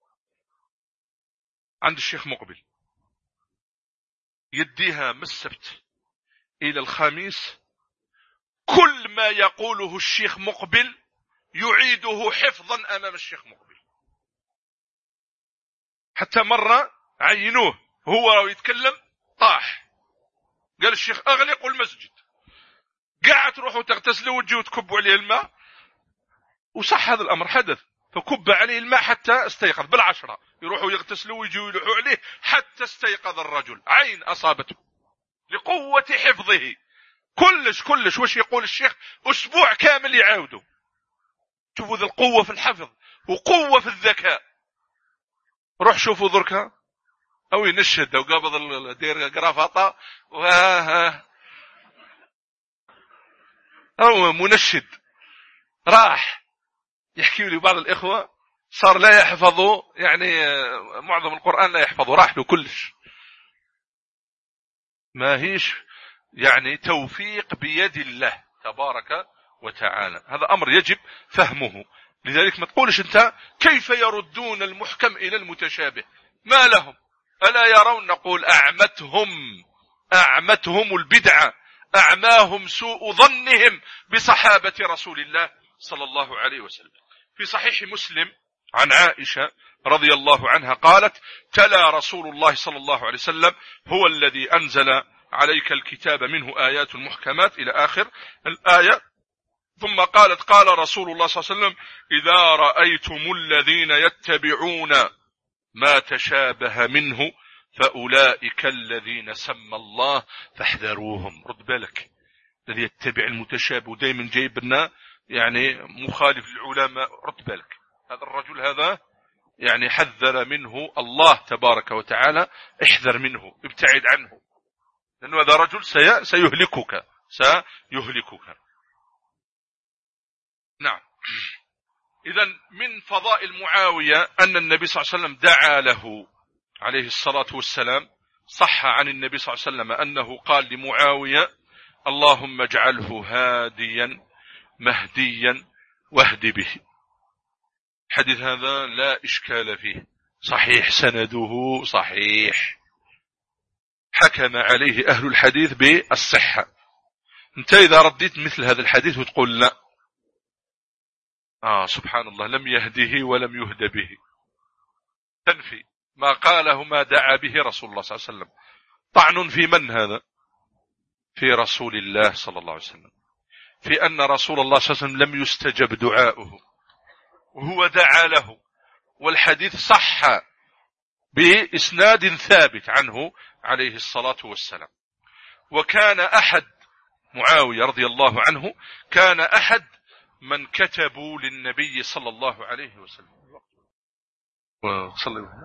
عند الشيخ مقبل يديها من السبت إلى الخميس، كل ما يقوله الشيخ مقبل يعيده حفظا أمام الشيخ مقبل. حتى مرة عينوه هو يتكلم طاح، قال الشيخ أغلقوا المسجد، قاعد تروحوا تغتسلوا وتجوا تكبوا عليه الماء، وصح هذا الأمر حدث، فكب عليه الماء حتى استيقظ بالعشرة، يروحوا يغتسلوا ويجوا يلوحوا عليه حتى استيقظ الرجل، عين أصابته لقوة حفظه. كلش كلش وش يقول الشيخ؟ أسبوع كامل يعاودوا. شوفوا ذي القوة في الحفظ وقوة في الذكاء. روح شوفوا ذركها أو ينشد أو قابض الدير قرافطة وها أو منشد، راح يحكي لي بعض الإخوة صار لا يحفظوا، يعني معظم القرآن لا يحفظوا، راح له كلش. ما هيش يعني توفيق بيد الله تبارك وتعالى، هذا أمر يجب فهمه. لذلك ما تقولش أنت كيف يردون المحكم إلى المتشابه، ما لهم ألا يرون؟ نقول أعمتهم أعمتهم البدعة، أعماهم سوء ظنهم بصحابة رسول الله صلى الله عليه وسلم. في صحيح مسلم عن عائشة رضي الله عنها قالت: تلا رسول الله صلى الله عليه وسلم: هو الذي أنزل عليك الكتاب منه آيات محكمات إلى آخر الآية. ثم قالت: قال رسول الله صلى الله عليه وسلم: إذا رأيتم الذين يتبعون ما تشابه منه فأولئك الذين سمى الله فاحذروهم. رد بالك، الذي يتبع المتشابه دائما جايبنا يعني مخالف للعلماء، رد بالك، هذا الرجل هذا يعني حذر منه الله تبارك وتعالى، احذر منه، ابتعد عنه، لأنه هذا رجل سي... سيهلكك سيهلكك. نعم. إذن من فضائل معاوية أن النبي صلى الله عليه وسلم دعا له عليه الصلاة والسلام. صح عن النبي صلى الله عليه وسلم أنه قال لمعاوية: اللهم اجعله هاديا مهديا واهد به. حديث هذا لا إشكال فيه، صحيح سنده صحيح، حكم عليه أهل الحديث بالصحة. انت إذا رديت مثل هذا الحديث وتقول لا، آه سبحان الله، لم يهده ولم يهد به، تنفي ما قاله ما دعا به رسول الله صلى الله عليه وسلم. طعن في من هذا؟ في رسول الله صلى الله عليه وسلم، في أن رسول الله صلى الله عليه وسلم لم يستجب دعاؤه وهو دعا له، والحديث صح بإسناد ثابت عنه عليه الصلاة والسلام. وكان أحد معاوية رضي الله عنه كان أحد من كتبوا للنبي صلى الله عليه وسلم. وصلي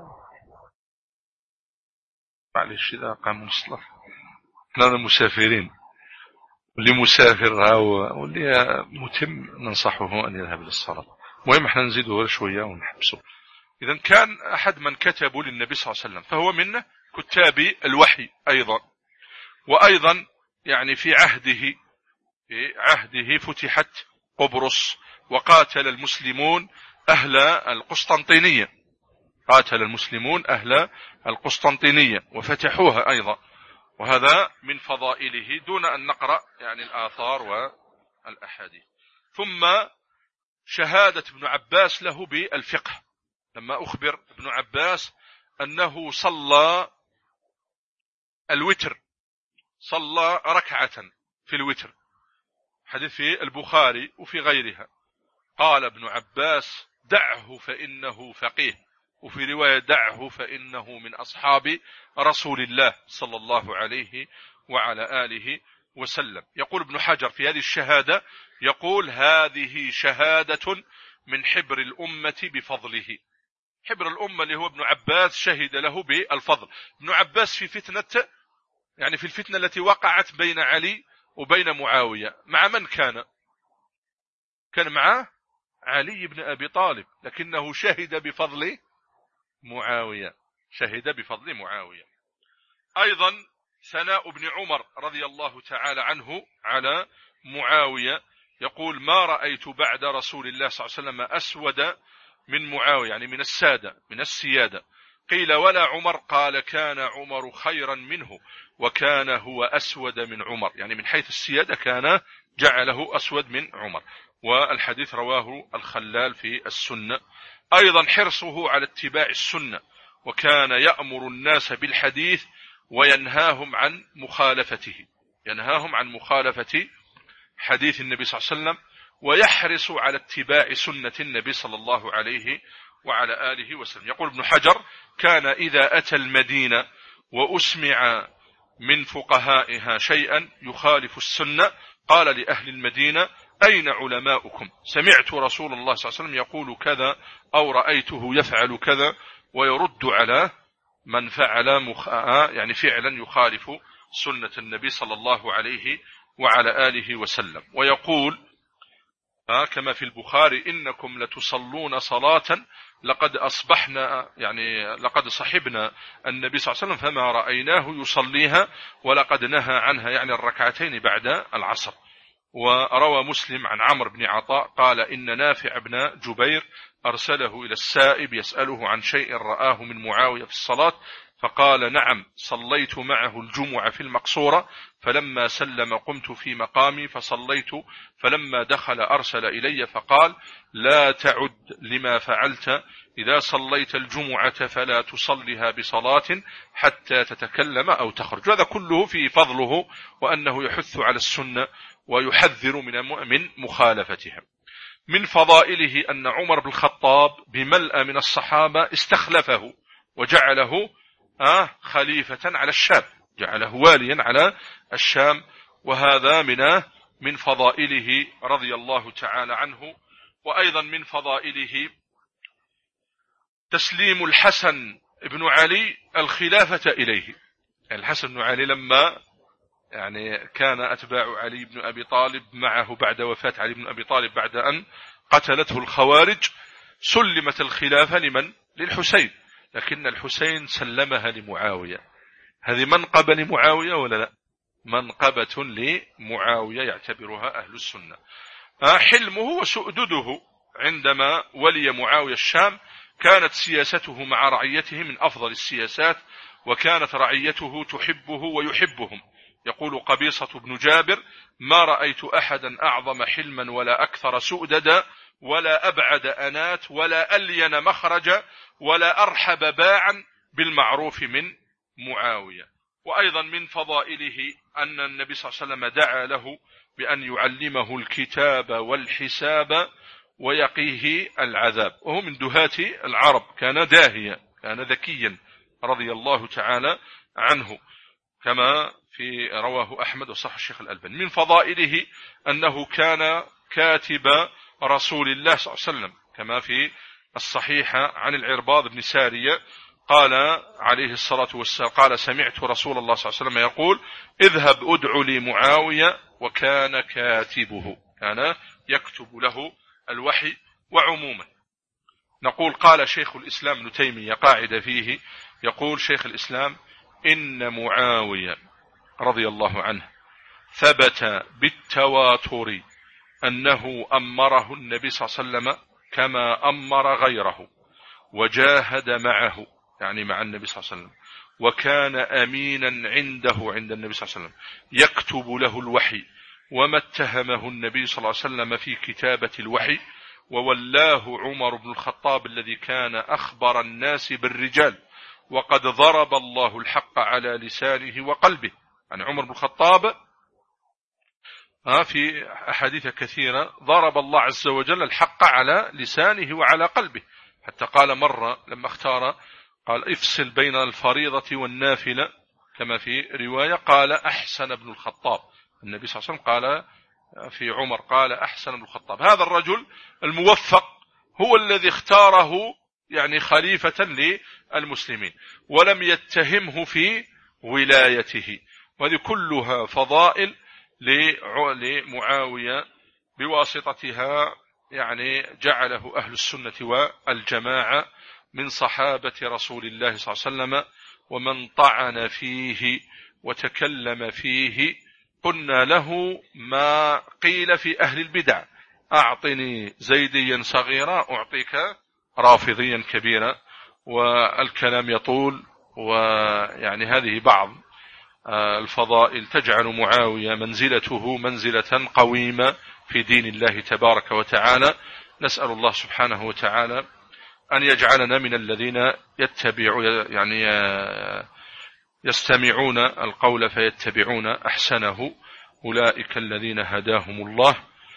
معلش إذا قام الصلاة، نحن مسافرين، واللي مسافر واللي متم ننصحه أن يذهب للصلاة. مهم احنا نزيده شوية ونحبسه. إذن كان أحد من كتبوا للنبي صلى الله عليه وسلم، فهو من كتاب الوحي أيضا. وأيضا يعني في عهده في عهده فتحت قبرص، وقاتل المسلمون أهل القسطنطينية، قاتل المسلمون أهل القسطنطينية وفتحوها أيضا، وهذا من فضائله دون أن نقرأ يعني الآثار والأحاديث. ثم شهادة ابن عباس له بالفقه، لما أخبر ابن عباس أنه صلى الوتر، صلى ركعة في الوتر، حديث في البخاري وفي غيرها، قال ابن عباس: دعه فإنه فقيه، وفي رواية: دعه فإنه من أصحاب رسول الله صلى الله عليه وعلى آله وسلم. يقول ابن حجر في هذه الشهادة، يقول: هذه شهادة من حبر الأمة بفضله. حبر الأمة اللي هو ابن عباس شهد له بالفضل. ابن عباس في فتنة يعني في الفتنة التي وقعت بين علي وبين معاوية، مع من كان؟ كان مع علي بن أبي طالب، لكنه شهد بفضل معاوية، شهد بفضل معاوية. أيضا ثناء بن عمر رضي الله تعالى عنه على معاوية، يقول: ما رأيت بعد رسول الله صلى الله عليه وسلم أسود من معاوية، يعني من السادة من السيادة. قيل: ولا عمر؟ قال: كان عمر خيرا منه، وكان هو أسود من عمر، يعني من حيث السيادة كان جعله أسود من عمر. والحديث رواه الخلال في السنة. أيضا حرصه على اتباع السنة وكان يأمر الناس بالحديث وينهاهم عن مخالفته، ينهاهم عن مخالفة حديث النبي صلى الله عليه وسلم، ويحرص على اتباع سنة النبي صلى الله عليه وعلى آله وسلم. يقول ابن حجر: كان إذا أتى المدينة وأسمع من فقهائها شيئا يخالف السنة قال لأهل المدينة: أين علماؤكم؟ سمعت رسول الله صلى الله عليه وسلم يقول كذا، أو رأيته يفعل كذا، ويرد على من فعل مخ... يعني فعلا يخالف سنة النبي صلى الله عليه وعلى آله وسلم. ويقول كما في البخاري: إنكم لتصلون صلاة لقد أصبحنا، يعني لقد صحبنا النبي صلى الله عليه وسلم فما رأيناه يصليها، ولقد نهى عنها، يعني الركعتين بعد العصر. وروى مسلم عن عمرو بن عطاء قال: إن نافع بن جبير أرسله إلى السائب يسأله عن شيء رآه من معاوية في الصلاة، فقال: نعم صليت معه الجمعة في المقصورة، فلما سلم قمت في مقامي فصليت، فلما دخل أرسل إلي فقال: لا تعد لما فعلت، إذا صليت الجمعة فلا تصلها بصلاة حتى تتكلم أو تخرج. هذا كله في فضله، وأنه يحث على السنة ويحذر من مخالفتها. من فضائله أن عمر بن الخطاب بملأ من الصحابة استخلفه وجعله آه خليفة على الشام، جعله واليا على الشام، وهذا من من فضائله رضي الله تعالى عنه. وأيضا من فضائله تسليم الحسن بن علي الخلافة إليه. الحسن بن علي لما يعني كان أتباع علي بن أبي طالب معه بعد وفاة علي بن أبي طالب بعد أن قتلته الخوارج، سلمت الخلافة لمن؟ للحسين، لكن الحسين سلمها لمعاوية. هذه منقبة لمعاوية ولا لا؟ منقبة لمعاوية يعتبرها أهل السنة. حلمه وسؤدده عندما ولي معاوية الشام كانت سياسته مع رعيته من أفضل السياسات، وكانت رعيته تحبه ويحبهم. يقول قبيصة بن جابر: ما رأيت أحدا أعظم حلما ولا أكثر سؤددا ولا أبعد أنات ولا ألين مخرجا ولا أرحب باعا بالمعروف من معاوية. وأيضا من فضائله أن النبي صلى الله عليه وسلم دعا له بأن يعلمه الكتاب والحساب ويقيه العذاب، وهو من دهاة العرب، كان داهيا، كان ذكيا رضي الله تعالى عنه، كما في رواه أحمد وصح الشيخ الألباني. من فضائله أنه كان كاتب رسول الله صلى الله عليه وسلم، كما في الصحيحة عن العرباض بن سارية قال عليه الصلاة والسلام: قال: سمعت رسول الله صلى الله عليه وسلم يقول: اذهب ادع لي معاوية، وكان كاتبه، كان يكتب له الوحي. وعموما نقول قال شيخ الإسلام ابن تيمية قاعدة فيه، يقول شيخ الإسلام: إن معاوية رضي الله عنه ثبت بالتواتر أنه أمره النبي صلى الله عليه وسلم كما أمر غيره، وجاهد معه، يعني مع النبي صلى الله عليه وسلم، وكان أمينا عنده عند النبي صلى الله عليه وسلم يكتب له الوحي، وما اتهمه النبي صلى الله عليه وسلم في كتابة الوحي، وولاه عمر بن الخطاب الذي كان أخبر الناس بالرجال، وقد ضرب الله الحق على لسانه وقلبه. عن عمر بن الخطاب في أحاديث كثيرة ضرب الله عز وجل الحق على لسانه وعلى قلبه، حتى قال مرة لما اختار قال: افصل بين الفريضة والنافلة، كما في رواية قال: أحسن ابن الخطاب. النبي صلى الله عليه وسلم قال في عمر قال: أحسن ابن الخطاب. هذا الرجل الموفق هو الذي اختاره يعني خليفة للمسلمين، ولم يتهمه في ولايته. وهذه كلها فضائل لمعاوية بواسطتها يعني جعله أهل السنة والجماعة من صحابة رسول الله صلى الله عليه وسلم. ومن طعن فيه وتكلم فيه قلنا له ما قيل في أهل البدع: أعطني زيديا صغيرا أعطيك رافضيا كبيرا. والكلام يطول، ويعني هذه بعض الفضائل تجعل معاوية منزلته منزلة قويمة في دين الله تبارك وتعالى. نسأل الله سبحانه وتعالى أن يجعلنا من الذين يتبعوا يعني يستمعون القول فيتبعون أحسنه، أولئك الذين هداهم الله.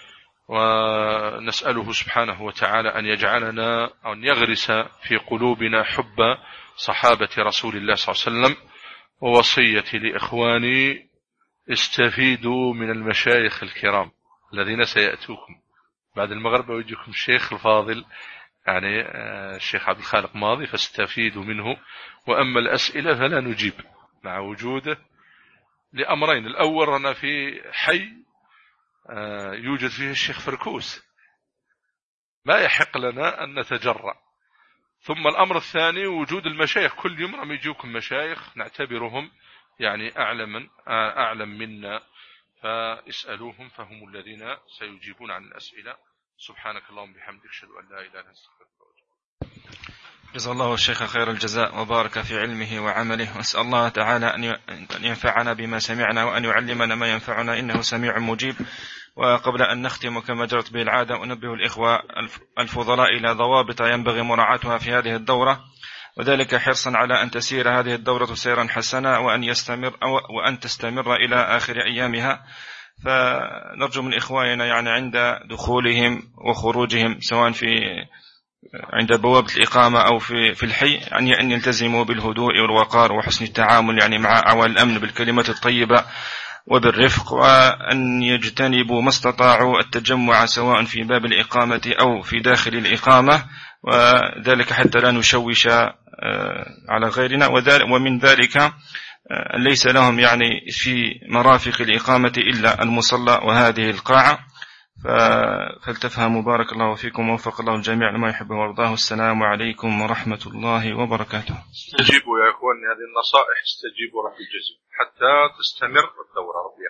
ونسأله سبحانه وتعالى أن يجعلنا أو أن يغرس في قلوبنا حب صحابة رسول الله صلى الله عليه وسلم. ووصيتي لإخواني استفيدوا من المشايخ الكرام الذين سيأتوكم بعد المغرب، ويجيكم الشيخ الفاضل يعني الشيخ عبد الخالق ماضي، فاستفيدوا منه. وأما الأسئلة فلا نجيب مع وجوده لأمرين: الأول أنا في حي يوجد فيه الشيخ فركوس ما يحق لنا أن نتجرأ، ثم الأمر الثاني وجود المشايخ. كل يوم رم يجوكم مشايخ نعتبرهم يعني أعلم أعلم منا، فاسألوهم فهم الذين سيجيبون عن الأسئلة. سبحانك اللهم بحمدك أشهد أن لا إله إلا أنت أستغفرك. جزا الله الشيخ خير الجزاء وبارك في علمه وعمله، وأسأل الله تعالى أن ينفعنا بما سمعنا وأن يعلمنا ما ينفعنا، إنه سميع مجيب. وقبل أن نختم كما جرت به العادة أنبه الإخوة الفضلاء إلى ضوابط ينبغي مراعاتها في هذه الدورة، وذلك حرصا على أن تسير هذه الدورة سيرا حسنا وأن يستمر وأن تستمر إلى آخر أيامها. فنرجو من إخواننا يعني عند دخولهم وخروجهم سواء في عند بوابة الإقامة أو في في الحي أن يلتزموا بالهدوء والوقار وحسن التعامل يعني مع أعوان الأمن بالكلمة الطيبة وبالرفق، وأن يجتنبوا ما استطاعوا التجمع سواء في باب الإقامة أو في داخل الإقامة، وذلك حتى لا نشوش على غيرنا. ومن ذلك ليس لهم يعني في مرافق الإقامة إلا المصلى وهذه القاعة، فلتفهموا بارك الله فيكم ووفق الله الجميع لما يحبه ويرضاه. السلام عليكم ورحمة الله وبركاته. استجيبوا يا إخواني هذه النصائح، استجيبوا رب الجزم حتى تستمر الدورة. رب